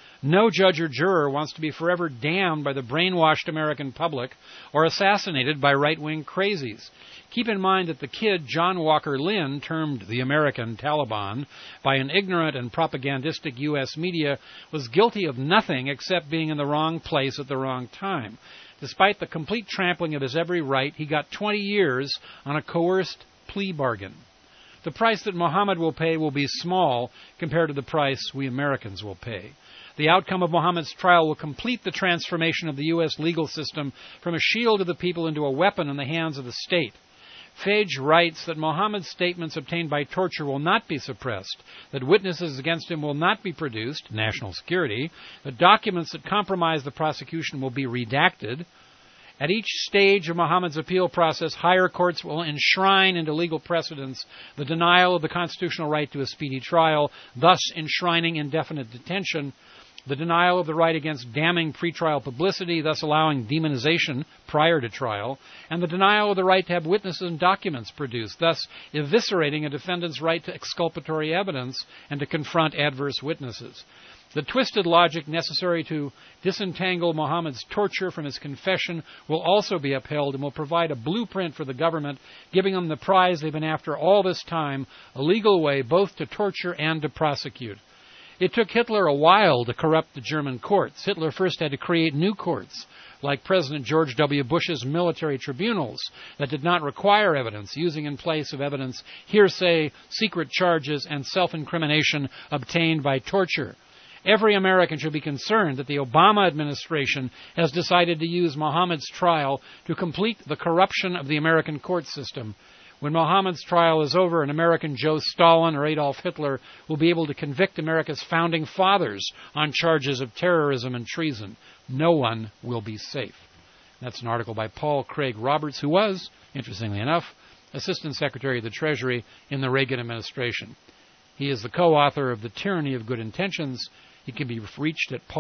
No judge or juror wants to be forever damned by the brainwashed American public or assassinated by right-wing crazies. Keep in mind that the kid John Walker Lynn, termed the American Taliban by an ignorant and propagandistic U.S. media, was guilty of nothing except being in the wrong place at the wrong time. Despite the complete trampling of his every right, he got 20 years on a coerced plea bargain. The price that Mohammed will pay will be small compared to the price we Americans will pay. The outcome of Mohammed's trial will complete the transformation of the U.S. legal system from a shield of the people into a weapon in the hands of the state. Feige writes that Mohammed's statements obtained by torture will not be suppressed, that witnesses against him will not be produced, national security, that documents that compromise the prosecution will be redacted. At each stage of Mohammed's appeal process, higher courts will enshrine into legal precedents the denial of the constitutional right to a speedy trial, thus enshrining indefinite detention, the denial of the right against damning pretrial publicity, thus allowing demonization prior to trial, and the denial of the right to have witnesses and documents produced, thus eviscerating a defendant's right to exculpatory evidence and to confront adverse witnesses. The twisted logic necessary to disentangle Mohammed's torture from his confession will also be upheld and will provide a blueprint for the government, giving them the prize they've been after all this time, a legal way both to torture and to prosecute. It took Hitler a while to corrupt the German courts. Hitler first had to create new courts, like President George W. Bush's military tribunals that did not require evidence, using in place of evidence hearsay, secret charges, and self-incrimination obtained by torture. Every American should be concerned that the Obama administration has decided to use Mohammed's trial to complete the corruption of the American court system. When Mohammed's trial is over, an American Joe Stalin or Adolf Hitler will be able to convict America's founding fathers on charges of terrorism and treason. No one will be safe. That's an article by Paul Craig Roberts, who was, interestingly enough, Assistant Secretary of the Treasury in the Reagan administration. He is the co-author of The Tyranny of Good Intentions. He can be reached at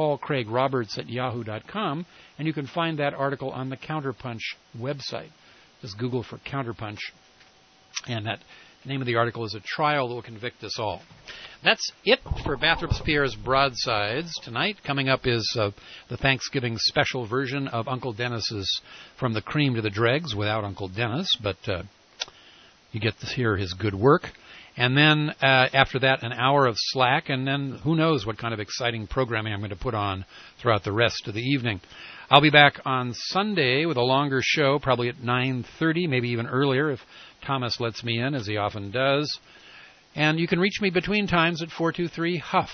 paulcraigroberts@yahoo.com, and you can find that article on the Counterpunch website. Just Google for Counterpunch. And that name of the article is A Trial That Will Convict Us All. That's it for Bathrop Spear's Broadsides tonight. Coming up is the Thanksgiving special version of Uncle Dennis's From the Cream to the Dregs without Uncle Dennis, but you get to hear his good work. And then after that, an hour of slack, and then who knows what kind of exciting programming I'm going to put on throughout the rest of the evening. I'll be back on Sunday with a longer show, probably at 9:30, maybe even earlier if Thomas lets me in, as he often does. And you can reach me between times at 423-HUFF,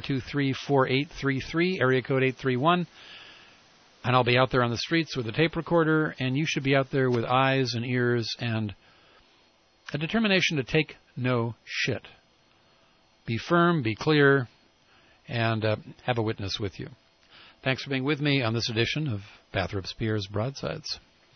423-4833, area code 831. And I'll be out there on the streets with a tape recorder, and you should be out there with eyes and ears and a determination to take no shit. Be firm, be clear, and have a witness with you. Thanks for being with me on this edition of Bathrop Spear's Broadsides.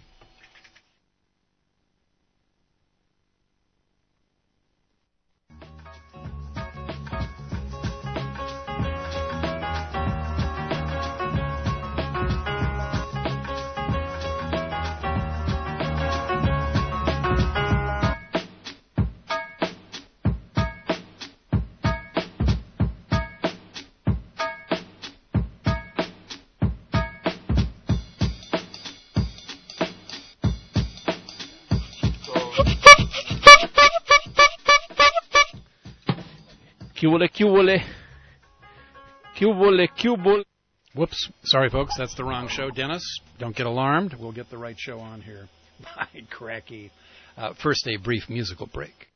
Cubole. Whoops. Sorry, folks. That's the wrong show. Dennis, don't get alarmed. We'll get the right show on here. By cracky. First, a brief musical break.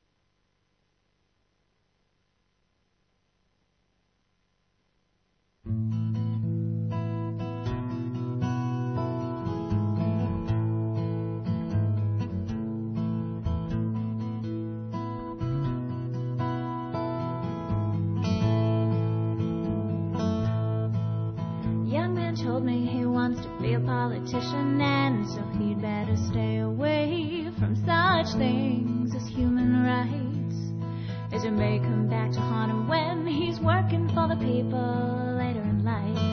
told me he wants to be a politician, and so he'd better stay away from such things as human rights. As it may come back to haunt him when he's working for the people later in life.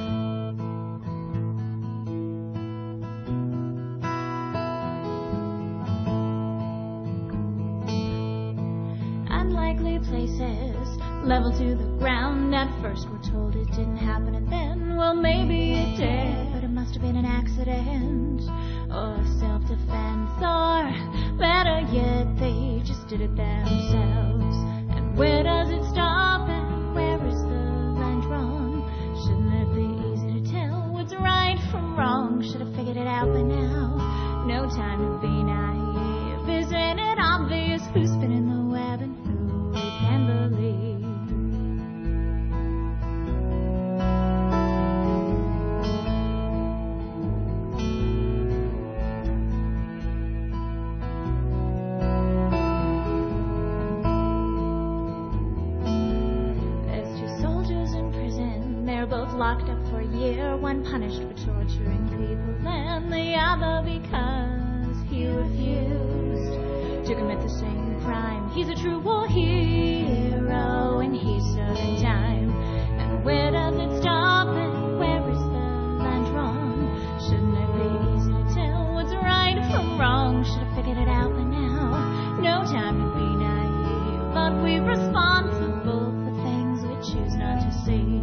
Unlikely places, level to the ground. At first we're told it didn't happen, and then, well, maybe it did, but it must have been an accident or self-defense, or better yet, they just did it themselves. And where does it stop, and where is the line drawn? Shouldn't it be easy to tell what's right from wrong? Should have figured it out by now. No time to be naive. Isn't it obvious who's spinning the web and who we can believe? Locked up for a year, one punished for torturing people, and the other because he refused to commit the same crime. He's a true war hero, and he's serving time. And where does it stop, and where is the line drawn? Shouldn't it be easy to tell what's right from wrong? Should have figured it out by now. No time to be naive, but we're responsible for things we choose not to see.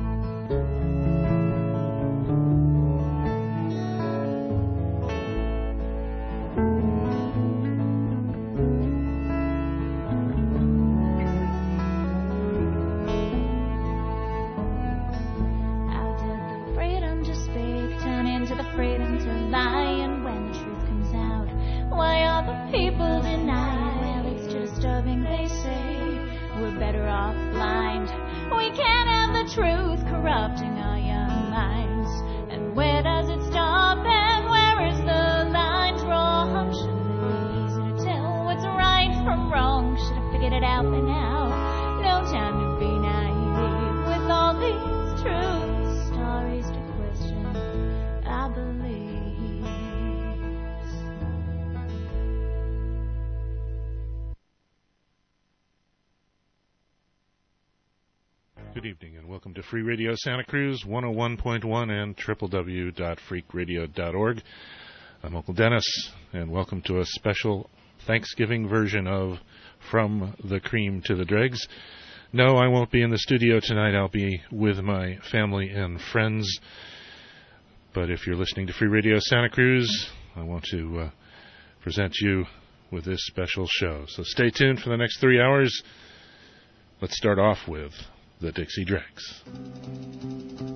Truth corrupting our young minds. And where does it stop, and where is the line drawn? Shouldn't it be easy to tell what's right from wrong? Should have figured it out by now. No time to be naive with all these truth stories to question our beliefs. Good evening and welcome to Free Radio Santa Cruz 101.1 and www.freakradio.org. I'm Uncle Dennis, and welcome to a special Thanksgiving version of From the Cream to the Dregs. No, I won't be in the studio tonight. I'll be with my family and friends. But if you're listening to Free Radio Santa Cruz, I want to present you with this special show. So stay tuned for the next 3 hours. Let's start off with the Dixie Dregs.